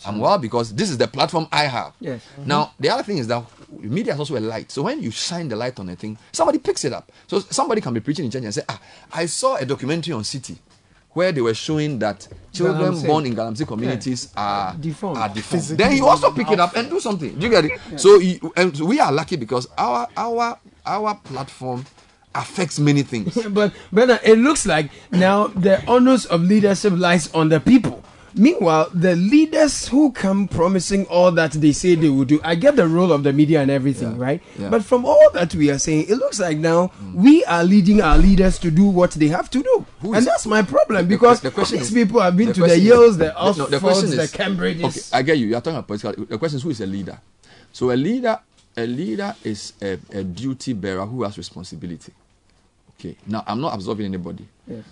I'm wild because this is the platform I have. Yes. Mm-hmm. Now, the other thing is that media is also a light. So when you shine the light on a thing, somebody picks it up. So somebody can be preaching in church and say, ah, I saw a documentary on City where they were showing that children Galamsey. born in Galamsey communities yeah. are deformed. Are deformed. Then you also pick it up and do something. Do you get it? Yeah. So you, and we are lucky because our our our platform affects many things. but brother, it looks like now the onus of leadership lies on the people. Meanwhile, the leaders who come promising all that they say they will do, I get the role of the media and everything, yeah. right? Yeah. But from all that we are saying, it looks like now mm. we are leading our leaders to do what they have to do. Who and that's my problem because the, the question these is, people have been the to the Yales, the Oxfords, the, no, the, the Cambridges. Okay, I get you. You're talking about political. The question is, who is a leader? So a leader, a leader is a, a duty bearer who has responsibility. Okay. Now, I'm not absorbing anybody. Yes.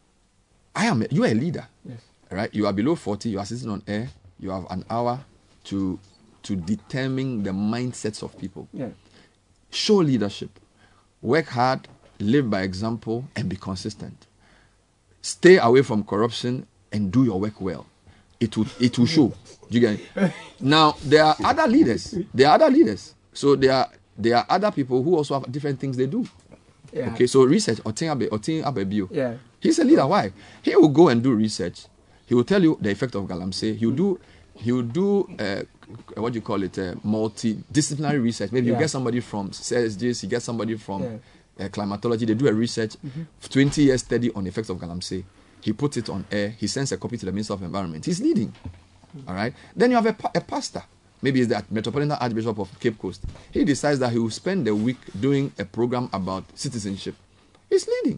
I am. A, you are a leader. Yes. Right, you are below forty, you are sitting on air, you have an hour to to determine the mindsets of people. Yeah. Show leadership. Work hard, live by example, and be consistent. Stay away from corruption and do your work well. It will it will show. Do you get it? Now there are other leaders. There are other leaders. So there are there are other people who also have different things they do. Yeah. Okay, so research Otin Abe Otin Abebio. Yeah. He's a leader. Why? He will go and do research. He will tell you the effect of Galamsey. He will do, he will do, uh, what do you call it, uh, multidisciplinary research. Maybe yeah. you get somebody from C S J S, you get somebody from yeah. uh, climatology. They do a research, mm-hmm. twenty years study on the effects of Galamsey. He puts it on air. He sends a copy to the Minister of Environment. He's leading. Mm-hmm. All right. Then you have a, a pastor. Maybe it's the Metropolitan Archbishop of Cape Coast. He decides that he will spend the week doing a program about citizenship. He's leading.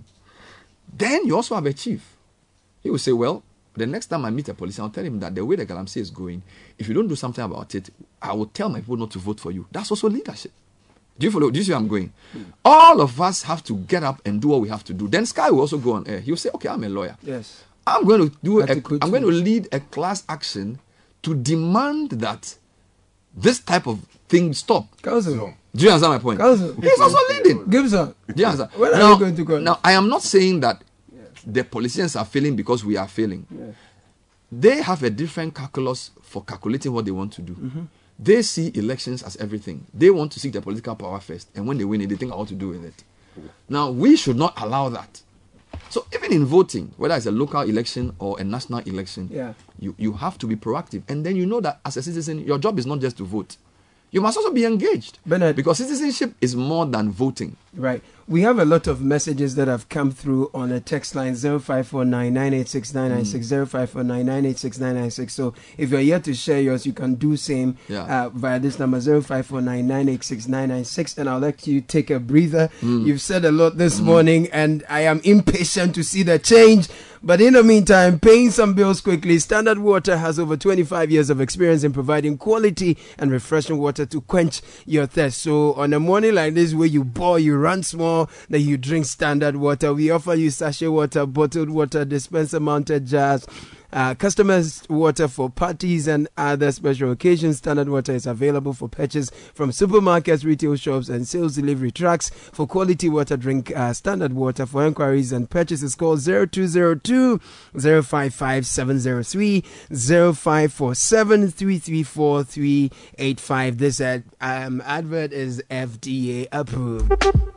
Then you also have a chief. He will say, well, the next time I meet a politician, I'll tell him that the way the Galamsey is going, if you don't do something about it, I will tell my people not to vote for you. That's also leadership. Do you follow? Do you see where I'm going? Mm. All of us have to get up and do what we have to do. Then Sky will also go on air. He'll say, okay, I'm a lawyer. Yes. I'm going to do a, I'm going to lead a class action to demand that this type of thing stop. Council. Do you understand my point? Council. He's also leading. Gibson. Do you understand? When are now, you going to go? Now, I am not saying that the politicians are failing because we are failing. Yeah. They have a different calculus for calculating what they want to do. Mm-hmm. They see elections as everything. They want to seek their political power first. And when they win it, they think I want to do with it. Now, we should not allow that. So even in voting, whether it's a local election or a national election, yeah. you, you have to be proactive. And then you know that as a citizen, your job is not just to vote. You must also be engaged. Bernard, because citizenship is more than voting. Right. We have a lot of messages that have come through on a text line zero five four nine, nine eight six nine nine six, zero five four nine, nine eight six nine nine six. So if you're yet to share yours, you can do same yeah. uh, via this number zero five four nine, nine eight six nine nine six. And I'll let you take a breather. Mm. You've said a lot this mm. morning and I am impatient to see the change. But in the meantime, paying some bills quickly. Standard Water has over twenty-five years of experience in providing quality and refreshing water to quench your thirst. So on a morning like this where you boil, you run small, then you drink Standard Water. We offer you sachet water, bottled water, dispenser mounted jars, Uh, customers water for parties and other special occasions. Standard Water is available for purchase from supermarkets, retail shops, and sales delivery trucks. For quality water, drink uh, Standard Water. For inquiries and purchases, call zero two zero two, zero five five seven zero three, zero five four seven, three three four, three eight five. This ad, um, advert is F D A approved.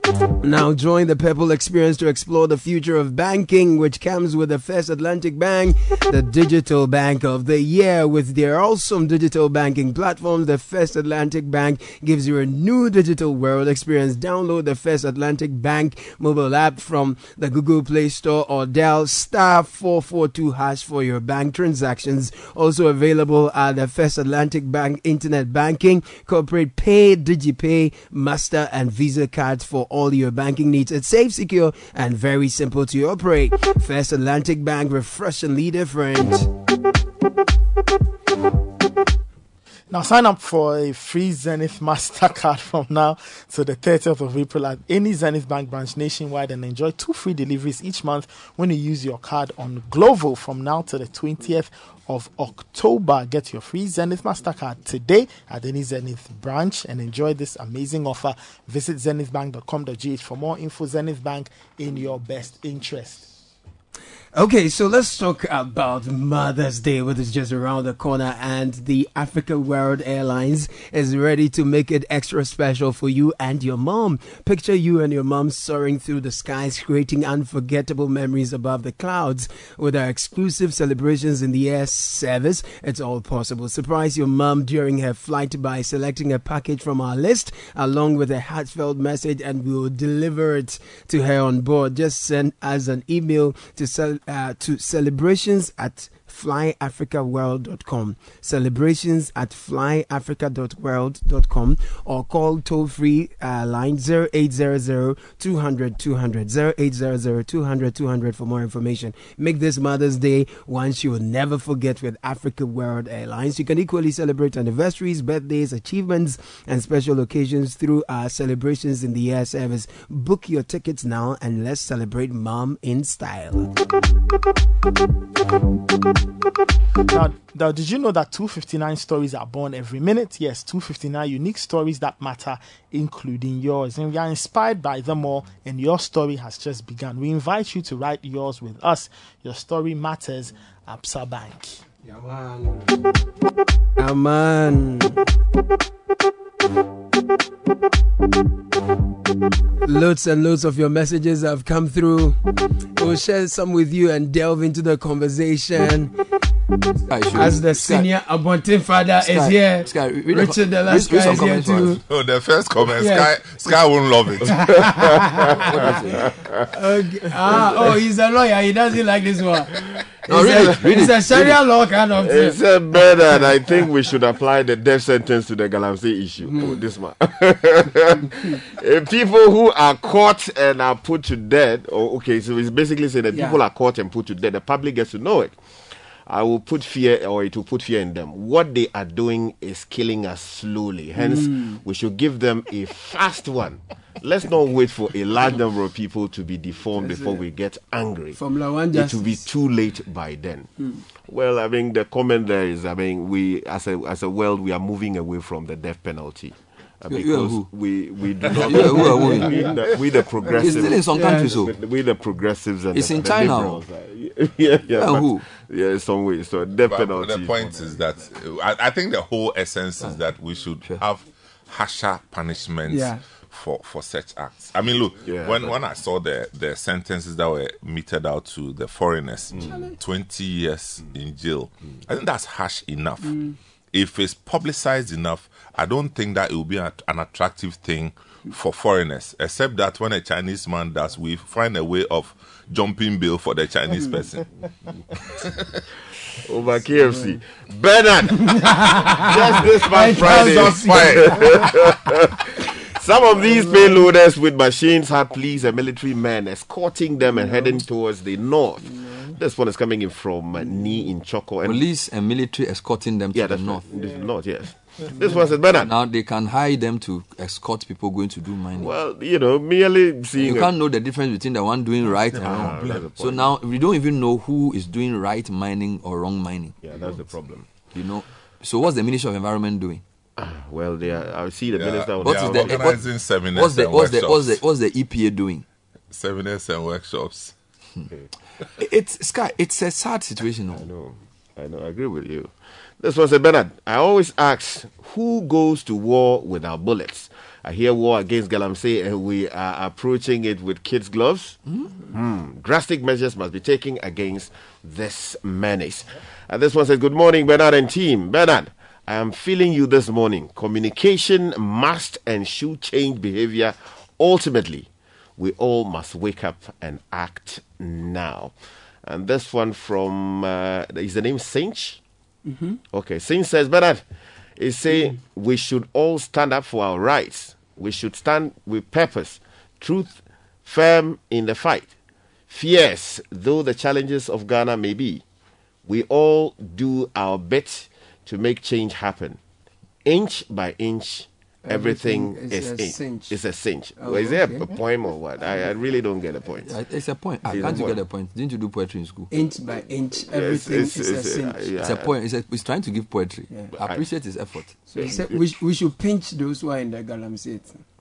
Now join the Purple experience to explore the future of banking, which comes with the First Atlantic Bank, the digital bank of the year. With their awesome digital banking platform, the First Atlantic Bank gives you a new digital world experience. Download the First Atlantic Bank mobile app from the Google Play Store or dial star four four two hash for your bank transactions. Also available are the First Atlantic Bank Internet Banking, Corporate Pay, DigiPay, Master and Visa cards for all your banking needs. It's safe, secure, and very simple to operate. First Atlantic Bank, refreshingly different. Now sign up for a free Zenith MasterCard from now to the thirtieth of April at any Zenith Bank branch nationwide and enjoy two free deliveries each month when you use your card on Glovo from now to the twentieth of October. Get your free Zenith MasterCard today at any Zenith branch and enjoy this amazing offer. Visit zenith bank dot com dot g h for more info. Zenith Bank, in your best interest. Okay, so let's talk about Mother's Day, which is just around the corner, and the Africa World Airlines is ready to make it extra special for you and your mom. Picture you and your mom soaring through the skies, creating unforgettable memories above the clouds. With our exclusive celebrations in the air service, it's all possible. Surprise your mom during her flight by selecting a package from our list, along with a heartfelt message, and we will deliver it to her on board. Just send us an email to sell Uh, to celebrations at fly africa world dot com, celebrations at fly africa world dot com, or call toll free uh, line zero eight zero zero two hundred two hundred, zero eight zero zero two hundred two hundred for more information. Make this Mother's Day one you will never forget with Africa World Airlines. You can equally celebrate anniversaries, birthdays, achievements, and special occasions through our celebrations in the air service. Book your tickets now and let's celebrate mom in style. Now, now, did you know that two hundred fifty-nine stories are born every minute? Yes, two hundred fifty-nine unique stories that matter, including yours. And we are inspired by them all, and your story has just begun. We invite you to write yours with us. Your story matters, Absa Bank. Yeah, man. Yeah, man. Loads and loads of your messages have come through. We'll share some with you and delve into the conversation. As the senior Abontin father Sky, is here, Sky, Richard the last guy is here too. Oh, the first comment, yes. Sky, Sky won't love it. Okay. Ah, oh, he's a lawyer. He doesn't like this one. No, it's really, a, really, it's a Sharia really. law kind of thing. It's a better. I think we should apply the death sentence to the Galamsey issue. Mm. Oh, this man. People who are caught and are put to death. Oh, okay, so it's basically saying that yeah. people are caught and put to death. The public gets to know it. I will put fear, or it will put fear in them. What they are doing is killing us slowly. Hence, mm. we should give them a fast one. Let's not wait for a large number of people to be deformed That's before it. we get angry. Formula One It will be too late by then. Mm. Well, I mean, the comment there is, I mean, we as a as a world, we are moving away from the death penalty. Uh, because we, we do not you who are we? we, the, we the progressives. It's still in some countries, so we the progressives and it's the, in the China. Liberals. yeah, yeah, but, who? yeah, in some way. So death penalty. The point is that I, I think the whole essence is that we should sure. have harsher punishments yeah. for, for such acts. I mean, look, yeah, when when I saw the the sentences that were meted out to the foreigners, mm. twenty years mm. in jail, mm. I think that's harsh enough. Mm. If it's publicized enough, I don't think that it will be a, an attractive thing for foreigners, except that when a Chinese man does, we find a way of jumping bill for the Chinese person. Over K F C. Bernard! Just this past Friday. Some of these payloaders with machines had police and military men escorting them and heading towards the north. This one is coming in from uh, Ni in Choco. And Police and military escorting them to yeah, the that's north. Right. This north, yes. This one says Bernard. Now they can hire them to escort people going to do mining. Well, you know, merely seeing. You can't know the difference between the one doing right and ah, wrong. So now we don't even know who is doing right mining or wrong mining. Yeah, that's the problem. You know. So what's the Ministry of Environment doing? Well, they are. I see the yeah, minister. What is the organizing what, seminars what's the, and what's workshops. The, what's the what's the E P A doing? Seminars and workshops. Okay. It's Sky. It's a sad situation. I know. I know. I agree with you. This was a Bernard. I always ask, who goes to war without bullets? I hear war against Galamsey, and we are approaching it with kids' gloves. Mm-hmm. Mm. Drastic measures must be taken against this menace. And this one says, "Good morning, Bernard and team. Bernard, I am feeling you this morning. Communication must and should change behavior. Ultimately, we all must wake up and act now." And this one from, uh, is the name Cinch? Mm-hmm. Okay, Cinch says, Bernard, is saying mm-hmm. we should all stand up for our rights. We should stand with purpose, truth, firm in the fight. Fierce, though the challenges of Ghana may be, we all do our bit to make change happen. Inch by inch, everything, everything is, is a cinch. It's a cinch. Oh, well, is there okay. a poem or what? I, I really don't get a point. It's a point. I can't you get a point? Didn't you do poetry in school? Inch by inch, everything yes, it's, is it's, a cinch. Uh, yeah. It's a point. It's, a, it's trying to give poetry. Yeah. I appreciate his effort. So he said we, we should pinch those who are in the Galamsey.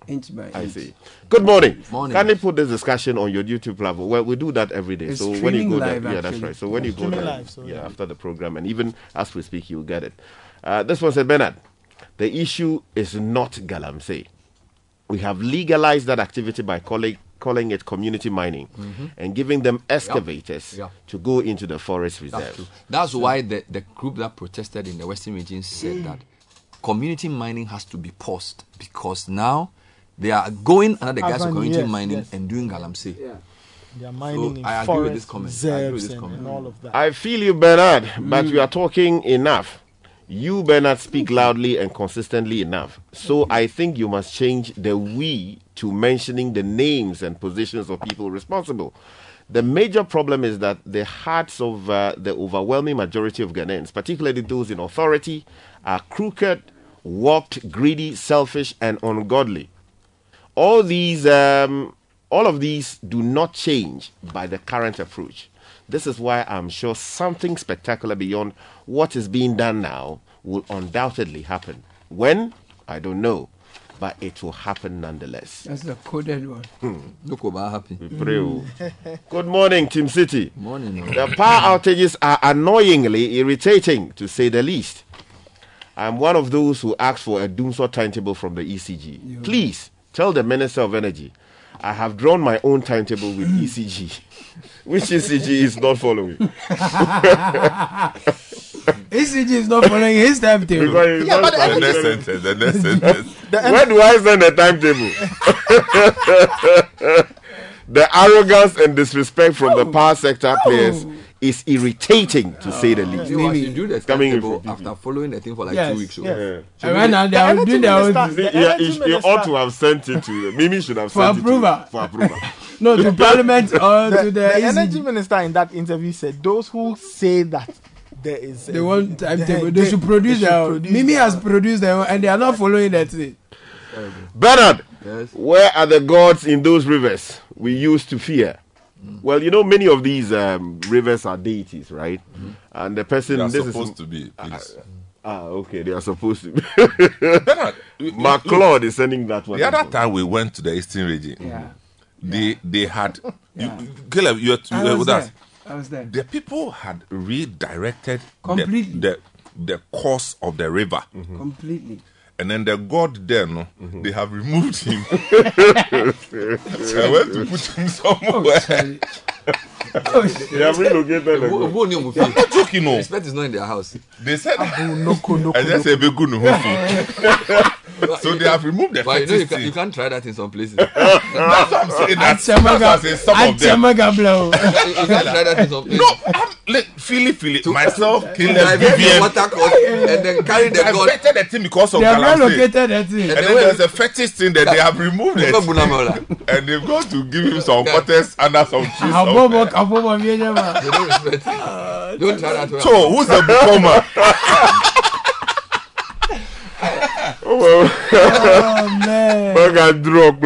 Inch by I inch. see. Good morning. Morning. Can you put this discussion on your YouTube platform? Well, we do that every day. It's so when you go there, streaming live, yeah, that's actually. right. So when you go Streaming there, live, so yeah, yeah. after the program, and even as we speak, you'll get it. Uh, this one said, Bernard, the issue is not Galamsey. We have legalized that activity by calling calling it community mining Mhm. and giving them excavators Yeah. to go into the forest That's reserve. true. That's why the, the group that protested in the Western region said that community mining has to be paused because now they are going under the guise of Avenue, community yes, mining yes. and doing galamsey. They are mining So in I agree with this forests, comment. I agree with reserves, this and, comment. and all of that. I feel you, Bernard, but you are talking enough. You, Bernard, speak loudly and consistently enough. So I think you must change the we to mentioning the names and positions of people responsible. The major problem is that the hearts of uh, the overwhelming majority of Ghanaians, particularly those in authority, are crooked, warped, greedy, selfish, and ungodly. All these, um, all of these do not change by the current approach. This is why I'm sure something spectacular beyond what is being done now will undoubtedly happen. When? I don't know. But it will happen nonetheless. That's the coded one. Hmm. Look about happy. We pray. oh. Good morning, Team City. Morning. The power outages are annoyingly irritating, to say the least. I'm one of those who asked for a doomsday timetable from the E C G. Yeah. Please tell the Minister of Energy I have drawn my own timetable with E C G, which E C G is not following. E C G is not following his timetable. Because it's Yeah, not but the following The next energy- sentence, the next sentence. Where do I send the timetable? The arrogance and disrespect from the power sector players is irritating, to say the least. You should do the It's coming in timetable from after following the thing for like Yes, two weeks. so- yes. Yeah. And right now they are doing their own You see, thing. yeah, he, he ought to have sent it to Mimi should have For sent approval. it to, for approval. No, to Parliament or the, to the, the E C G. energy minister in that interview said those who say that there is They a- want timetable. they- They should produce they their should own. produce Mimi their has own. produced their own, and they are not following that thing. Bernard, Yes. where are the gods in those rivers we used to fear? Well, you know, many of these um, rivers are deities, right? And the person They are this supposed is to be, please. ah, okay, they are supposed to be. Bernard, Mark Claude is sending that one. The other time we went to the Eastern region, Yeah. they they had Yeah. you, Caleb, you were, you I were was with there. us. I was there. The people had redirected the, Completely. the the course of the river, Completely. and then the god there, no, they have removed him. I went to put him somewhere. They have relocated the Who- god. who knew Mufi? I'm not joking, no. Respect is not in their house. They said, Noko, noko, I just said, "Be good, no." So they have removed the But you know you, fetish can, you thing. can't try that in some places. That's what I'm saying. That's, that's what I'm saying. Some of them. Achemagabla. you can't try that in some places. No, I'm like, Philly, Philly, myself, Caleb, Divert the Vivian, water course and then carry the I god. vetted the thing because of They have Galamsey. relocated that thing. And And then then there's a fetish thing that they have removed it. Remember Bunamola? And they've got to give him some quarters under some trees. Abobo, somewhere. abobo, vienema. They don't respect. Don't try that. So, who's the performer? Oh man. Welcome, drop,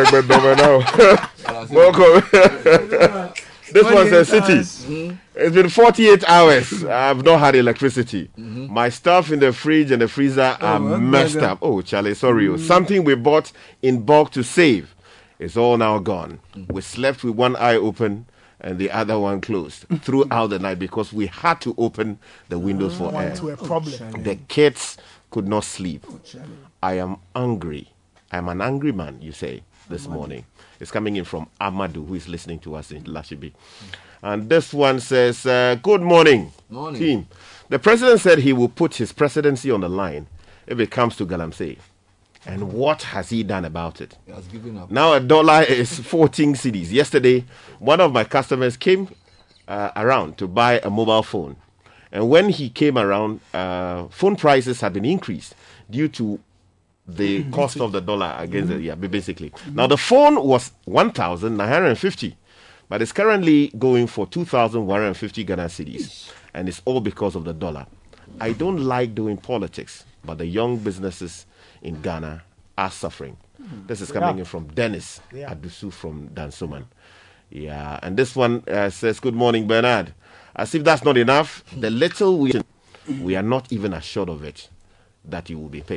Welcome. This was a city. It's been forty-eight hours. I've not had electricity. My stuff in the fridge and the freezer are Oh, okay, messed okay. up. Oh, Charlie, sorry. oh. Something we bought in bulk to save is all now gone. We slept with one eye open and the other one closed throughout the night because we had to open the windows for air. to a problem. The kids could not sleep. I am angry. I'm an angry man, you say, this morning. It's coming in from Amadou, who is listening to us in Lashibi. And this one says, uh, good morning, Morning. team. The president said he will put his presidency on the line if it comes to Galamsey. And what has he done about it? He has given up. Now a dollar is fourteen cedis. Yesterday, one of my customers came uh, around to buy a mobile phone. And when he came around, uh, phone prices had been increased due to the cost of the dollar against it. Yeah, basically. Now the phone was one thousand nine hundred fifty, but it's currently going for two thousand one hundred fifty Ghana cedis. And it's all because of the dollar. I don't like doing politics, but the young businesses in Ghana are suffering. This is coming Yeah. in from Dennis Yeah. Adusu from Dansoman. Yeah, and this one uh, says, good morning, Bernard. As if that's not enough, the little we we are not even assured of it, that you will be paid.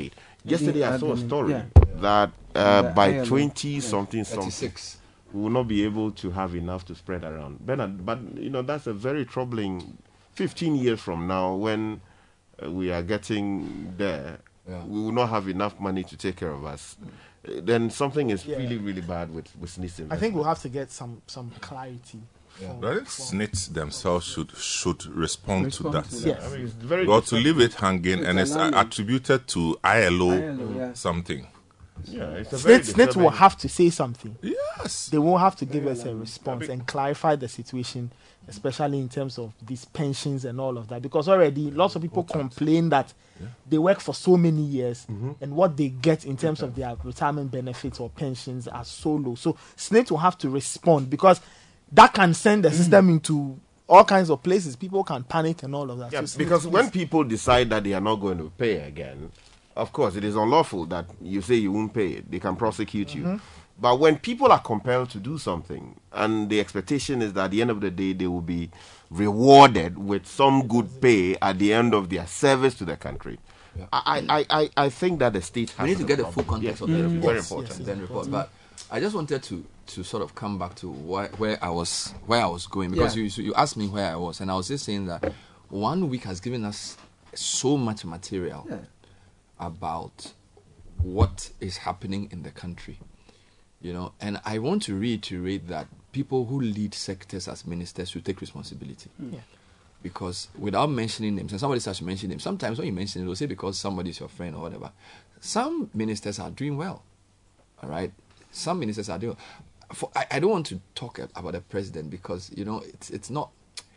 Yesterday I saw a story yeah. that uh, by twenty something something we will not be able to have enough to spread around. Bernard, but you know that's a very troubling. Fifteen years from now, when uh, we are getting there, yeah. we will not have enough money to take care of us. Uh, then something is yeah. really, really bad with with S N I T. I think we'll have to get some some clarity. Yeah. From, I think S N I T themselves should should respond, respond to that. To that. Yes. I mean, it's very well, to leave it hanging it's and it's alarming. attributed to I L O, I L O yeah. something. Yeah, it's a S N I T, S N I T will have to say something. Yes. They won't have to give us a response and clarify the situation, especially in terms of these pensions and all of that. Because already lots of people complain that yeah. they work for so many years mm-hmm. and what they get in terms okay. of their retirement benefits or pensions are so low. So S N I T will have to respond because that can send the system into all kinds of places. People can panic and all of that. Yeah, so because when people decide that they are not going to pay again, of course, it is unlawful that you say you won't pay it. They can prosecute mm-hmm. you. But when people are compelled to do something, and the expectation is that at the end of the day, they will be rewarded with some good pay at the end of their service to the country, yeah. I, I, I, I think that the state has we need to get the full problem. context yes. of the mm-hmm. report. Very important. Yes, then report. But I just wanted to, to sort of come back to why, where I was where I was going because yeah. you you asked me where I was, and I was just saying that one week has given us so much material. Yeah. about what is happening in the country, you know, and I want to reiterate that people who lead sectors as ministers should take responsibility. Yeah. Because without mentioning names, and somebody starts to mention names, sometimes when you mention it, they'll say because somebody is your friend or whatever. Some ministers are doing well, all right? Some ministers are doing for, I, I don't want to talk about the president because, you know, it's it's not,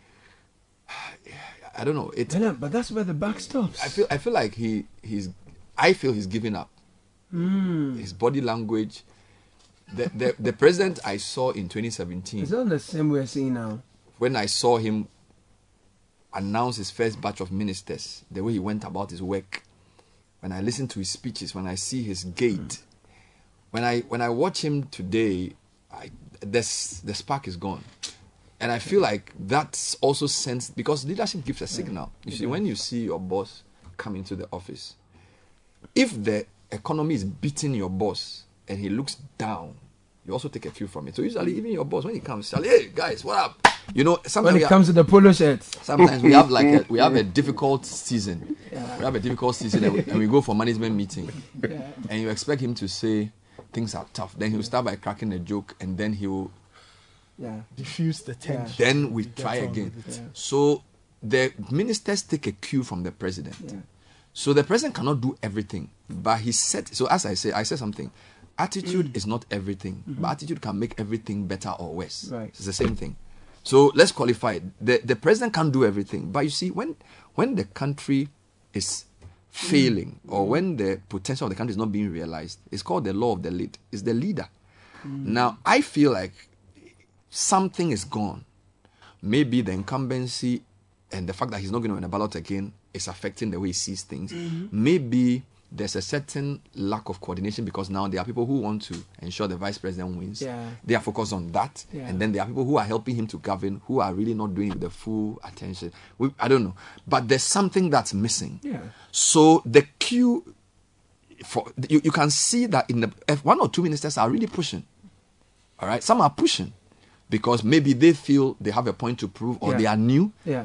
I don't know. It, yeah, but that's where the buck stops. I feel I feel like he he's I feel he's giving up. Mm. His body language. The, the the president I saw in twenty seventeen. It's not the same we're seeing now. When I saw him announce his first batch of ministers, the way he went about his work, when I listen to his speeches, when I see his gait, mm. when I when I watch him today, I this the spark is gone. And I feel like that's also sends because leadership gives a signal. You see, when you see your boss come into the office, if the economy is beating your boss and he looks down, you also take a cue from it. So usually, even your boss, when he comes, say, "Hey guys, what up?" You know, sometimes when it comes to the polo shirts, sometimes we have like a, we have a difficult season. Yeah. We have a difficult season, and we, and we go for management meeting, yeah. and you expect him to say things are tough. Then he'll start by cracking a joke, and then he will. Yeah. Diffuse the tension. Then we try again. Yeah. So the ministers take a cue from the president. Yeah. So the president cannot do everything, but he said. So as I say, I said something. Attitude mm. is not everything, mm-hmm. but attitude can make everything better or worse. Right. It's the same thing. So let's qualify it. The the president can't do everything, but you see, when when the country is failing mm. or when the potential of the country is not being realized, it's called the law of the lead. It's the leader. Mm. Now I feel like something is gone. Maybe the incumbency and the fact that he's not going to win a ballot again is affecting the way he sees things. Mm-hmm. Maybe there's a certain lack of coordination because now there are people who want to ensure the vice president wins. Yeah. They are focused on that. Yeah. And then there are people who are helping him to govern who are really not doing it with the full attention. We, I don't know. But there's something that's missing. Yeah. So the queue, for you, you can see that in the if one or two ministers are really pushing. All right? Some are pushing. Because maybe they feel they have a point to prove or yeah. they are new. Yeah.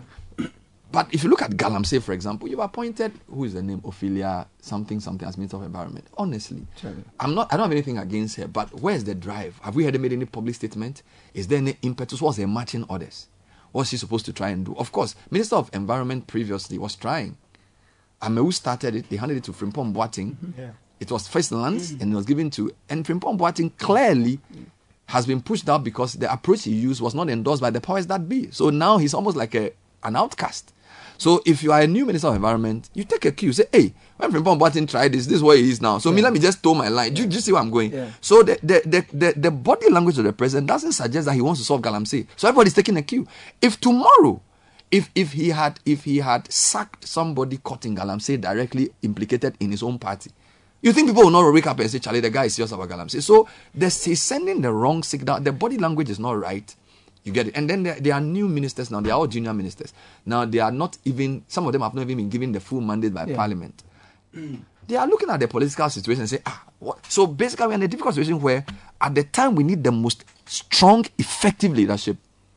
But if you look at Galamsey, for example, you've appointed, who is the name? Ophelia something something as Minister of Environment. Honestly, sure. I'm not, I don't have anything against her, but where's the drive? Have we heard her made any public statement? Is there any impetus? What's her marching orders? What's she supposed to try and do? Of course, Minister of Environment previously was trying. Amewu started it, they handed it to Frimpong Boateng. Mm-hmm. Yeah. It was first lands mm-hmm. and it was given to, and Frimpong Boateng clearly mm-hmm. has been pushed out because the approach he used was not endorsed by the powers that be. So now he's almost like a an outcast. So if you are a new Minister of Environment, you take a cue. You say, hey, when Frimpong Boateng tried this, this is where he is now. So yeah. me, let me just toe my line. Do, do you see where I'm going? Yeah. So the the, the the the body language of the president doesn't suggest that he wants to solve Galamsey. So everybody's taking a cue. If tomorrow, if if he had if he had sacked somebody caught in Galamsey directly implicated in his own party, you think people will not wake up and say, Charlie, the guy is serious about Galamsey. So he's sending the wrong signal. The body language is not right. You get it. And then there, there are new ministers now. They are all junior ministers. Now, they are not even, some of them have not even been given the full mandate by yeah. Parliament. They are looking at the political situation and say, ah, what? So basically we're in a difficult situation where at the time we need the most strong, effective leadership.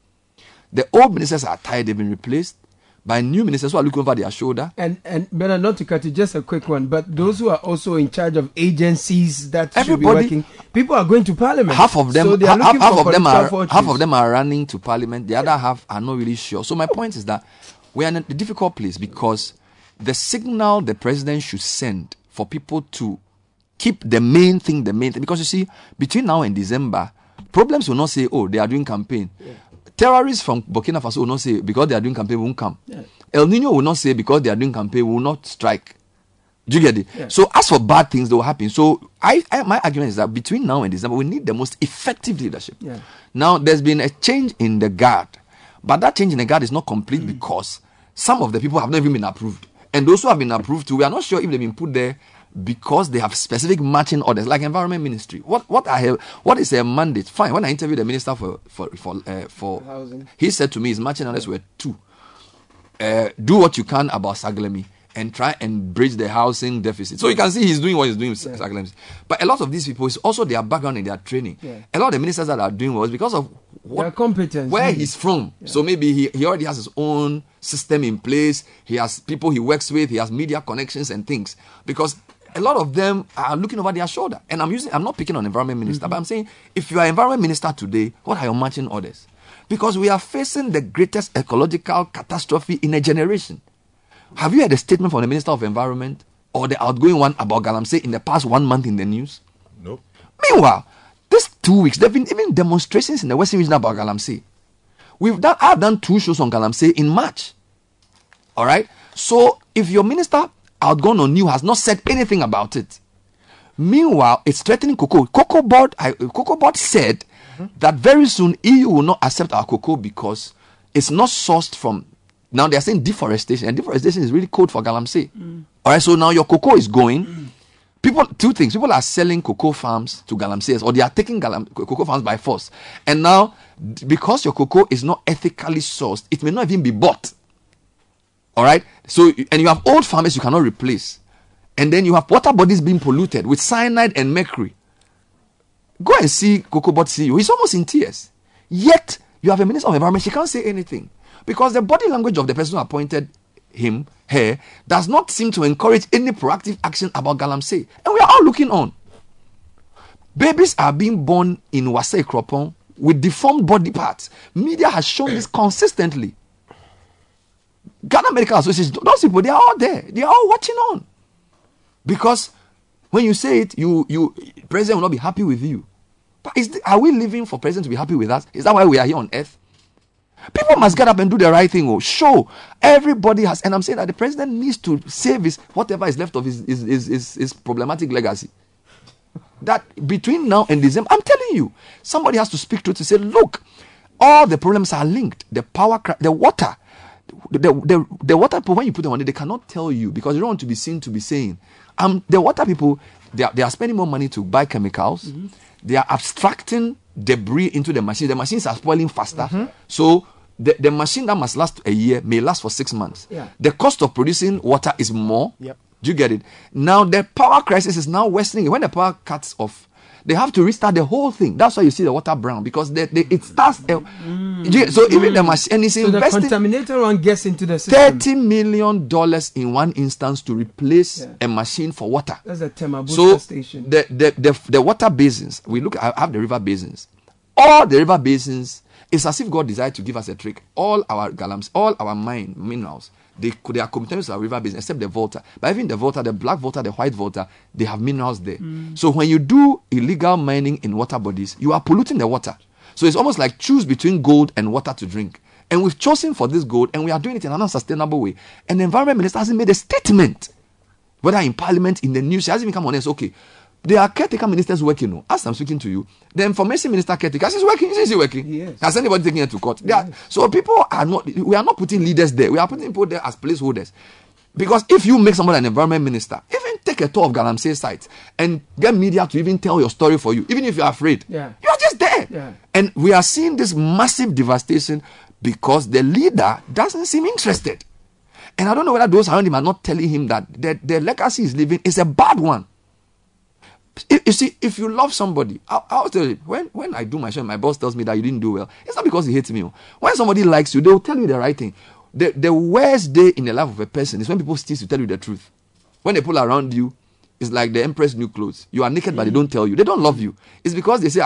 The old ministers are tired, they've been replaced by new ministers who are looking over their shoulder. And and better not to cut you, just a quick one, but those who are also in charge of agencies that Everybody, should be working, people are going to parliament. Half of them, so they are half, looking half for of them are fortunes. half of them are running to parliament. The other half are not really sure. So my point is that we are in a difficult place because the signal the president should send for people to keep the main thing, the main thing, because you see, between now and December, problems will not say, oh, they are doing campaign. Yeah. Terrorists from Burkina Faso will not say, because they are doing campaign, won't come. Yeah. El Nino will not say, because they are doing campaign, will not strike. Do you get it? Yeah. So as for bad things that will happen, so I, I my argument is that between now and December, we need the most effective leadership. Yeah. Now, there's been a change in the guard, but that change in the guard is not complete mm. because some of the people have not even been approved. And those who have been approved too, we are not sure if they've been put there because they have specific matching orders, like Environment Ministry. What what I have, what is their mandate? Fine. When I interviewed the minister for for for uh, for housing, he said to me, his matching orders were two: uh, do what you can about Saglemi and try and bridge the housing deficit. So you can see he's doing what he's doing with yeah. Saglemi. But a lot of these people, it's also their background and their training. Yeah. A lot of the ministers that are doing was because of what, their competence, where he's from. Yeah. So maybe he, he already has his own system in place. He has people he works with. He has media connections and things. Because a lot of them are looking over their shoulder. And I'm using, I'm not picking on environment minister, mm-hmm. but I'm saying, if you are environment minister today, what are your marching orders? Because we are facing the greatest ecological catastrophe in a generation. Have you heard a statement from the Minister of Environment or the outgoing one about Galamsey in the past one month in the news? No. Meanwhile, these two weeks, there have been even demonstrations in the Western region about Galamsey. We've done, I've done two shows on Galamsey in March. All right? So if your minister outgone on you has not said anything about it, meanwhile, it's threatening cocoa. Cocoa board, I, cocoa board said mm-hmm. that very soon E U will not accept our cocoa because it's not sourced from. Now they are saying deforestation, and deforestation is really code for Galamsey. Mm. All right, so now your cocoa is going. Mm. People, two things: people are selling cocoa farms to Galamseyers, or they are taking Galam, cocoa farms by force. And now, because your cocoa is not ethically sourced, it may not even be bought. All right, so and you have old farmers you cannot replace, and then you have water bodies being polluted with cyanide and mercury. Go and see Cocoa Board C E O; he's almost in tears. Yet you have a minister of environment; she can't say anything. Because the body language of the person who appointed him, her, does not seem to encourage any proactive action about Galamsey. And we are all looking on. Babies are being born in Wasai Kropon with deformed body parts. Media has shown this consistently. Ghana Medical Association, those people, they are all there. They are all watching on. Because when you say it, you, you, president will not be happy with you. But is the, are we living for president to be happy with us? Is that why we are here on earth? People must get up and do the right thing. Oh, show everybody has, and I'm saying that the president needs to save his whatever is left of his his, his, his, his problematic legacy. That between now and December, I'm telling you, somebody has to speak to it to say, look, all the problems are linked. The power, the water, the the, the water people. When you put them on it, they cannot tell you because they don't want to be seen to be saying. Um, the water people, they are, they are spending more money to buy chemicals. Mm-hmm. They are abstracting debris into the machine. The machines are spoiling faster. Mm-hmm. So the, the machine that must last a year may last for six months. Yeah. The cost of producing water is more. Yep. Do you get it? Now the power crisis is now worsening. When the power cuts off, they have to restart the whole thing. That's why you see the water brown because they, they, it starts. Uh, mm. So even the machine, and it's so investing. The contaminator one gets into the system. Thirty million dollars in one instance to replace yeah. a machine for water. That's a Temabusa so station. The, the the the water basins. We look. I have the river basins. All the river basins. It's as if God decided to give us a trick. All our galams, all our mine minerals, they they are committed to our river basin, except the Volta. But even the Volta, the black Volta, the white Volta, they have minerals there. Mm. So when you do illegal mining in water bodies, you are polluting the water. So it's almost like choose between gold and water to drink. And we've chosen for this gold, and we are doing it in an unsustainable way. And the environment minister hasn't made a statement, whether in parliament, in the news, she hasn't even come on and said, okay, there are caretaker ministers working. No? As I'm speaking to you, the information minister caretaker is working. Is he working? Yes. Has anybody taken it to court? Yes. Are, so people are not. We are not putting leaders there. We are putting people there as placeholders. Because if you make somebody an environment minister, even take a tour of Galamsey site and get media to even tell your story for you, even if you are afraid, yeah. you are just there. Yeah. And we are seeing this massive devastation because the leader doesn't seem interested. And I don't know whether those around him are not telling him that the, the legacy he's leaving is a bad one. You, you see, if you love somebody, I'll, I'll tell you, when, when I do my show, my boss tells me that you didn't do well, it's not because he hates me. When somebody likes you, they'll tell you the right thing. The, the worst day in the life of a person is when people cease to tell you the truth. When the people around you, it's like the empress new clothes. You are naked, mm. but they don't tell you. They don't love you. It's because they say,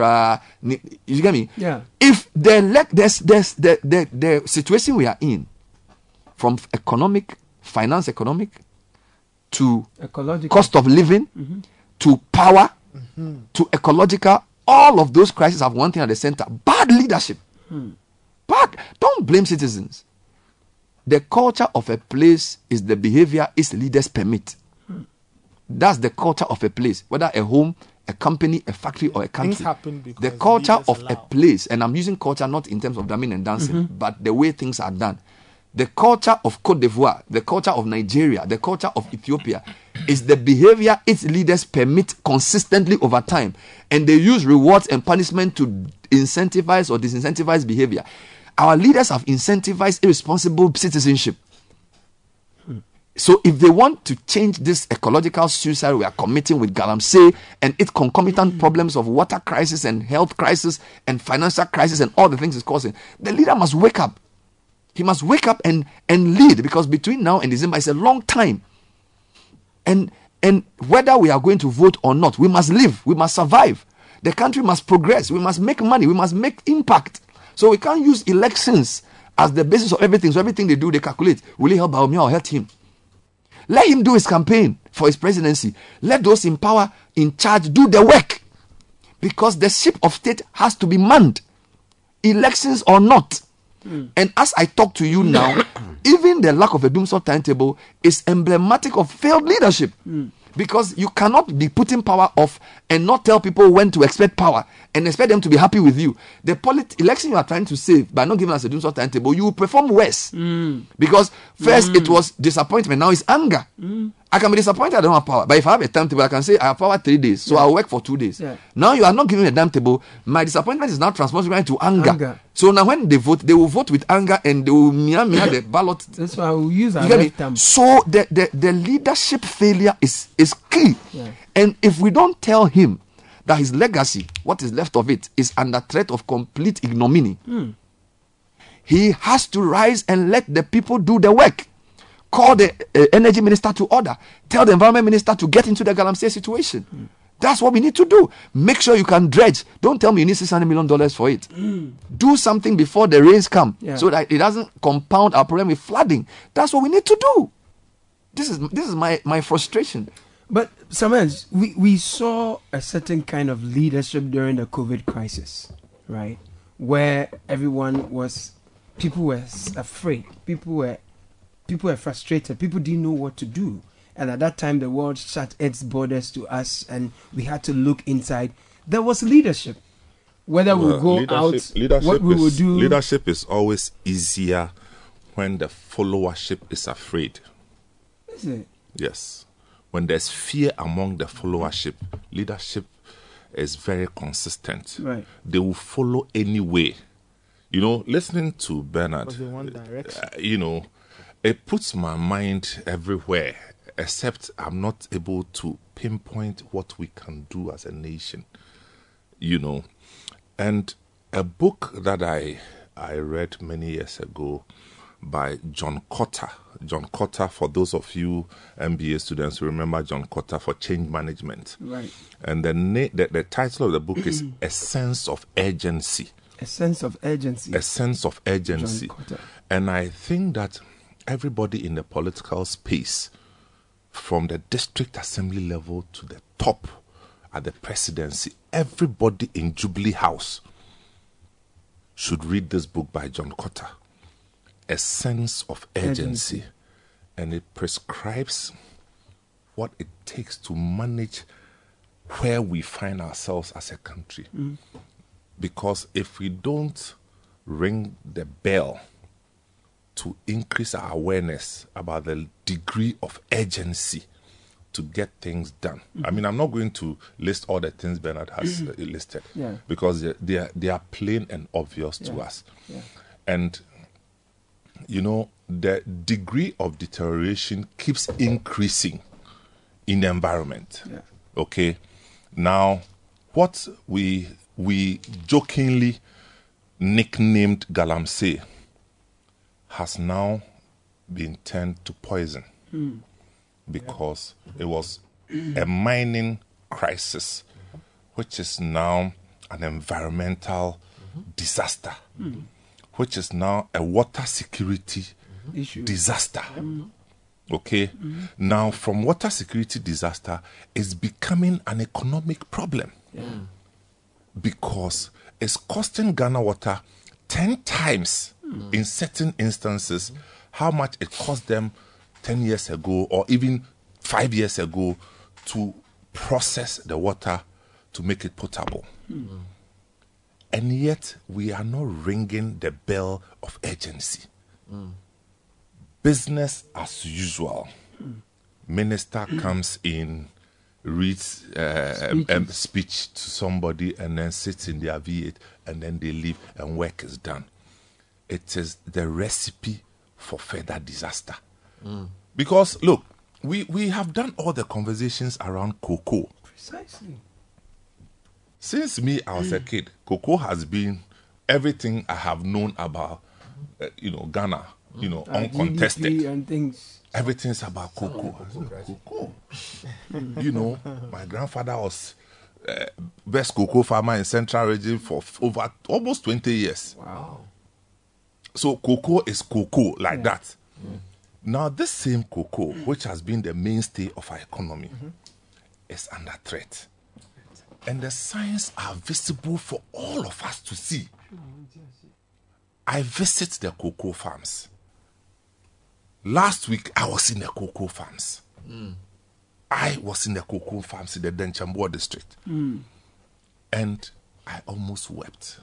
you get me? Yeah. If the, le- there's, there's, the, the, the situation we are in, from economic, finance economic, to ecological, cost of living, mm-hmm. to power, mm-hmm. to ecological, all of those crises have one thing at the center: bad leadership. Hmm. Bad. Don't blame citizens. The culture of a place is the behavior its leaders permit. Hmm. That's the culture of a place, whether a home, a company, a factory, or a country. Things happen because the culture leaders of allow. a place, and I'm using culture not in terms of drumming and dancing, Mm-hmm. but the way things are done. The culture of Cote d'Ivoire, the culture of Nigeria, the culture of Ethiopia is the behavior its leaders permit consistently over time. And they use rewards and punishment to incentivize or disincentivize behavior. Our leaders have incentivized irresponsible citizenship. Hmm. So if they want to change this ecological suicide we are committing with Galamsey and its concomitant mm. problems of water crisis and health crisis and financial crisis and all the things it's causing, the leader must wake up. He must wake up and, and lead, because between now and December is a long time. And and whether we are going to vote or not, we must live, we must survive. The country must progress, we must make money, we must make impact. So we can't use elections as the basis of everything. So everything they do, they calculate. Will he help Bawumia or help him? Let him do his campaign for his presidency. Let those in power, in charge, do the work. Because the ship of state has to be manned, elections or not. Mm. And as I talk to you now, even the lack of a doomsday timetable is emblematic of failed leadership. Mm. Because you cannot be putting power off and not tell people when to expect power and expect them to be happy with you. The polit- election you are trying to save by not giving us a doomsday timetable, you will perform worse. Mm. Because first mm. it was disappointment, now it's anger. Mm. I can be disappointed I don't have power. But if I have a timetable, I can say I have power three days. So yeah. I'll work for two days. Yeah. Now you are not giving me a timetable. My disappointment is now transformed into anger. anger. So now when they vote, they will vote with anger and they will mia mia the ballot. That's why I will use our lifetime. So the, the, the leadership failure is, is key. Yeah. And if we don't tell him that his legacy, what is left of it, is under threat of complete ignominy, mm. he has to rise and let the people do the work. Call the uh, energy minister to order. Tell the environment minister to get into the Galamsey situation. Mm. That's what we need to do. Make sure you can dredge. Don't tell me you need six hundred million dollars for it. Mm. Do something before the rains come, yeah. so that it doesn't compound our problem with flooding. That's what we need to do. This is this is my, my frustration. But, Samuel, we, we saw a certain kind of leadership during the COVID crisis, right? Where everyone was, people were afraid. People were People were frustrated. People didn't know what to do. And at that time, the world shut its borders to us and we had to look inside. There was leadership. Whether well, we go leadership, out, leadership what we is, will do. Leadership is always easier when the followership is afraid. Is it? Yes. When there's fear among the followership, leadership is very consistent. Right. They will follow anyway. You know, listening to Bernard, uh, you know, it puts my mind everywhere, except I'm not able to pinpoint what we can do as a nation, you know. And a book that I I read many years ago by John Cotter. John Cotter, for those of you M B A students who remember John Cotter, for Change Management. Right. And the, na- the, the title of the book is A Sense of Urgency. A Sense of Urgency. A Sense of Urgency. John Cotter. And I think that everybody in the political space, from the district assembly level to the top at the presidency, everybody in Jubilee House should read this book by John Cotter, A Sense of Urgency. Urgency. And it prescribes what it takes to manage where we find ourselves as a country. Mm. Because if we don't ring the bell to increase our awareness about the degree of urgency to get things done. Mm-hmm. I mean, I'm not going to list all the things Bernard has uh, listed, yeah. because they, they, are, they are plain and obvious yeah. to us. Yeah. And you know, the degree of deterioration keeps increasing in the environment. Yeah. Okay. Now, what we we jokingly nicknamed galamsey has now been turned to poison Mm. because it was a mining crisis, which is now an environmental disaster, Mm. which is now a water security Issue. disaster. Mm. Okay? Mhm. Now, from water security disaster, it's becoming an economic problem Yeah. because it's costing Ghana Water ten times Mm. in certain instances how much it cost them ten years ago or even five years ago to process the water to make it potable. Mm. And yet, we are not ringing the bell of urgency. Mm. Business as usual. Mm. Minister comes in, reads uh, um, um, speech to somebody, and then sits in their V eight, and then they leave, and work is done. It is the recipe for further disaster. Mm. Because, look, we, we have done all the conversations around cocoa. Precisely. Since me, I was a kid, cocoa has been everything I have known about, uh, you know, Ghana, you know, Uh, uncontested. G D P and things. Everything's about cocoa. Cocoa. You know, my grandfather was uh, best cocoa farmer in Central Region for f- over almost twenty years. Wow. So cocoa is cocoa like Yeah. that. Now, this same cocoa, which has been the mainstay of our economy, is under threat. And the signs are visible for all of us to see. I visit the cocoa farms. Last week, I was in the cocoa farms. Mm. I was in the cocoa farms in the Denchamboa district. Mm. And I almost wept.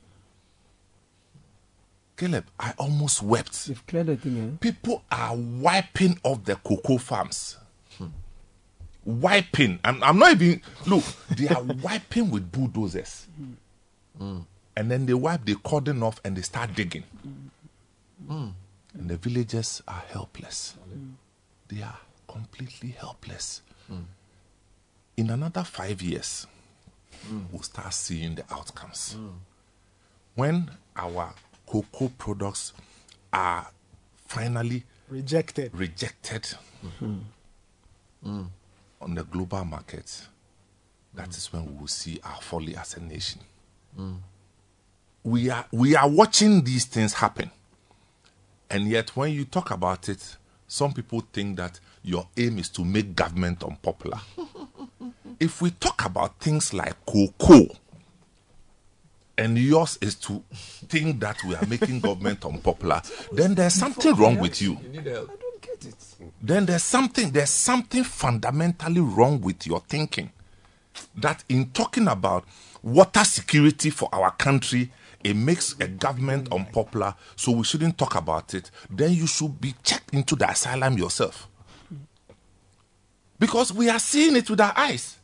Caleb, I almost wept. You've cleared the thing, eh? People are wiping off the cocoa farms. Wiping. I'm, I'm not even. Look, they are wiping with bulldozers. Mm. And then they wipe the cordon off and they start digging. Mm. And the villagers are helpless. They are completely helpless. Mm. In another five years, we'll start seeing the outcomes. When our cocoa products are finally Rejected. rejected Mm. on the global market, that is when we will see our folly as a nation. Mm. We are we are watching these things happen. And yet when you talk about it, some people think that your aim is to make government unpopular. If we talk about things like cocoa, and yours is to think that we are making government unpopular, then there's something wrong with you. I don't get it. Then there's something, there's something fundamentally wrong with your thinking. That in talking about water security for our country, it makes a government unpopular, so we shouldn't talk about it. Then you should be checked into the asylum yourself. Because we are seeing it with our eyes.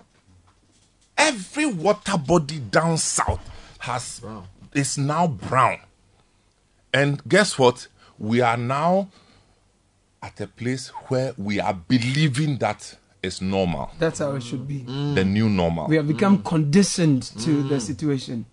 Every water body down south has Brown. is now brown. And guess what? We are now at a place where we are believing that it's normal. That's how it should be. The new normal. We have become conditioned to the situation.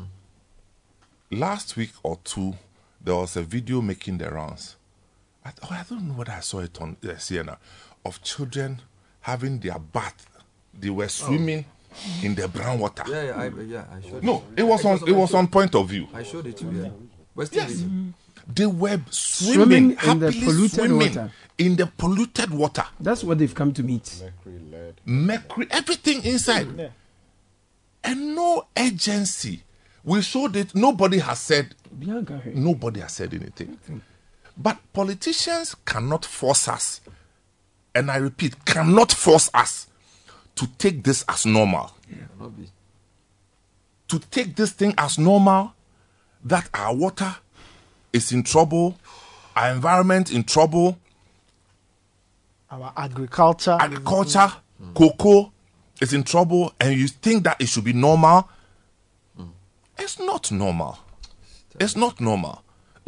Last week or two, there was a video making the rounds. I, oh, I don't know whether I saw it on uh, C N N, of children having their bath. They were swimming in the brown water. Yeah, yeah, I, yeah, I showed No, it. it was on. It was on Point of View. I showed it to you. Yeah. West Yes. Indies. They were swimming, Swimming in the happily polluted swimming water. in the polluted water. That's what they've come to meet. Mercury, everything inside, and no urgency. We showed it. Nobody has said. Bianca, hey. Nobody has said anything. But politicians cannot force us, and I repeat, cannot force us to take this as normal. Cannot be. To take this thing as normal, that our water is in trouble, our environment in trouble, Our agriculture. agriculture, cocoa is in trouble, and you think that it should be normal. It's not normal. It's not normal. Look,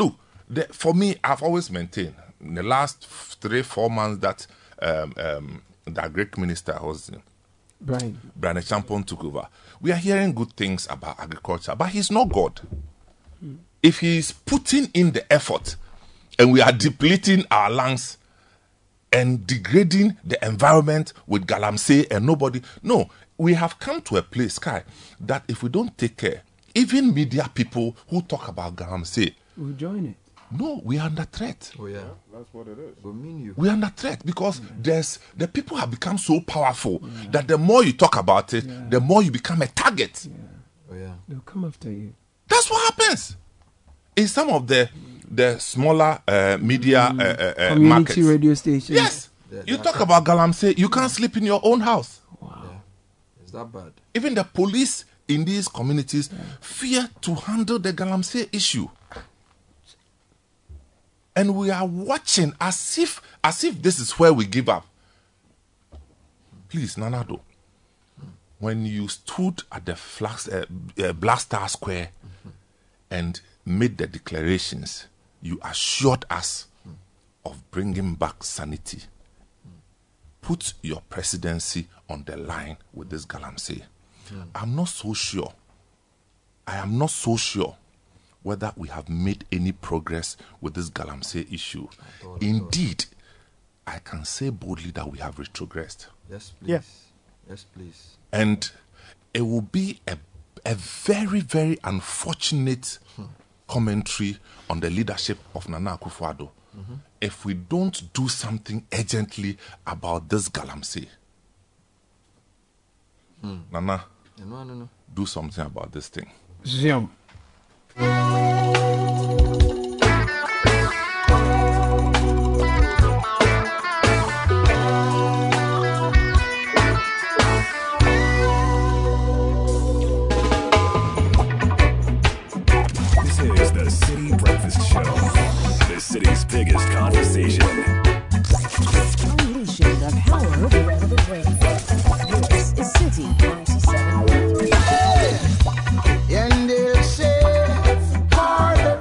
the, for me, I've always maintained in the last three, four months that um, um, that Greek minister was Brian Brian Champon took over. We are hearing good things about agriculture, but he's not God. Hmm. If he's putting in the effort and we are depleting our lungs and degrading the environment with galamsey and nobody, no, we have come to a place, Kai, that if we don't take care, even media people who talk about galamsey, we'll join it. No, we are under threat. Oh yeah, that's what it is. We mean you. We are under threat because yeah. there's the people have become so powerful yeah. that the more you talk about it, yeah. the more you become a target. Yeah. Oh yeah, they'll come after you. That's what happens in some of the the smaller uh, media mm. uh, uh, community markets. radio stations. Yes, yeah, you talk about galamsey, you can't sleep in your own house. Wow, yeah. Is that bad? Even the police in these communities yeah. fear to handle the galamsey issue. And we are watching as if as if this is where we give up. Please, Nanado, when you stood at the flags, uh, uh, Black Star Square mm-hmm. and made the declarations, you assured us mm. of bringing back sanity. Mm. Put your presidency on the line with this galamsey. Mm. I'm not so sure. I am not so sure whether we have made any progress with this galamsey issue. Indeed, I can say boldly that we have retrogressed. Yes, please. Yeah. Yes, please. And it will be a, a very, very unfortunate hmm. commentary on the leadership of Nana Akufo-Addo mm-hmm. if we don't do something urgently about this galamsey. Hmm. Nana, no, no, no. do something about this thing. Zoom. City's biggest conversation. Unleashing the power of relevant radio. This is City ninety-seven point three. And they'll say, part of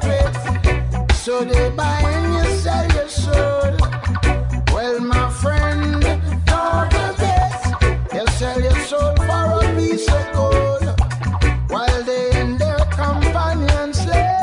it. So they buy and you sell your soul. Well, my friend, part of it. You sell your soul for a piece of gold. While they and their companions slept.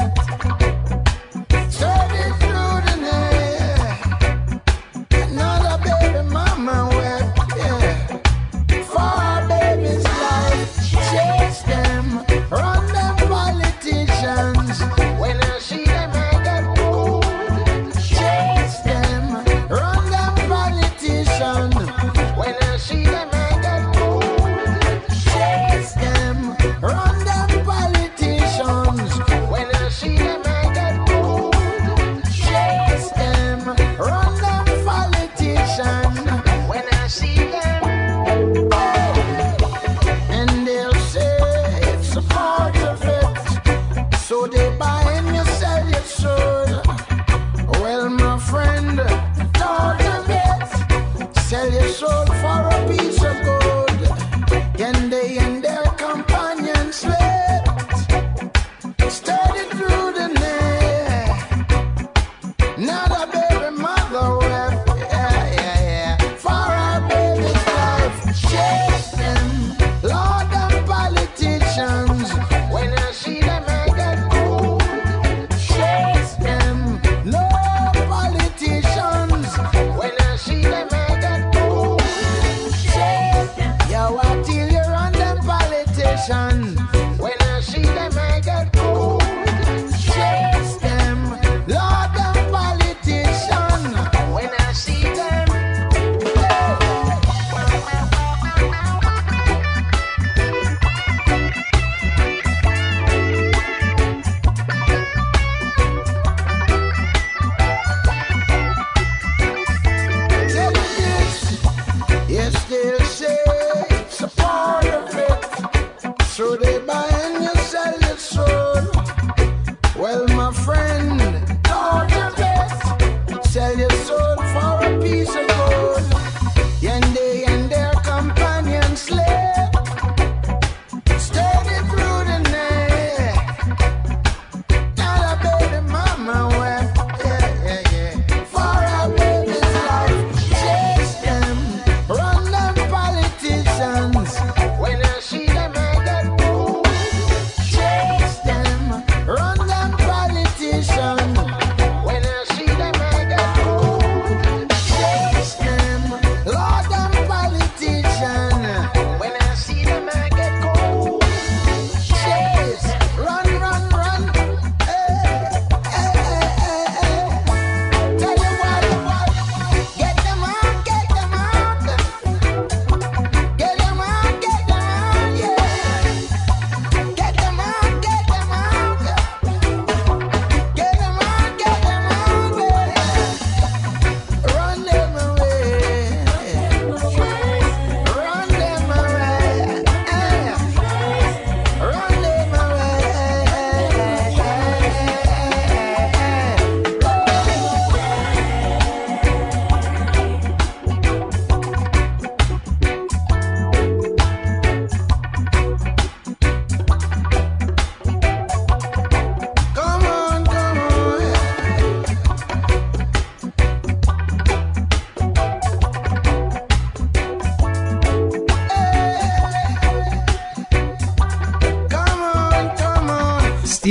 Mama, where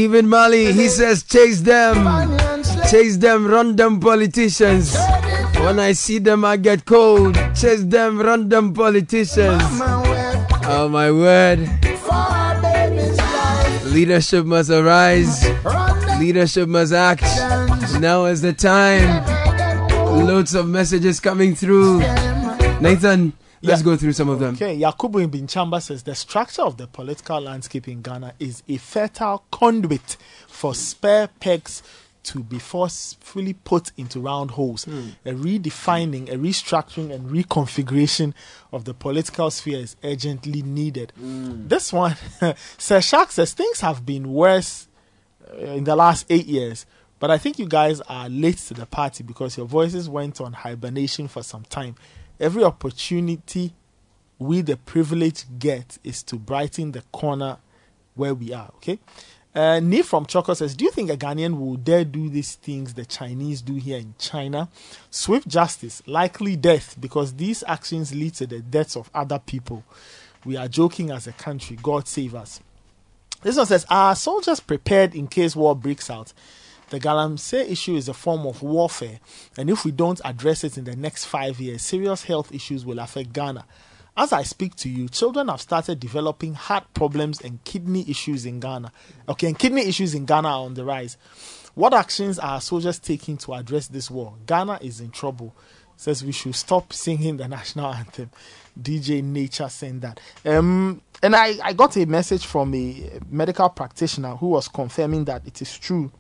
Stephen Mali, he says, chase them, chase them, run them politicians. When I see them, I get cold. Chase them, run them politicians. Oh my word. Leadership must arise. Leadership must act. Now is the time. Loads of messages coming through. Nathan, let's yeah. go through some of them. Okay, Yakubu in Binchamba says the structure of the political landscape in Ghana is a fertile conduit for spare pegs to be forcefully put into round holes. Mm. A redefining, a restructuring, and reconfiguration of the political sphere is urgently needed. Mm. This one, Sir Shaq says things have been worse in the last eight years, but I think you guys are late to the party because your voices went on hibernation for some time. Every opportunity we, the privileged, get is to brighten the corner where we are, okay? Uh, Ni from Choco says, do you think a Ghanaian will dare do these things the Chinese do here in China? Swift justice, likely death, because these actions lead to the deaths of other people. We are joking as a country. God save us. This one says, are soldiers prepared in case war breaks out? The Galamsey issue is a form of warfare, and if we don't address it in the next five years, serious health issues will affect Ghana. As I speak to you, children have started developing heart problems and kidney issues in Ghana. Okay, and kidney issues in Ghana are on the rise. What actions are soldiers taking to address this war? Ghana is in trouble. Says we should stop singing the national anthem. D J Nature saying that. Um, and I, I got a message from a medical practitioner who was confirming that it is true.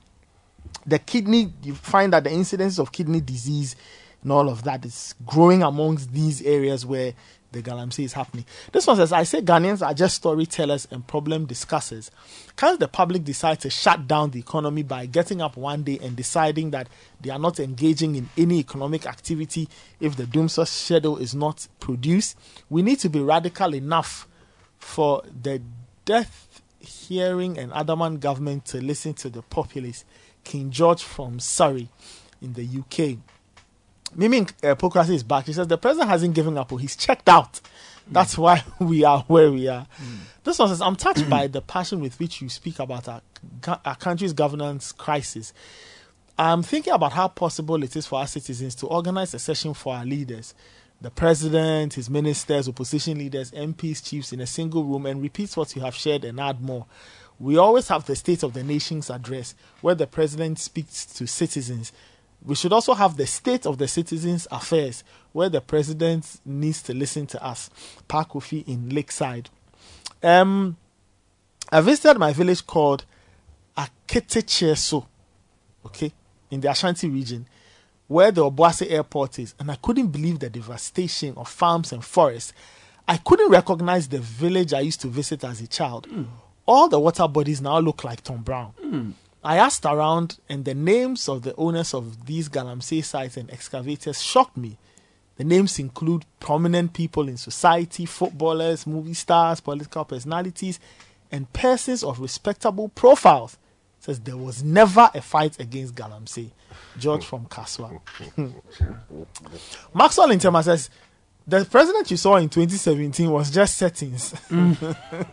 The kidney, you find that the incidence of kidney disease and all of that is growing amongst these areas where the Galamsey is happening. This one says, I say Ghanaians are just storytellers and problem discussers. Can't the public decide to shut down the economy by getting up one day and deciding that they are not engaging in any economic activity if the doomsday schedule is not produced? We need to be radical enough for the death hearing and adamant government to listen to the populace. King George from Surrey in the U K. Mimi uh, Pokrasi is back. He says the president hasn't given up. He's checked out. That's mm. why we are where we are. Mm. This one says, I'm touched by the passion with which you speak about our, our country's governance crisis. I'm thinking about how possible it is for our citizens to organize a session for our leaders, the president, his ministers, opposition leaders, M Ps, chiefs in a single room and repeat what you have shared and add more. We always have the State of the Nation's address where the president speaks to citizens. We should also have the State of the Citizens' Affairs where the president needs to listen to us. Park Kofi in Lakeside. Um, I visited my village called Aketecheso, okay, in the Ashanti region, where the Obuasi airport is, and I couldn't believe the devastation of farms and forests. I couldn't recognize the village I used to visit as a child. Mm. All the water bodies now look like Tom Brown. Mm. I asked around, and the names of the owners of these Galamsey sites and excavators shocked me. The names include prominent people in society, footballers, movie stars, political personalities, and persons of respectable profiles. It says there was never a fight against Galamsey. George from Kaswa. Maxwell Intema says, the president you saw in twenty seventeen was just settings. Mm.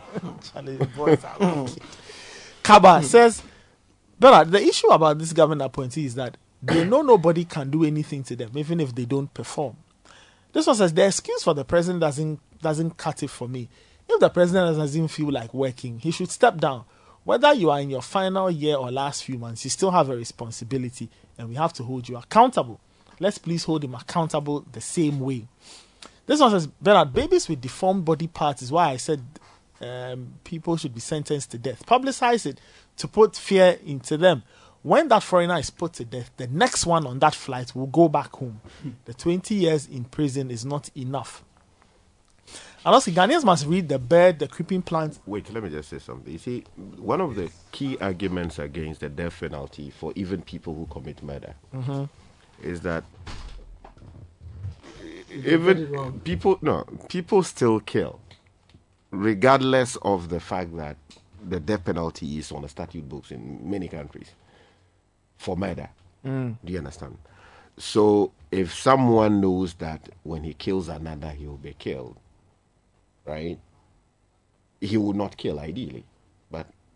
Kaba says, Bernard, the issue about this government appointee is that they know nobody can do anything to them, even if they don't perform. This one says, the excuse for the president doesn't doesn't cut it for me. If the president doesn't feel like working, he should step down. Whether you are in your final year or last few months, you still have a responsibility, and we have to hold you accountable. Let's please hold him accountable the same way. This one says, Bernard, babies with deformed body parts is why I said um, people should be sentenced to death. Publicize it to put fear into them. When that foreigner is put to death, the next one on that flight will go back home. The twenty years in prison is not enough. And also, Ghanaians must read The Bird, The Creeping Plant. Wait, let me just say something. You see, one of the key arguments against the death penalty for even people who commit murder mm-hmm. is that even people, no, people still kill, regardless of the fact that the death penalty is on the statute books in many countries for murder. Mm. Do you understand? So if someone knows that when he kills another, he will be killed, right? He will not kill, ideally. But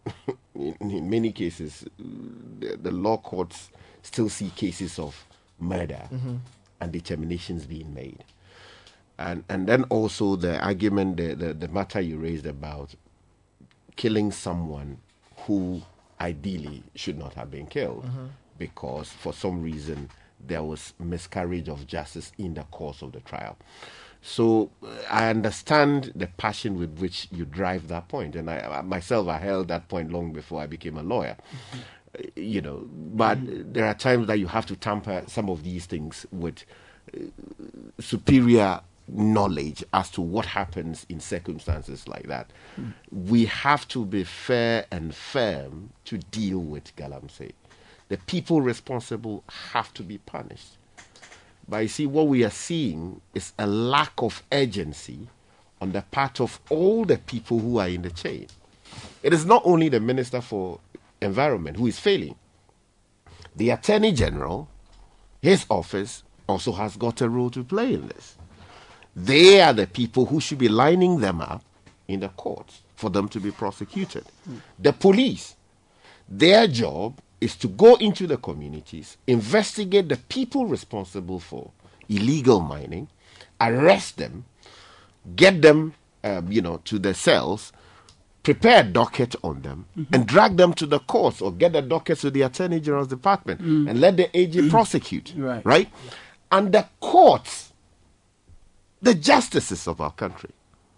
in, in many cases, the, the law courts still see cases of murder Mm-hmm. and determinations being made. And and then also the argument, the, the, the matter you raised about killing someone who ideally should not have been killed Mm-hmm. because for some reason there was miscarriage of justice in the course of the trial. So uh, I understand the passion with which you drive that point, and I, I myself I held that point long before I became a lawyer. Uh, you know, but Mm-hmm. there are times that you have to tamper some of these things with uh, superior knowledge as to what happens in circumstances like that. Mm. We have to be fair and firm to deal with Galamsey. The people responsible have to be punished. But you see, what we are seeing is a lack of urgency on the part of all the people who are in the chain. It is not only the Minister for Environment who is failing. The Attorney General, his office, also has got a role to play in this. They are the people who should be lining them up in the courts for them to be prosecuted. Mm. The police, their job is to go into the communities, investigate the people responsible for illegal mining, arrest them, get them, um, you know, to the cells, prepare a docket on them, mm-hmm. and drag them to the courts or get the docket to the Attorney General's department mm. and let the A G prosecute. Right. Right? And the courts, the justices of our country,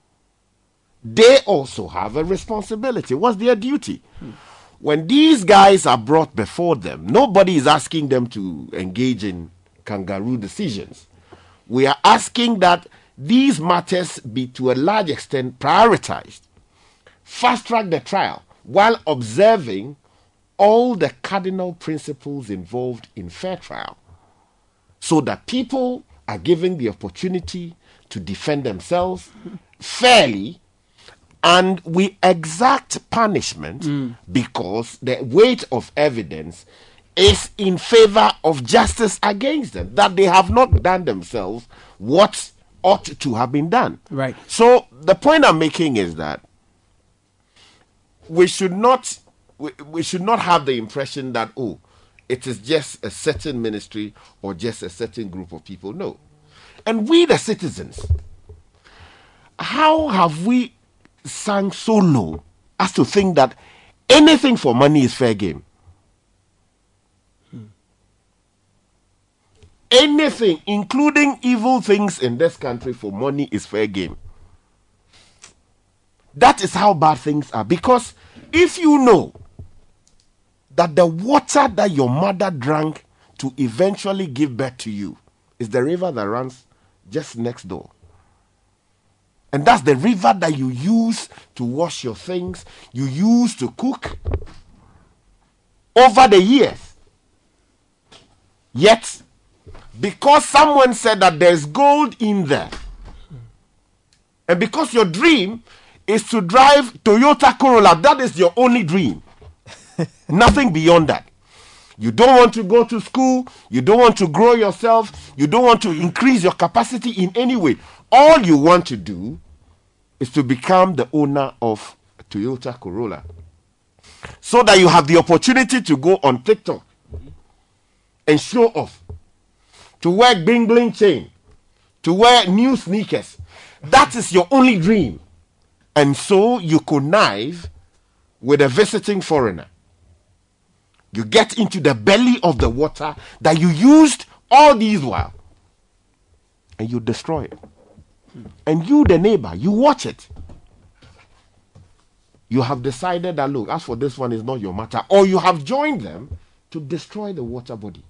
they also have a responsibility. What's their duty? Hmm. When these guys are brought before them, nobody is asking them to engage in kangaroo decisions. We are asking that these matters be to a large extent prioritized. Fast track the trial while observing all the cardinal principles involved in fair trial, so that people are given the opportunity to defend themselves fairly, and we exact punishment mm. because the weight of evidence is in favor of justice against them, that they have not done themselves what ought to have been done. Right. So the point I'm making is that we should not we, we should not have the impression that, oh, it is just a certain ministry or just a certain group of people. No. And we, the citizens, how have we sunk so low as to think that anything for money is fair game? Hmm. Anything, including evil things in this country, for money is fair game. That is how bad things are. Because if you know that the water that your mother drank to eventually give birth to you is the river that runs just next door, and that's the river that you use to wash your things, you use to cook over the years. Yet, because someone said that there's gold in there, and because your dream is to drive Toyota Corolla, that is your only dream. Nothing beyond that. You don't want to go to school, you don't want to grow yourself, you don't want to increase your capacity in any way. All you want to do is to become the owner of a Toyota Corolla, so that you have the opportunity to go on TikTok and show off, to wear bling bling chain, to wear new sneakers. That is your only dream. And so you connive with a visiting foreigner. You get into the belly of the water that you used all these while, and you destroy it. And you, the neighbor, you watch it. You have decided that, look, as for this one, is not your matter. Or you have joined them to destroy the water body.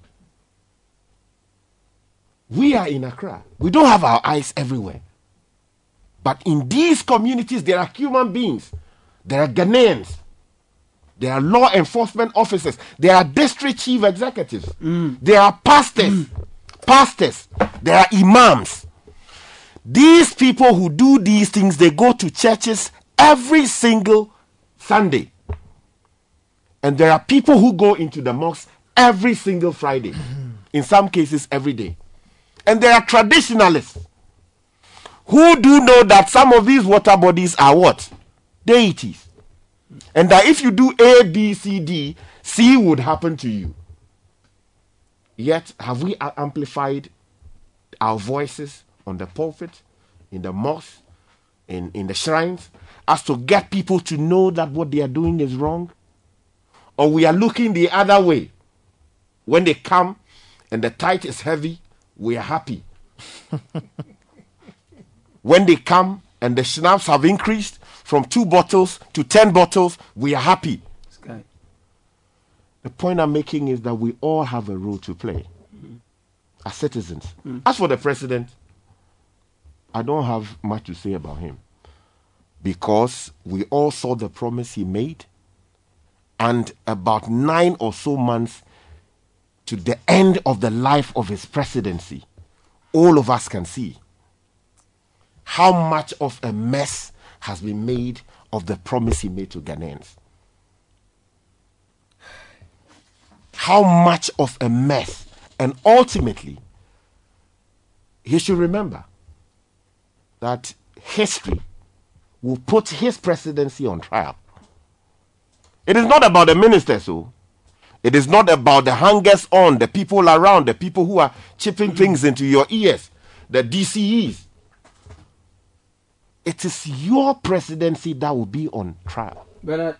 We are in Accra. We don't have our eyes everywhere. But in these communities, there are human beings. There are Ghanaians. There are law enforcement officers. There are district chief executives. Mm. There are pastors. Mm. Pastors. There are imams. These people who do these things, they go to churches every single Sunday. And there are people who go into the mosque every single Friday. Mm. In some cases, every day. And there are traditionalists who do know that some of these water bodies are what? Deities. And that if you do A, B, C, D, C would happen to you. Yet, have we amplified our voices on the pulpit, in the mosque, in, in the shrines, as to get people to know that what they are doing is wrong? Or we are looking the other way. When they come and the tithe is heavy, we are happy. When they come and the schnapps have increased from two bottles to ten bottles, we are happy. Sky. The point I'm making is that we all have a role to play mm. as citizens. Mm. As for the president, I don't have much to say about him, because we all saw the promise he made, and about nine or so months to the end of the life of his presidency, all of us can see how much of a mess has been made of the promise he made to Ghanaians. How much of a mess. And ultimately, he should remember that history will put his presidency on trial. It is not about the ministers, so it is not about the hangers on, the people around, the people who are chipping things into your ears, the D C Es. It is your presidency that will be on trial. But uh,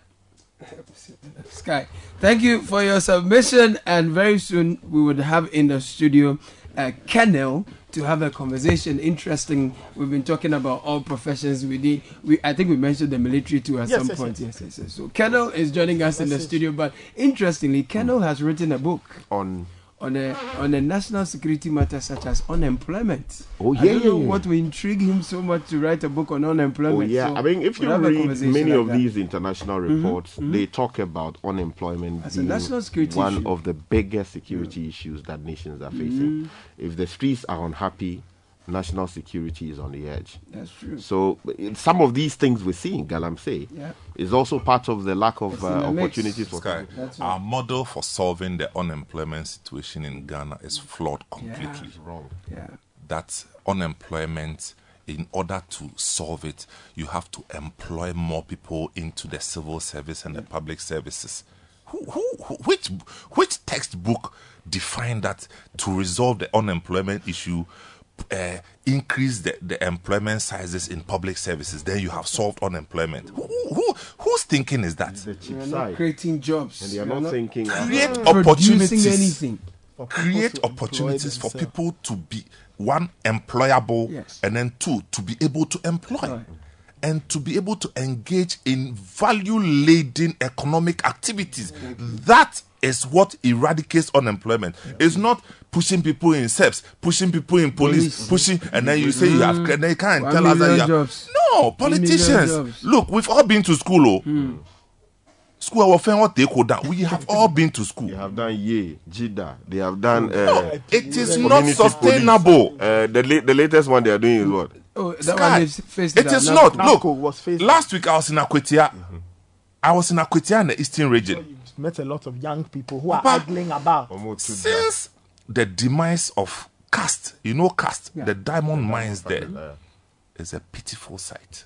Sky, thank you for your submission, and very soon we would have in the studio uh, Kennel to have a conversation. Interesting. We've been talking about all professions. We did. We I think we mentioned the military too at yes, some yes, point. Yes, yes, yes, yes. So Kennel is joining us in the studio. But interestingly, Kennel mm. has written a book on on a on a national security matter such as unemployment. Oh yeah, I don't yeah, know yeah. what will intrigue him so much to write a book on unemployment. Oh yeah, so I mean, if you we'll read many like of that. these international reports, mm-hmm. they talk about unemployment as a being national security one issue. of the biggest security yeah. issues that nations are facing. Mm. If the streets are unhappy, national security is on the edge. That's true. So some of these things we're seeing, Galamsey, yeah. is also part of the lack of uh, opportunities for Sky, right. Our model for solving the unemployment situation in Ghana is flawed completely. Yeah. Wrong. Yeah. That unemployment, in order to solve it, you have to employ more people into the civil service and the public services. Who, who, who, which, which textbook defined that to resolve the unemployment issue? Uh, increase the, the employment sizes in public services, then you have solved unemployment. Who, who whose thinking is that? The cheap We're side. not creating jobs. And they are We're not, not thinking create about opportunities. Anything. Create opportunities for people to be one employable, yes. and then two to be able to employ. Right. And to be able to engage in value-laden economic activities. That is what eradicates unemployment. Yeah. It's not pushing people in S E P S, pushing people in police, police. pushing, and then you say mm. you have, and then you can't tell us that you have. Jobs. No, politicians. Look, we've all been to school, oh. Mm. School, our friend, what they call that. We have all been to school. They have done Ye, Jida. They have done. Uh, no, it is not sustainable. Uh, the la- the latest one they are doing is what? Oh, that Sky. one is faced it is not. Look, was last week I was in Akwetia. Mm-hmm. I was in Akwetia in the Eastern region. So you met a lot of young people who are haggling about. Since the demise of Cast, you know Cast, yeah. the diamond mines there, is a pitiful sight.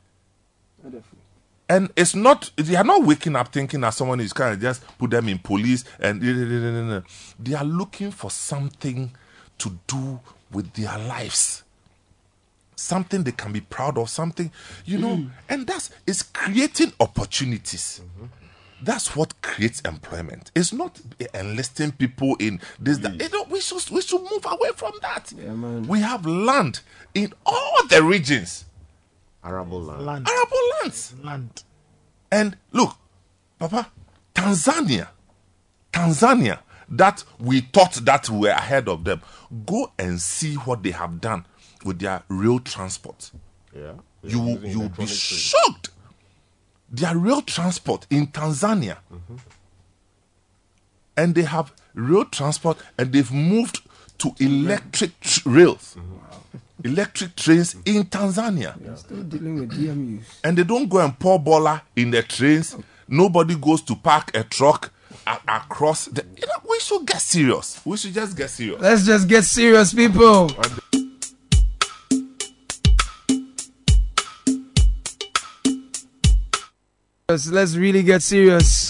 And it's not, they are not waking up thinking that someone is kind of just put them in police and they are looking for something to do with their lives. Something they can be proud of, something, you know, mm. and that's, it's creating opportunities. Mm-hmm. That's what creates employment. It's not enlisting people in this, that. You know, we should, we should move away from that. Yeah, man. We have land in all the regions. Arable land. land. Arable lands. Land. And look, Papa, Tanzania, Tanzania, that we thought that we were ahead of them. Go and see what they have done with their rail transport. Yeah. You you will be shocked. Their rail transport in Tanzania. Mm-hmm. And they have rail transport and they've moved to electric tr- rails. Mm-hmm. Electric trains in Tanzania. They're still dealing with D M Us. And they don't go and pour bola in the trains. Nobody goes to park a truck a- across. The, you know, we should get serious. We should just get serious. Let's just get serious, people. Let's really get serious.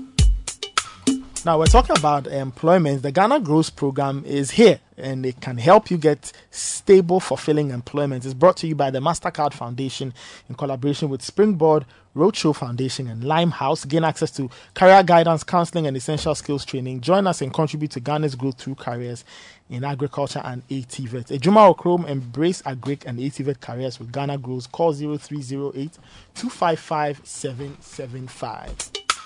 Now, we're talking about employment. The Ghana Grows program is here, and it can help you get stable, fulfilling employment. It's brought to you by the MasterCard Foundation in collaboration with Springboard, Roadshow Foundation, and Limehouse. Gain access to career guidance, counseling, and essential skills training. Join us and contribute to Ghana's growth through careers in agriculture and A T V E T. Ejuma Okrom, embrace agric and A T V E T careers with Ghana Grows. Call zero three zero eight, two five five, seven seven five.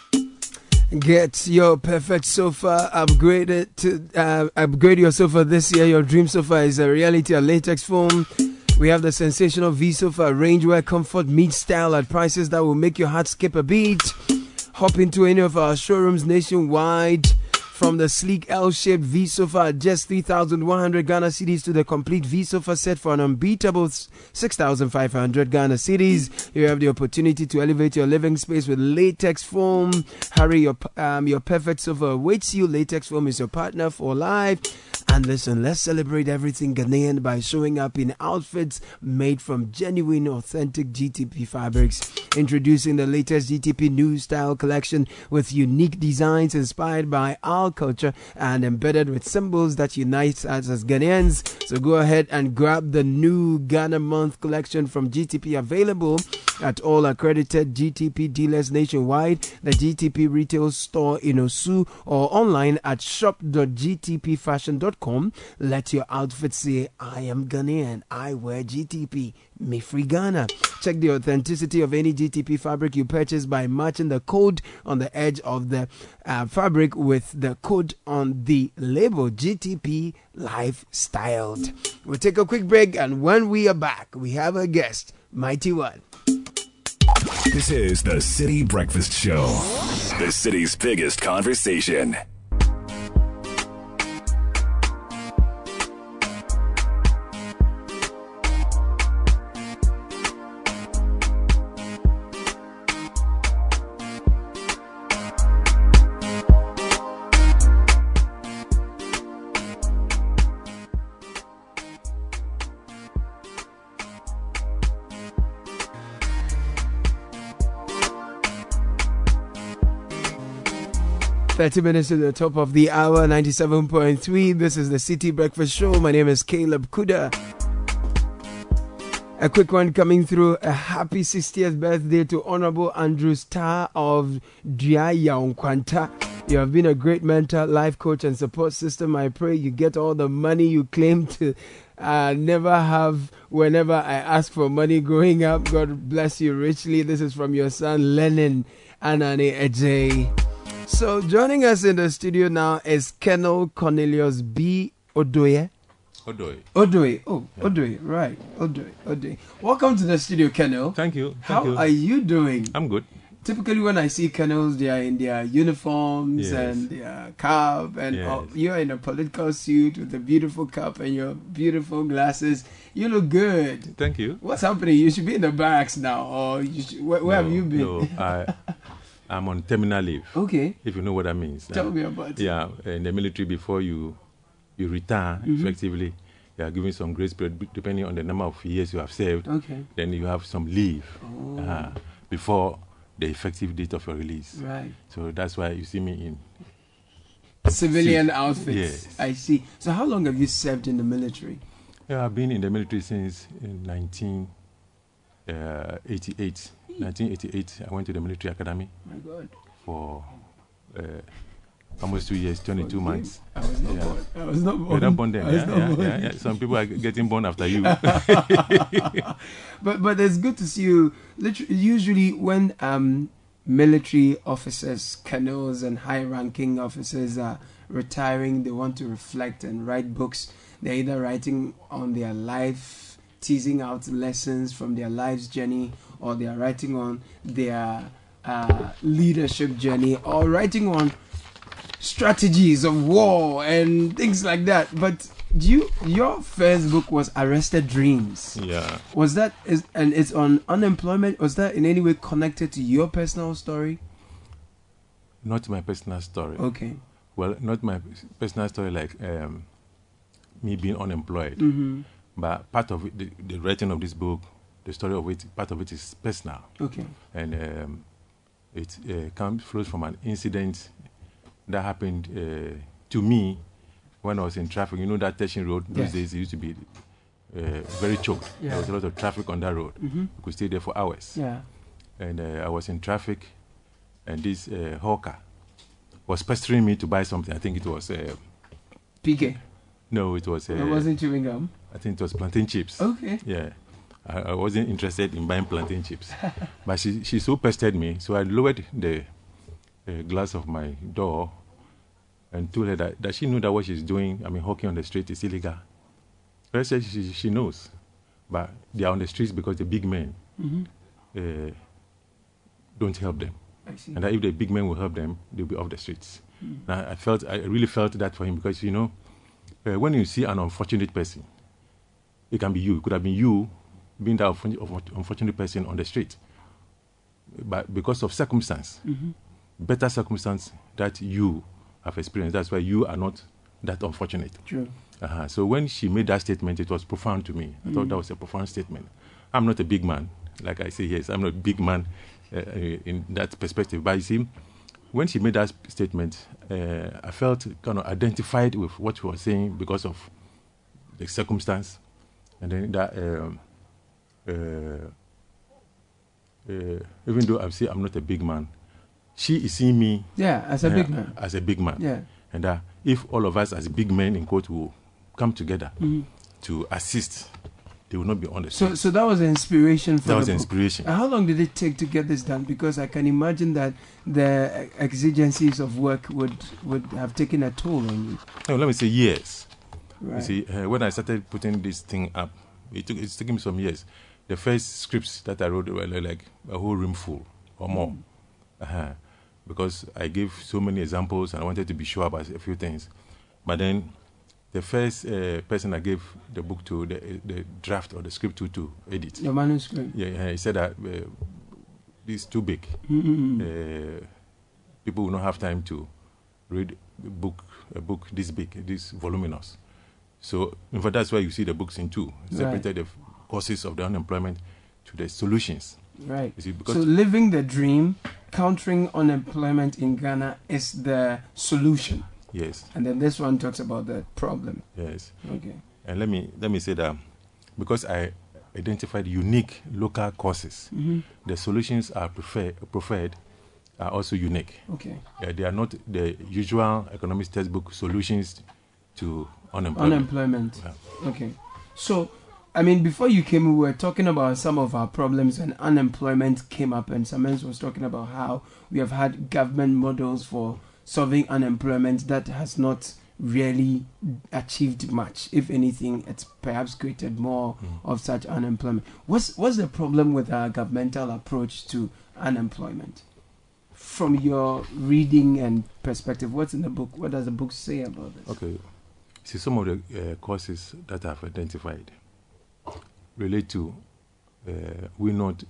Get your perfect sofa upgraded to uh, upgrade your sofa this year. Your dream sofa is a reality. A latex foam. We have the sensational V Sofa range where comfort meets style at prices that will make your heart skip a beat. Hop into any of our showrooms nationwide. From the sleek L-shaped V Sofa at just three thousand one hundred Ghana cedis to the complete V Sofa set for an unbeatable six thousand five hundred Ghana cedis. You have the opportunity to elevate your living space with latex foam. Hurry, your um, your perfect sofa awaits you. Latex foam is your partner for life. And listen, let's celebrate everything Ghanaian by showing up in outfits made from genuine, authentic G T P fabrics. Introducing the latest G T P New Style collection with unique designs inspired by our culture and embedded with symbols that unite us as Ghanaians. So go ahead and grab the new Ghana Month collection from G T P, available at all accredited G T P dealers nationwide, the G T P retail store in Osu, or online at shop dot g t p fashion dot com. Let your outfit say, I am Ghanaian, I wear G T P, me free Ghana. Check the authenticity of any G T P fabric you purchase by matching the code on the edge of the uh, fabric with the code on the label, G T P Lifestyled. We'll take a quick break, and when we are back, we have a guest, Mighty One. This is the City Breakfast Show, the city's biggest conversation. thirty minutes to the top of the hour, ninety-seven point three. This is the City Breakfast Show. My name is Caleb Kuda. A quick one coming through. A happy sixtieth birthday to Honorable Andrew Starr of Diayaunkwanta. You have been a great mentor, life coach, and support system. I pray you get all the money you claim to uh, never have whenever I ask for money growing up. God bless you richly. This is from your son, Lennon Anani Ejay. So joining us in the studio now is Kenel Cornelius B. Odoye. Odoye. Odoye. Oh, yeah. Odoye. Right. Odoye. Odoye. Welcome to the studio, Kenel. Thank you. Thank How you. are you doing? I'm good. Typically, when I see Kenels, they are in their uniforms Yes. and their cap, and Yes. uh, you're in a political suit with a beautiful cap and your beautiful glasses. You look good. Thank you. What's happening? You should be in the barracks now, or you should, where, where no, have you been? No, I, I'm on terminal leave. Okay. If you know what that means. Tell uh, me about it. Yeah, in the military, before you you retire, Mhm. effectively, you are given some grace period depending on the number of years you have served. Okay. Then you have some leave Oh. uh, before the effective date of your release. Right. So that's why you see me in Civilian suit. outfits. Yes. I see. So how long have you served in the military? Yeah, I've been in the military since in nineteen eighty-eight. nineteen eighty-eight, I went to the military academy. My God. For uh, almost two years, twenty-two months. I was not yeah. born. I was not born. You're not born then. I was Yeah, not yeah, born. yeah, yeah. Some people are getting born after you. but but it's good to see you. Literally, usually when um, military officers, colonels, and high-ranking officers are retiring, they want to reflect and write books. They're either writing on their life, teasing out lessons from their life's journey, or they are writing on their uh, leadership journey, or writing on strategies of war and things like that. But do you, your first book was Arrested Dreams. Yeah. Was that is and it's on unemployment? Was that in any way connected to your personal story? Not my personal story. Okay. Well, not my personal story like um, me being unemployed. Mhm. But part of it, the, the writing of this book, the story of it, part of it is personal. Okay. And um, it uh, comes flows from an incident that happened uh, to me when I was in traffic. You know that Teshin Road, those Yes. days it used to be uh, very choked. Yeah. There was a lot of traffic on that road. Mhm. You could stay there for hours. Yeah. And uh, I was in traffic, and this uh, hawker was pestering me to buy something. I think it was... Uh, P K? No, it was... Uh, It wasn't chewing gum? I think it was plantain chips. Okay. Yeah. I, I wasn't interested in buying plantain chips. But she, she so pestered me, so I lowered the uh, glass of my door and told her that, that she knew that what she's doing, I mean, hawking on the street is illegal. I said she, she knows. But they are on the streets because the big men Mhm. uh, don't help them. I see. And that if the big men will help them, they'll be off the streets. Mm. Now, I felt, I really felt that for him because, you know, uh, when you see an unfortunate person, it can be you. It could have been you being that unfor- unfortunate person on the street. But because of circumstance, Mhm. better circumstance that you have experienced, that's why you are not that unfortunate. True. Uh-huh. So when she made that statement, it was profound to me. I thought Mm. that was a profound statement. I'm not a big man. Like I say, yes, I'm not a big man uh, in that perspective. But you see, when she made that statement, uh, I felt kind of identified with what she was saying because of the circumstance. And then that, um, uh, uh, even though I say I'm not a big man, she is seeing me Yeah, as a uh, big man. As a big man. Yeah. And uh, if all of us as big men in quote will come together Mhm. to assist, they will not be on the So, street. so that was the inspiration for That the was the book. inspiration. And how long did it take to get this done? Because I can imagine that the exigencies of work would would have taken a toll on you. No, let me say years. You Right. see, uh, when I started putting this thing up, it took it's taken me some years. The first scripts that I wrote were like a whole room full or more, Mm. uh-huh. because I gave so many examples and I wanted to be sure about a few things. But then, the first uh, person I gave the book to, the, the draft or the script to, to edit. The manuscript. Yeah, yeah, he said that uh, this is too big. Mm-hmm. Uh, people will not have time to read a book, a book this big, this voluminous. So, in fact, that's why you see the books in two. Separated the f- causes of the unemployment to the solutions. Right. You see, because So living the dream, countering unemployment in Ghana is the solution. Yes. And then this one talks about the problem. Yes. Okay. And let me let me say that because I identified unique local causes, Mhm. the solutions are prefer, preferred are also unique. Okay. Uh, they are not the usual economics textbook solutions to unemployment. Unemployment. Yeah. Okay. So, I mean, before you came, we were talking about some of our problems when unemployment came up, and Samens was talking about how we have had government models for solving unemployment that has not really achieved much. If anything, it's perhaps created more Mm. of such unemployment. What's what's the problem with our governmental approach to unemployment? From your reading and perspective, what's in the book? What does the book say about this? Okay. See, some of the uh, causes that I've identified relate to uh, we not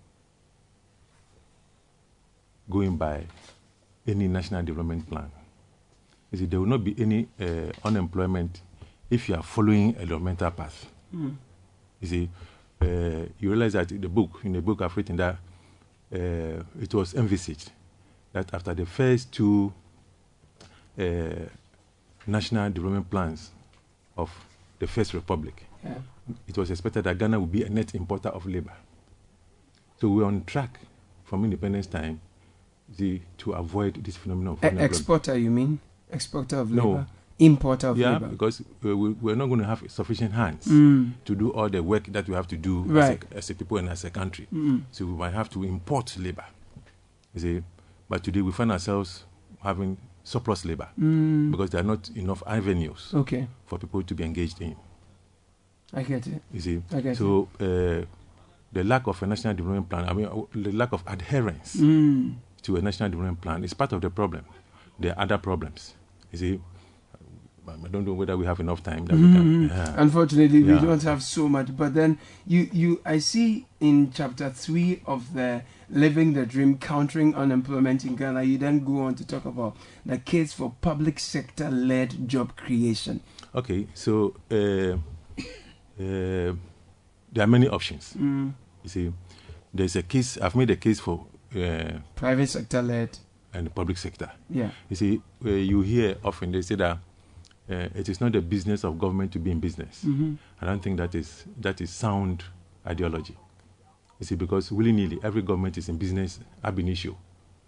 going by any national development plan. You see, there will not be any uh, unemployment if you are following a developmental path. Mm. You see, uh, you realize that in the book, in the book I've written that uh, it was envisaged that after the first two uh, national development plans of the First Republic, Yeah. it was expected that Ghana would be a net importer of labor. So we're on track from independence time the, to avoid this phenomenon of E- unemployment. exporter, you mean? Exporter of No. labor? Importer of yeah, labor? because uh, we, we're not going to have sufficient hands Mm. to do all the work that we have to do Right. as, a, as a people and as a country. Mm. So we might have to import labor. You see, but today we find ourselves having surplus labor Mm. because there are not enough avenues Okay. for people to be engaged in. I get it. You see, I get so uh, the lack of a national development plan, I mean, uh, the lack of adherence Mm. to a national development plan is part of the problem. There are other problems. You see, I don't know whether we have enough time that we can. Mhm. yeah. Unfortunately, we Yeah. don't have so much. But then you, you, I see in chapter three of the Living the Dream, Countering Unemployment in Ghana, you then go on to talk about the case for public sector-led job creation. Okay, so uh, uh, there are many options. Mm. You see, there's a case. I've made a case for uh, private sector led and the public sector. Yeah. You see, uh, you hear often they say that uh, it is not the business of government to be in business. Mm-hmm. I don't think that is that is sound ideology. You see, because willy-nilly, every government is in business ab initio.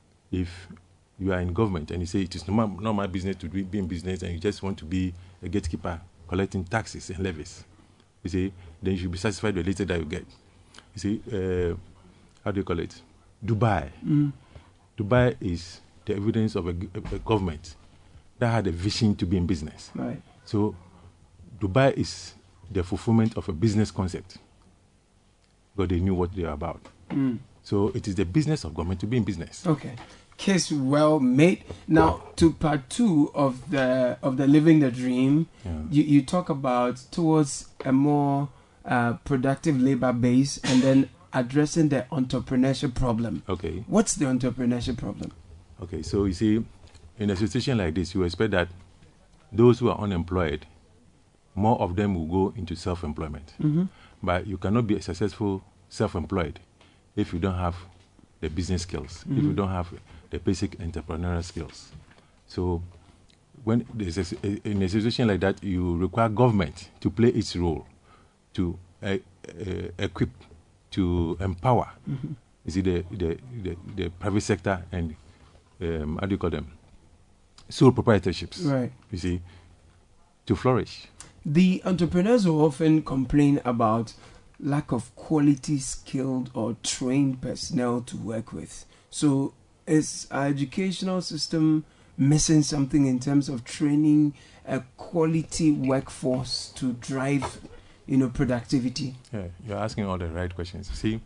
If you are in government and you say it is not my, not my business to be, be in business and you just want to be a gatekeeper collecting taxes and levies, you see, then you should be satisfied with the little that you get. You see, uh, how do you call it? Dubai. Mm. Dubai is the evidence of a, a, a government that had a vision to be in business. Right. So Dubai is the fulfillment of a business concept because they knew what they were about. Mm. So it is the business of government to be in business. Okay. Case well made. Now to part two of the of the living the dream, yeah. you, you talk about towards a more uh, productive labor base and then addressing the entrepreneurship problem. Okay. What's the entrepreneurship problem? Okay, so you see, in a situation like this, you expect that those who are unemployed, more of them will go into self-employment. Mm-hmm. But you cannot be a successful self-employed if you don't have the business skills, Mm-hmm. if you don't have the basic entrepreneurial skills. So when there's a, in a situation like that, you require government to play its role, to uh, uh, equip, to empower. Mm-hmm. You see, the, the, the, the private sector and, um, how do you call them? Sole proprietorships. Right. You see, to flourish. The entrepreneurs will often complain about lack of quality, skilled, or trained personnel to work with. So, is our educational system missing something in terms of training a quality workforce to drive, you know, productivity? Yeah, you're asking all the right questions. See,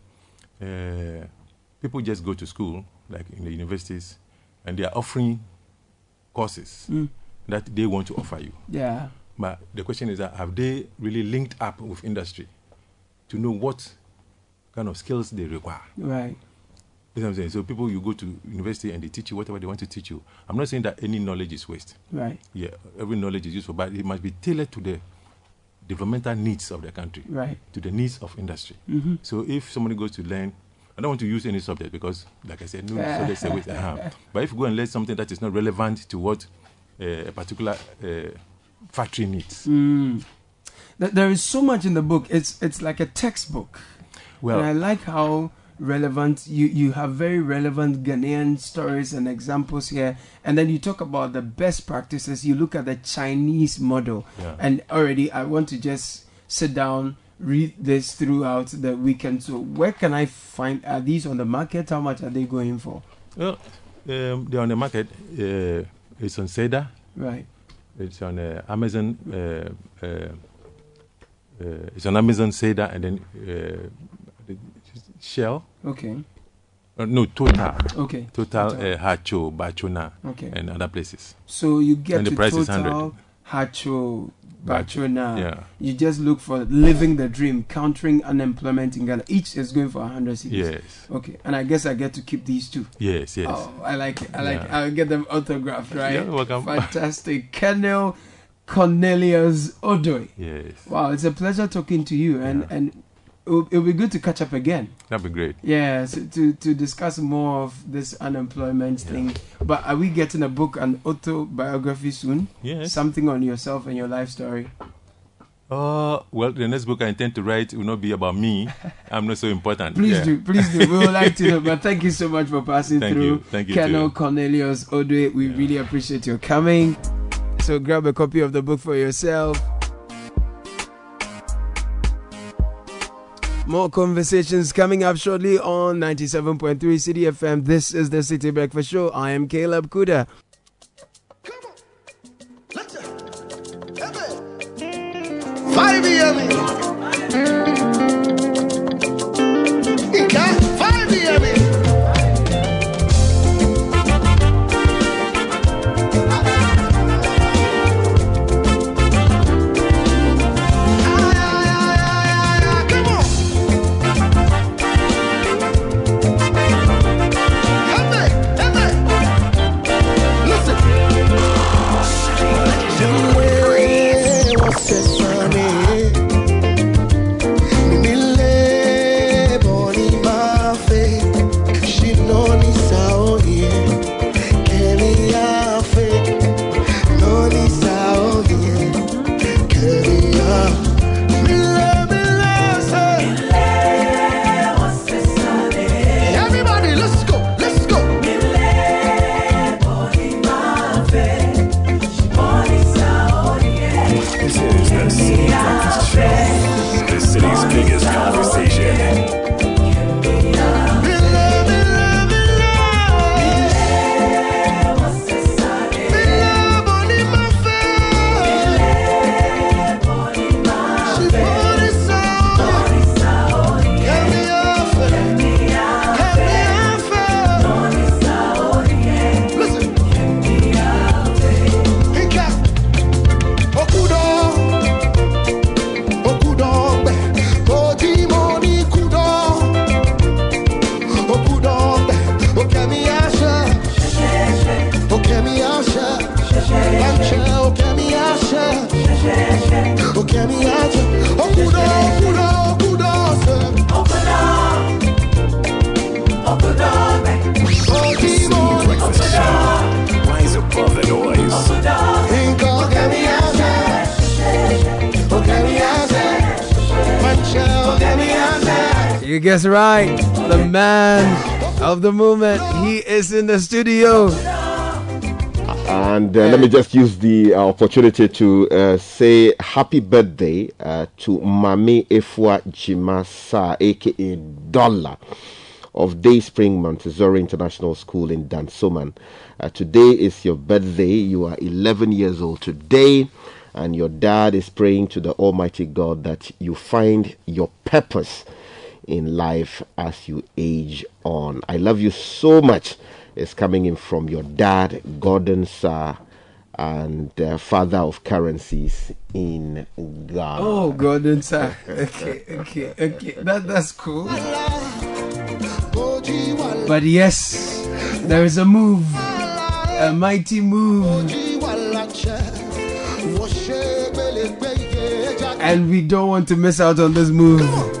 uh, people just go to school, like in the universities, and they are offering courses Mm. that they want to offer you. Yeah. But the question is that have they really linked up with industry to know what kind of skills they require? Right. You know what I'm saying? So people, you go to university and they teach you whatever they want to teach you. I'm not saying that any knowledge is waste. Right. Yeah, every knowledge is useful, but it must be tailored to the developmental needs of the country, Right. to the needs of industry. Mhm. So if somebody goes to learn, I don't want to use any subject because, like I said, no subject is a waste. Uh-huh. But if you go and learn something that is not relevant to what uh, a particular uh, factory needs. Mm. Th- There is so much in the book. It's it's like a textbook. Well- and I like how relevant you you have very relevant Ghanaian stories and examples here, and then you talk about the best practices. You look at the Chinese model, Yeah. and already I want to just sit down, read this throughout the weekend. So where can I find? Are these on the market? How much are they going for? Well, um, they're on the market. Uh, it's on Seda. Right. It's on uh, Amazon. Uh, uh, uh, it's on Amazon, Seda, and then uh, the- Shell. Okay. Uh, no, Total. Okay. Total, Total. Uh, Hacho, Bachona, Okay. and other places. So you get and to the price is Total, one hundred. Hacho, Bacho- Bachona. yeah. You just look for living the dream, countering unemployment in Ghana. Each is going for one hundred cities. Yes. Okay. And I guess I get to keep these two. Yes, yes. Oh, I like it. I like Yeah. it. I'll get them autographed, right? Yeah, welcome. Fantastic. Colonel Cornelius Odoi. Yes. Wow, it's a pleasure talking to you. And, and it'll, it'll be good to catch up again. That'd be great. Yeah, so to, to discuss more of this unemployment thing. But are we getting a book, an autobiography soon? Yes. Something on yourself and your life story? Uh, well, the next book I intend to write will not be about me. I'm not so important. Please Yeah. do, please do. We would like to know. But thank you so much for passing Thank through. you. Thank you Colonel too. Cornelius Odoi, we really appreciate your coming. So grab a copy of the book for yourself. More conversations coming up shortly on ninety-seven point three City F M. This is the City Breakfast Show. I am Caleb Kuda. Five yummy. Ika, five yummy. Come on. You guess right. The man of the moment. He is in the studio. And uh, let me just use the uh, opportunity to uh, say happy birthday uh, to Mami Efua Jimasa, aka Dollar, of Day Spring Montessori International School in Dansoman. Uh, today is your birthday. You are eleven years old today, and your dad is praying to the Almighty God that you find your purpose in life as you age on. I love you so much. It's coming in from your dad, Gordon Sir, and uh, father of currencies in Ghana. Oh, Gordon Sir. Okay, okay, okay. That, that's cool. But yes, there is a move, a mighty move. And we don't want to miss out on this move.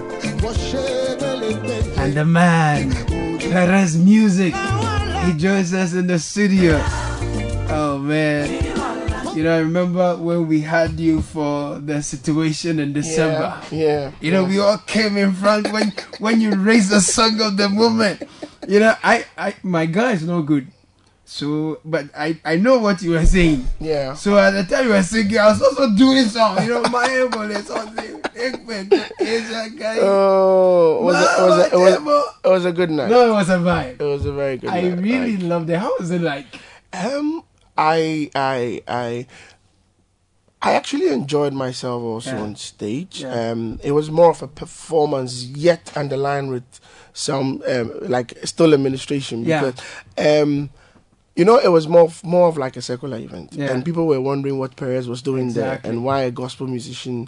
And the man, Perez Music, he joins us in the studio. Oh man, you know, I remember when we had you for the situation in December. Yeah, yeah. You know, yeah. we all came in front when when you raised the song of the moment. You know, I, I my guy is no good. So, but I, I know what you were saying. Yeah. So at the time you were singing, I was also doing something. You know, my able is something. Oh, was it, was it, it, was, it was a good night. No, it was a vibe. It was a very good I night. I really like, loved it. How was it like? Um, I, I, I, I actually enjoyed myself also yeah. on stage. Yeah. Um, it was more of a performance, yet underlined with some um, like still administration because, yeah. um. You know, it was more of, more of like a secular event. Yeah. And people were wondering what Perez was doing exactly. there and why a gospel musician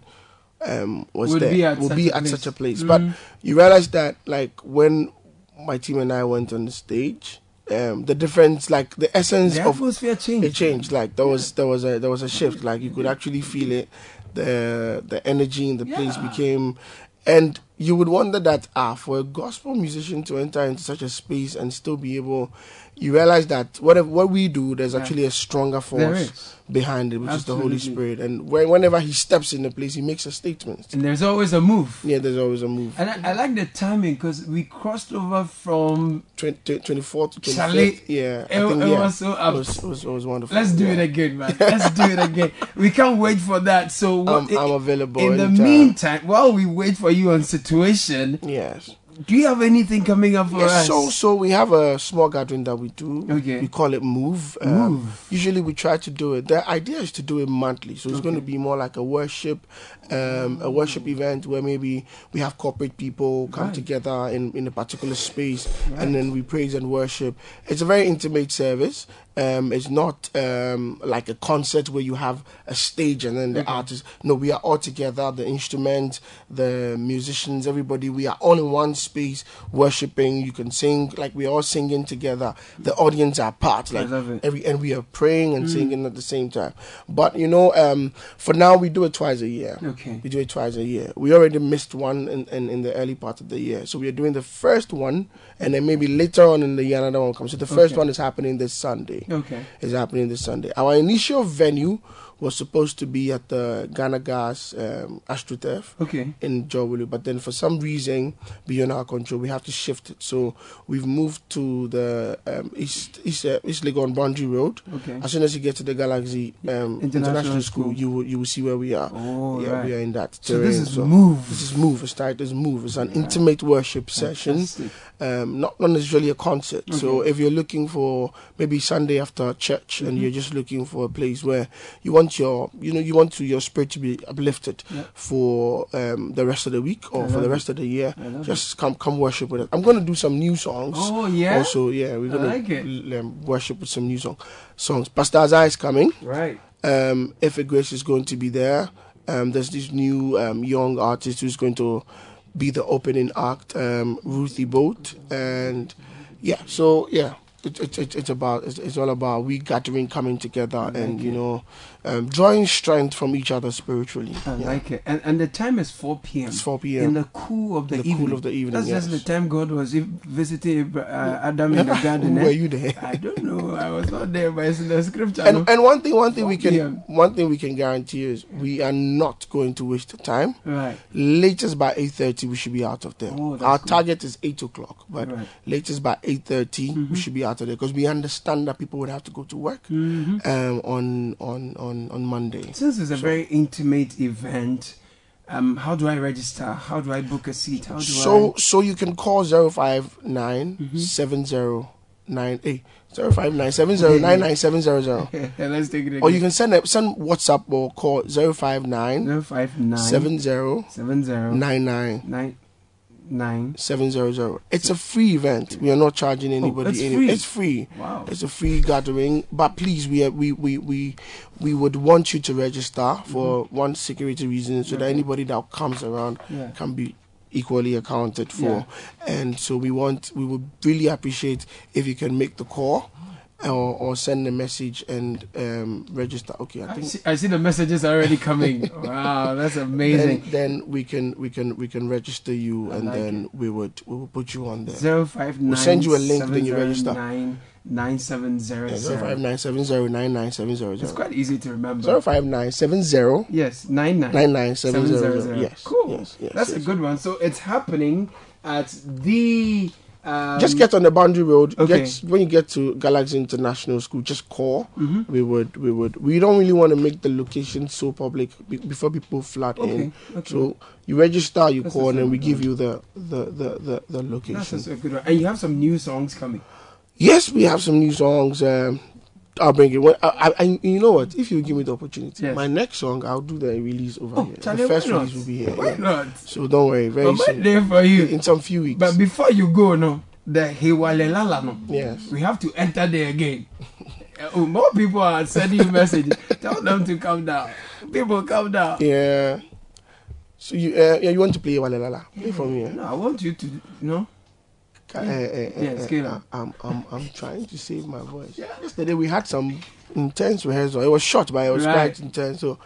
um, was would there. Be at would such be a at place. such a place. Mm. But you realize that, like, when my team and I went on the stage, um, the difference, like, the essence the of... atmosphere changed. It changed. Like, there was, there was, a, there was a shift. Like, you could actually feel it. The, the energy in the yeah. place became... And you would wonder that, ah, for a gospel musician to enter into such a space and still be able... You realize that whatever what we do, there's yeah. actually a stronger force behind it, which Absolutely. is the Holy Spirit. And whenever he steps in the place, he makes a statement. And there's always a move. Yeah, there's always a move. And I, I like the timing because we crossed over from twenty, twenty-fourth to twenty-fifth. Yeah, it, think, it yeah. was so up. It was, it was, it was wonderful. Let's do yeah. it again, man. Let's do it again. We can't wait for that. So what, I'm, I'm available. In anytime. the meantime, while we wait for you on Situation, yes. Do you have anything coming up for yes, us? So, so we have a small gathering that we do. Okay. We call it Move. Um, Move. Usually we try to do it. The idea is to do it monthly. So it's okay. going to be more like a worship, um, a worship event where maybe we have corporate people come right. together in, in a particular space right. and then we praise and worship. It's a very intimate service. Um, it's not um, like a concert where you have a stage and then the okay. artists. No, we are all together, the instruments, the musicians, everybody. We are all in one space worshiping. You can sing, like we're all singing together. The audience are part, like every, and we are praying and mm. singing at the same time. But, you know, um, for now, we do it twice a year. Okay. We do it twice a year. We already missed one in, in, in the early part of the year. So we are doing the first one, and then maybe later on in the year, another one comes. So the first okay. one is happening this Sunday. Okay. Is happening this Sunday. Our initial venue was supposed to be at the Ghana Gas um, AstroTurf okay. in Jowulu, but then for some reason beyond our control, we have to shift it. So we've moved to the um, East East, uh, East Legon Boundary Road. Okay. As soon as you get to the Galaxy um, International, International School, School, you will you will see where we are. Oh, yeah, right. we are in that so terrain. This is so Move. This is Move. It's titled Move. It's an yeah. intimate worship session. Um, not, not necessarily a concert. Okay. So if you're looking for maybe Sunday after church mm-hmm. and you're just looking for a place where you want your, you know, you want to, your spirit to be uplifted yeah. for um, the rest of the week or for the rest it. of the year, just it. come come worship with us. I'm going to do some new songs. Oh, yeah? Also, yeah, we're going like to um, worship with some new song, songs. Pastor Azai is coming. Right. Um, Efe Grace is going to be there. Um, there's this new um, young artist who's going to be the opening act, um, Ruthie Boat, and yeah, so yeah, it, it, it, it's about it's, it's all about we gathering, coming together, and you know, um, drawing strength from each other spiritually. I yeah. like it. And and the time is four p.m. It's four p.m. in the cool of the, the evening. Cool of the evening. That's yes. just the time God was visiting uh, Adam in the garden. Were eh? you there? I don't know. I was not there, but it's in the scripture. And, no? and one thing, one thing we can, four p.m. one thing we can guarantee is we are not going to waste the time. Right. Latest by eight thirty, we should be out of there. Oh, Our good. target is eight o'clock, but Right. latest by eight thirty, Mm-hmm. we should be out of there because we understand that people would have to go to work Mhm. um, on on on on Monday. Since it's a So- very intimate event, um, how do I register? How do I book a seat? How do So I? so you can call zero five nine seven zero nine eight zero five nine seven zero nine nine seven zero zero. Let's take it again. Or you can send a, send WhatsApp or call zero five nine zero five nine seven zero seven zero nine nine nine nine seven zero zero. It's a free event. We are not charging anybody. it's any, free. It's free. Wow. It's a free gathering. But please, we are, we, we we we would want you to register for one security reason, so that Okay. anybody that comes around Yeah. can be equally accounted for. And so we want we would really appreciate if you can make the call. Or, or send a message and um, register. Okay, I I think see, I see the messages already coming. Wow, that's amazing. Then, then we can we can we can register you, I and like then we would we will put you on there. Zero five nine. We'll send you a link, then you register. Nine nine seven zero Yeah, zero. zero five nine seven zero nine nine seven zero zero. It's quite easy to remember. Zero five nine seven zero. Yes, nine nine nine nine seven zero zero. Yes. Cool. Yes, yes, That's yes. a good one. So it's happening at the. Um, Just get on the boundary road. Okay. Get when you get to Galaxy International School. Just call. Mhm. We would. We would. We don't really want to make the location so public be- before people flood Okay, in. okay. So you register, you That's call, a and then we good give one. you the the the the, the location. That's also a good one. And you have some new songs coming. Yes, we have some new songs. Um, I'll bring it. When, I, I, I, you know what? If you give me the opportunity, Yes. my next song, I'll do the release over Oh, here. Charlie, the first why not? release will be here. Why yeah. not? So don't worry. Very But soon. there for you. In some few weeks. But before you go, no, the Hewalelala, no. Yes. We have to enter there again. Oh, more people are sending you messages. Tell them to come down. People come down. Yeah. So you, uh, yeah, you want to play Walelala? Play for me. Yeah? No, I want you to, you know. Uh, uh, uh, Yeah, uh, scale uh, up. I'm, I'm, I'm trying to save my voice. Yesterday we had some intense rehearsal. It was short, but it was Right. quite intense. So,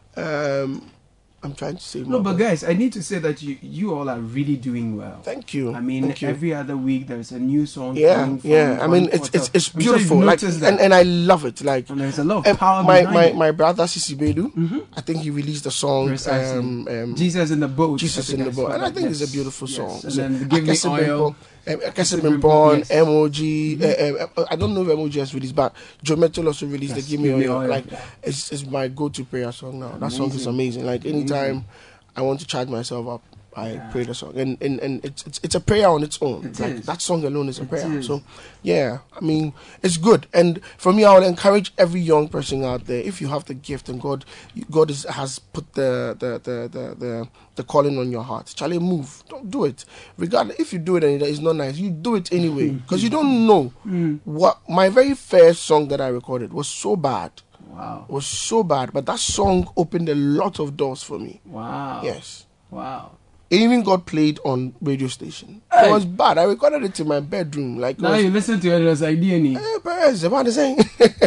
um, I'm trying to save No, my but voice. guys, I need to say that you you all are really doing well. Thank you. I mean, Thank you. every other week there's a new song. Yeah, coming from yeah. I one mean, it's it's quarter. it's I'm sure you've beautiful. Like, noticed that. and, and I love it. Like, And there's a lot of um, power my behind my it. my brother Sisi Bedu, I think he released a song. Precisely. Um, um, Jesus in the boat. Jesus I think in the I boat, saw and I that, think it's yes. a beautiful Yes. song. And So, then Give Me Akese Oil. Bimpon, um, Akese Bimpon, Bimpon, yes. M O G. uh, uh, I don't know if M O G has released, but Joe Metal also released Yes, the Give Me Give Me Oil. Oil, Like, yeah. it's it's my go-to prayer song now. That song is Amazing. amazing. Like anytime Amazing. I want to charge myself up, I pray the song, and and, and it's, it's it's a prayer on its own. It like is. that song alone is a It prayer. is. So yeah, I mean it's good. And for me, I would encourage every young person out there, if you have the gift and God God is, has put the the, the the the the calling on your heart, Charlie, move. Don't do it. Regardless, if you do it and it's not nice, you do it anyway because you don't know Mm. what. My very first song that I recorded was so bad. Wow. Was so bad, but that song opened a lot of doors for me. Wow. Yes. Wow. It even got played on radio station. Hey. It was bad. I recorded it in my bedroom. Like it Now was, you listen to it, it was like D N E. Eh, Perez, about the same.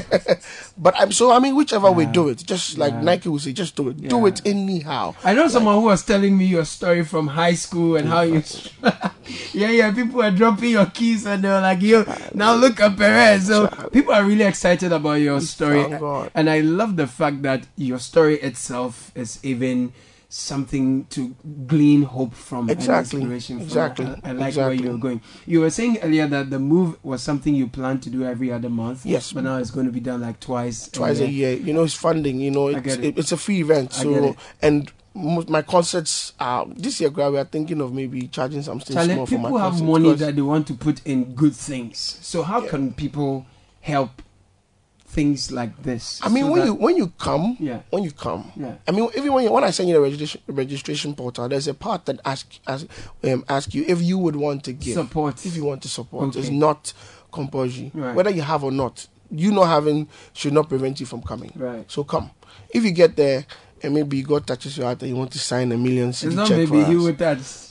But I'm so I mean, whichever way, do it. Just like Yeah. Nike will say, just do it. Do Yeah. it anyhow. I know someone who was telling me your story from high school and how you. yeah, yeah, people were dropping your keys and they were like, yo, now look at Perez. So people are really excited about your story. Thank God. And I love the fact that your story itself is even something to glean hope from. Exactly. And inspiration from. Exactly. I, I like Exactly. where you're going. You were saying earlier that the move was something you planned to do every other month. Yes. But now it's going to be done like twice. Twice a year. You know, it's funding. You know, I it's, get it. it- it's a free event. I So get it. and most, my concerts are this year. We are thinking of maybe charging something Charlie, small for my people have concerts. money 'cause- that they want to put in good things. So how can people help things like this? I mean, so when that- you when you come, Yeah. when you come, Yeah. I mean, even when you, when I send you the registration registration portal, there's a part that ask ask um, ask you if you would want to give Support. if you want to support. Okay. It's not compulsory, Right. whether you have or not. You not having should not prevent you from coming. Right. So come. If you get there and maybe God touches your heart and you want to sign a million It's city not check maybe for he us. with us.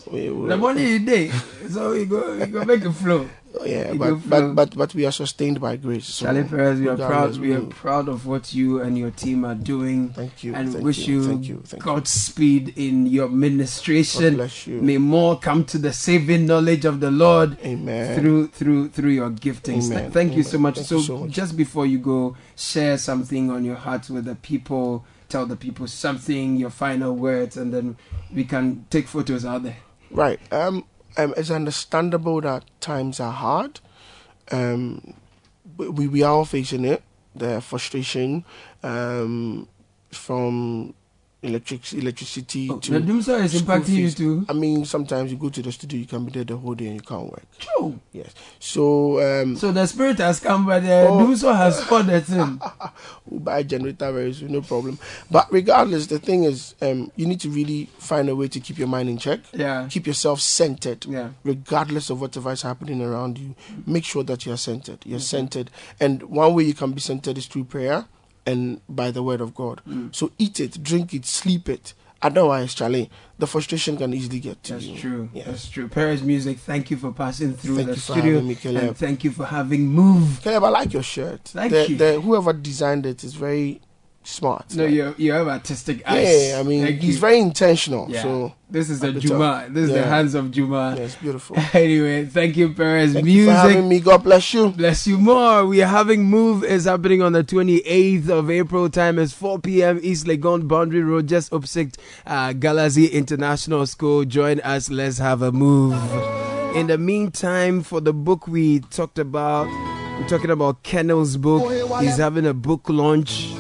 The money is there, so we go, we go make it flow. Oh, yeah, We but, go but flow. but but we are sustained by grace. So Charlie Perez, we are proud. regardless, We are proud of what you and your team are doing. Thank you, and thank wish you, you, thank you, thank you. Godspeed in your administration. God bless you. May more come to the saving knowledge of the Lord. Amen. Through through through your giftings. Amen. Th- Thank you so Amen. much. Thank so you so much. just before you go, share something on your heart with the people. Tell the people something, your final words, and then we can take photos out there. Right. Um, um, it's understandable that times are hard. Um, we we are all facing it. The frustration um, from electric electricity Oh, to the doomsday is school impacting you fees. too? I mean, sometimes you go to the studio, you can be there the whole day and you can't work. True. Yes. So um, So the spirit has come, but the Oh. doomsday has fought the thing. we'll buy a generator very soon, no problem. But regardless, the thing is, um, you need to really find a way to keep your mind in check. Yeah. Keep yourself centered. Yeah. Regardless of whatever is happening around you, make sure that you're centered. You're centered. And one way you can be centered is through prayer and by the word of God. Mm. So eat it, drink it, sleep it. Otherwise, Charlie, the frustration can easily get to That's you. true. Yeah. That's true. Paris Music, thank you for passing through Thank the you for studio. having me, Caleb. And thank you for having Move. Caleb, I like your shirt. Thank the, you. The, whoever designed it is very smart. No, Like, you you have artistic eyes. yeah, I mean, Thank he's you. very intentional. Yeah. So This is I the could Juma. tell. This is the Yeah. hands of Juma. Yeah, it's beautiful. Anyway, thank you, Perez Thank Music. you for having me. God bless you. Bless you more. We are having Move is happening on the twenty-eighth of April. Time is four p.m. East Legon Boundary Road, just opposite uh, Galaxy International School. Join us. Let's have a move. In the meantime, for the book we talked about, we're talking about Kennel's book. He's having a book launch.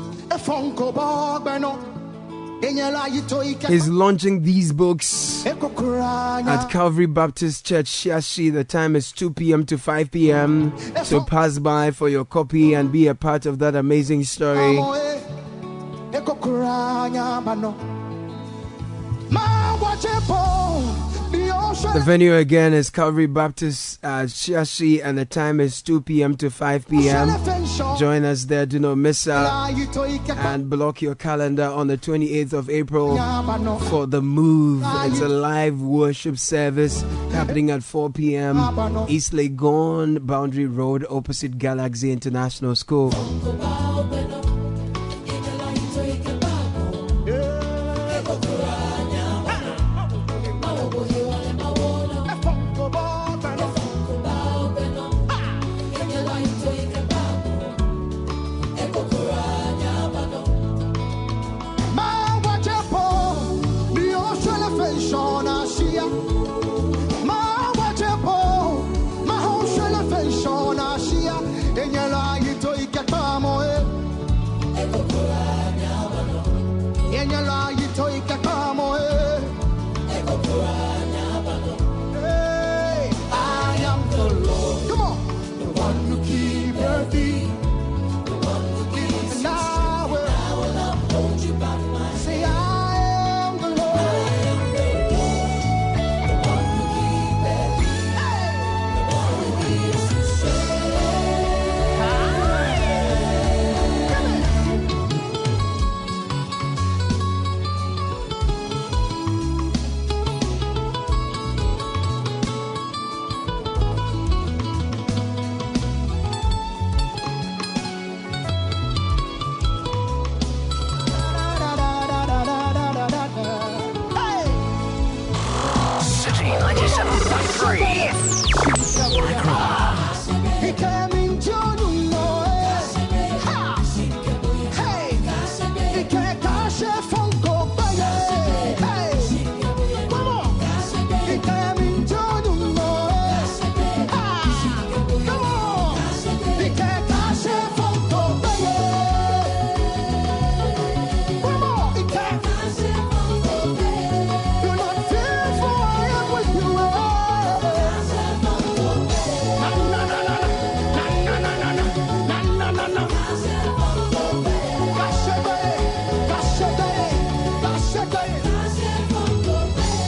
He's launching these books at Calvary Baptist Church, Shiashi. The time is two p.m. to five p.m. So pass by for your copy and be a part of that amazing story. The venue again is Calvary Baptist at Shiashi, and the time is two p.m. to five p.m. Join us there, do not miss out, and block your calendar on the twenty-eighth of April for the Move. It's a live worship service happening at four p.m. East Legon Boundary Road, opposite Galaxy International School.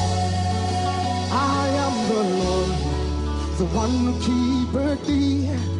The one who keepeth thee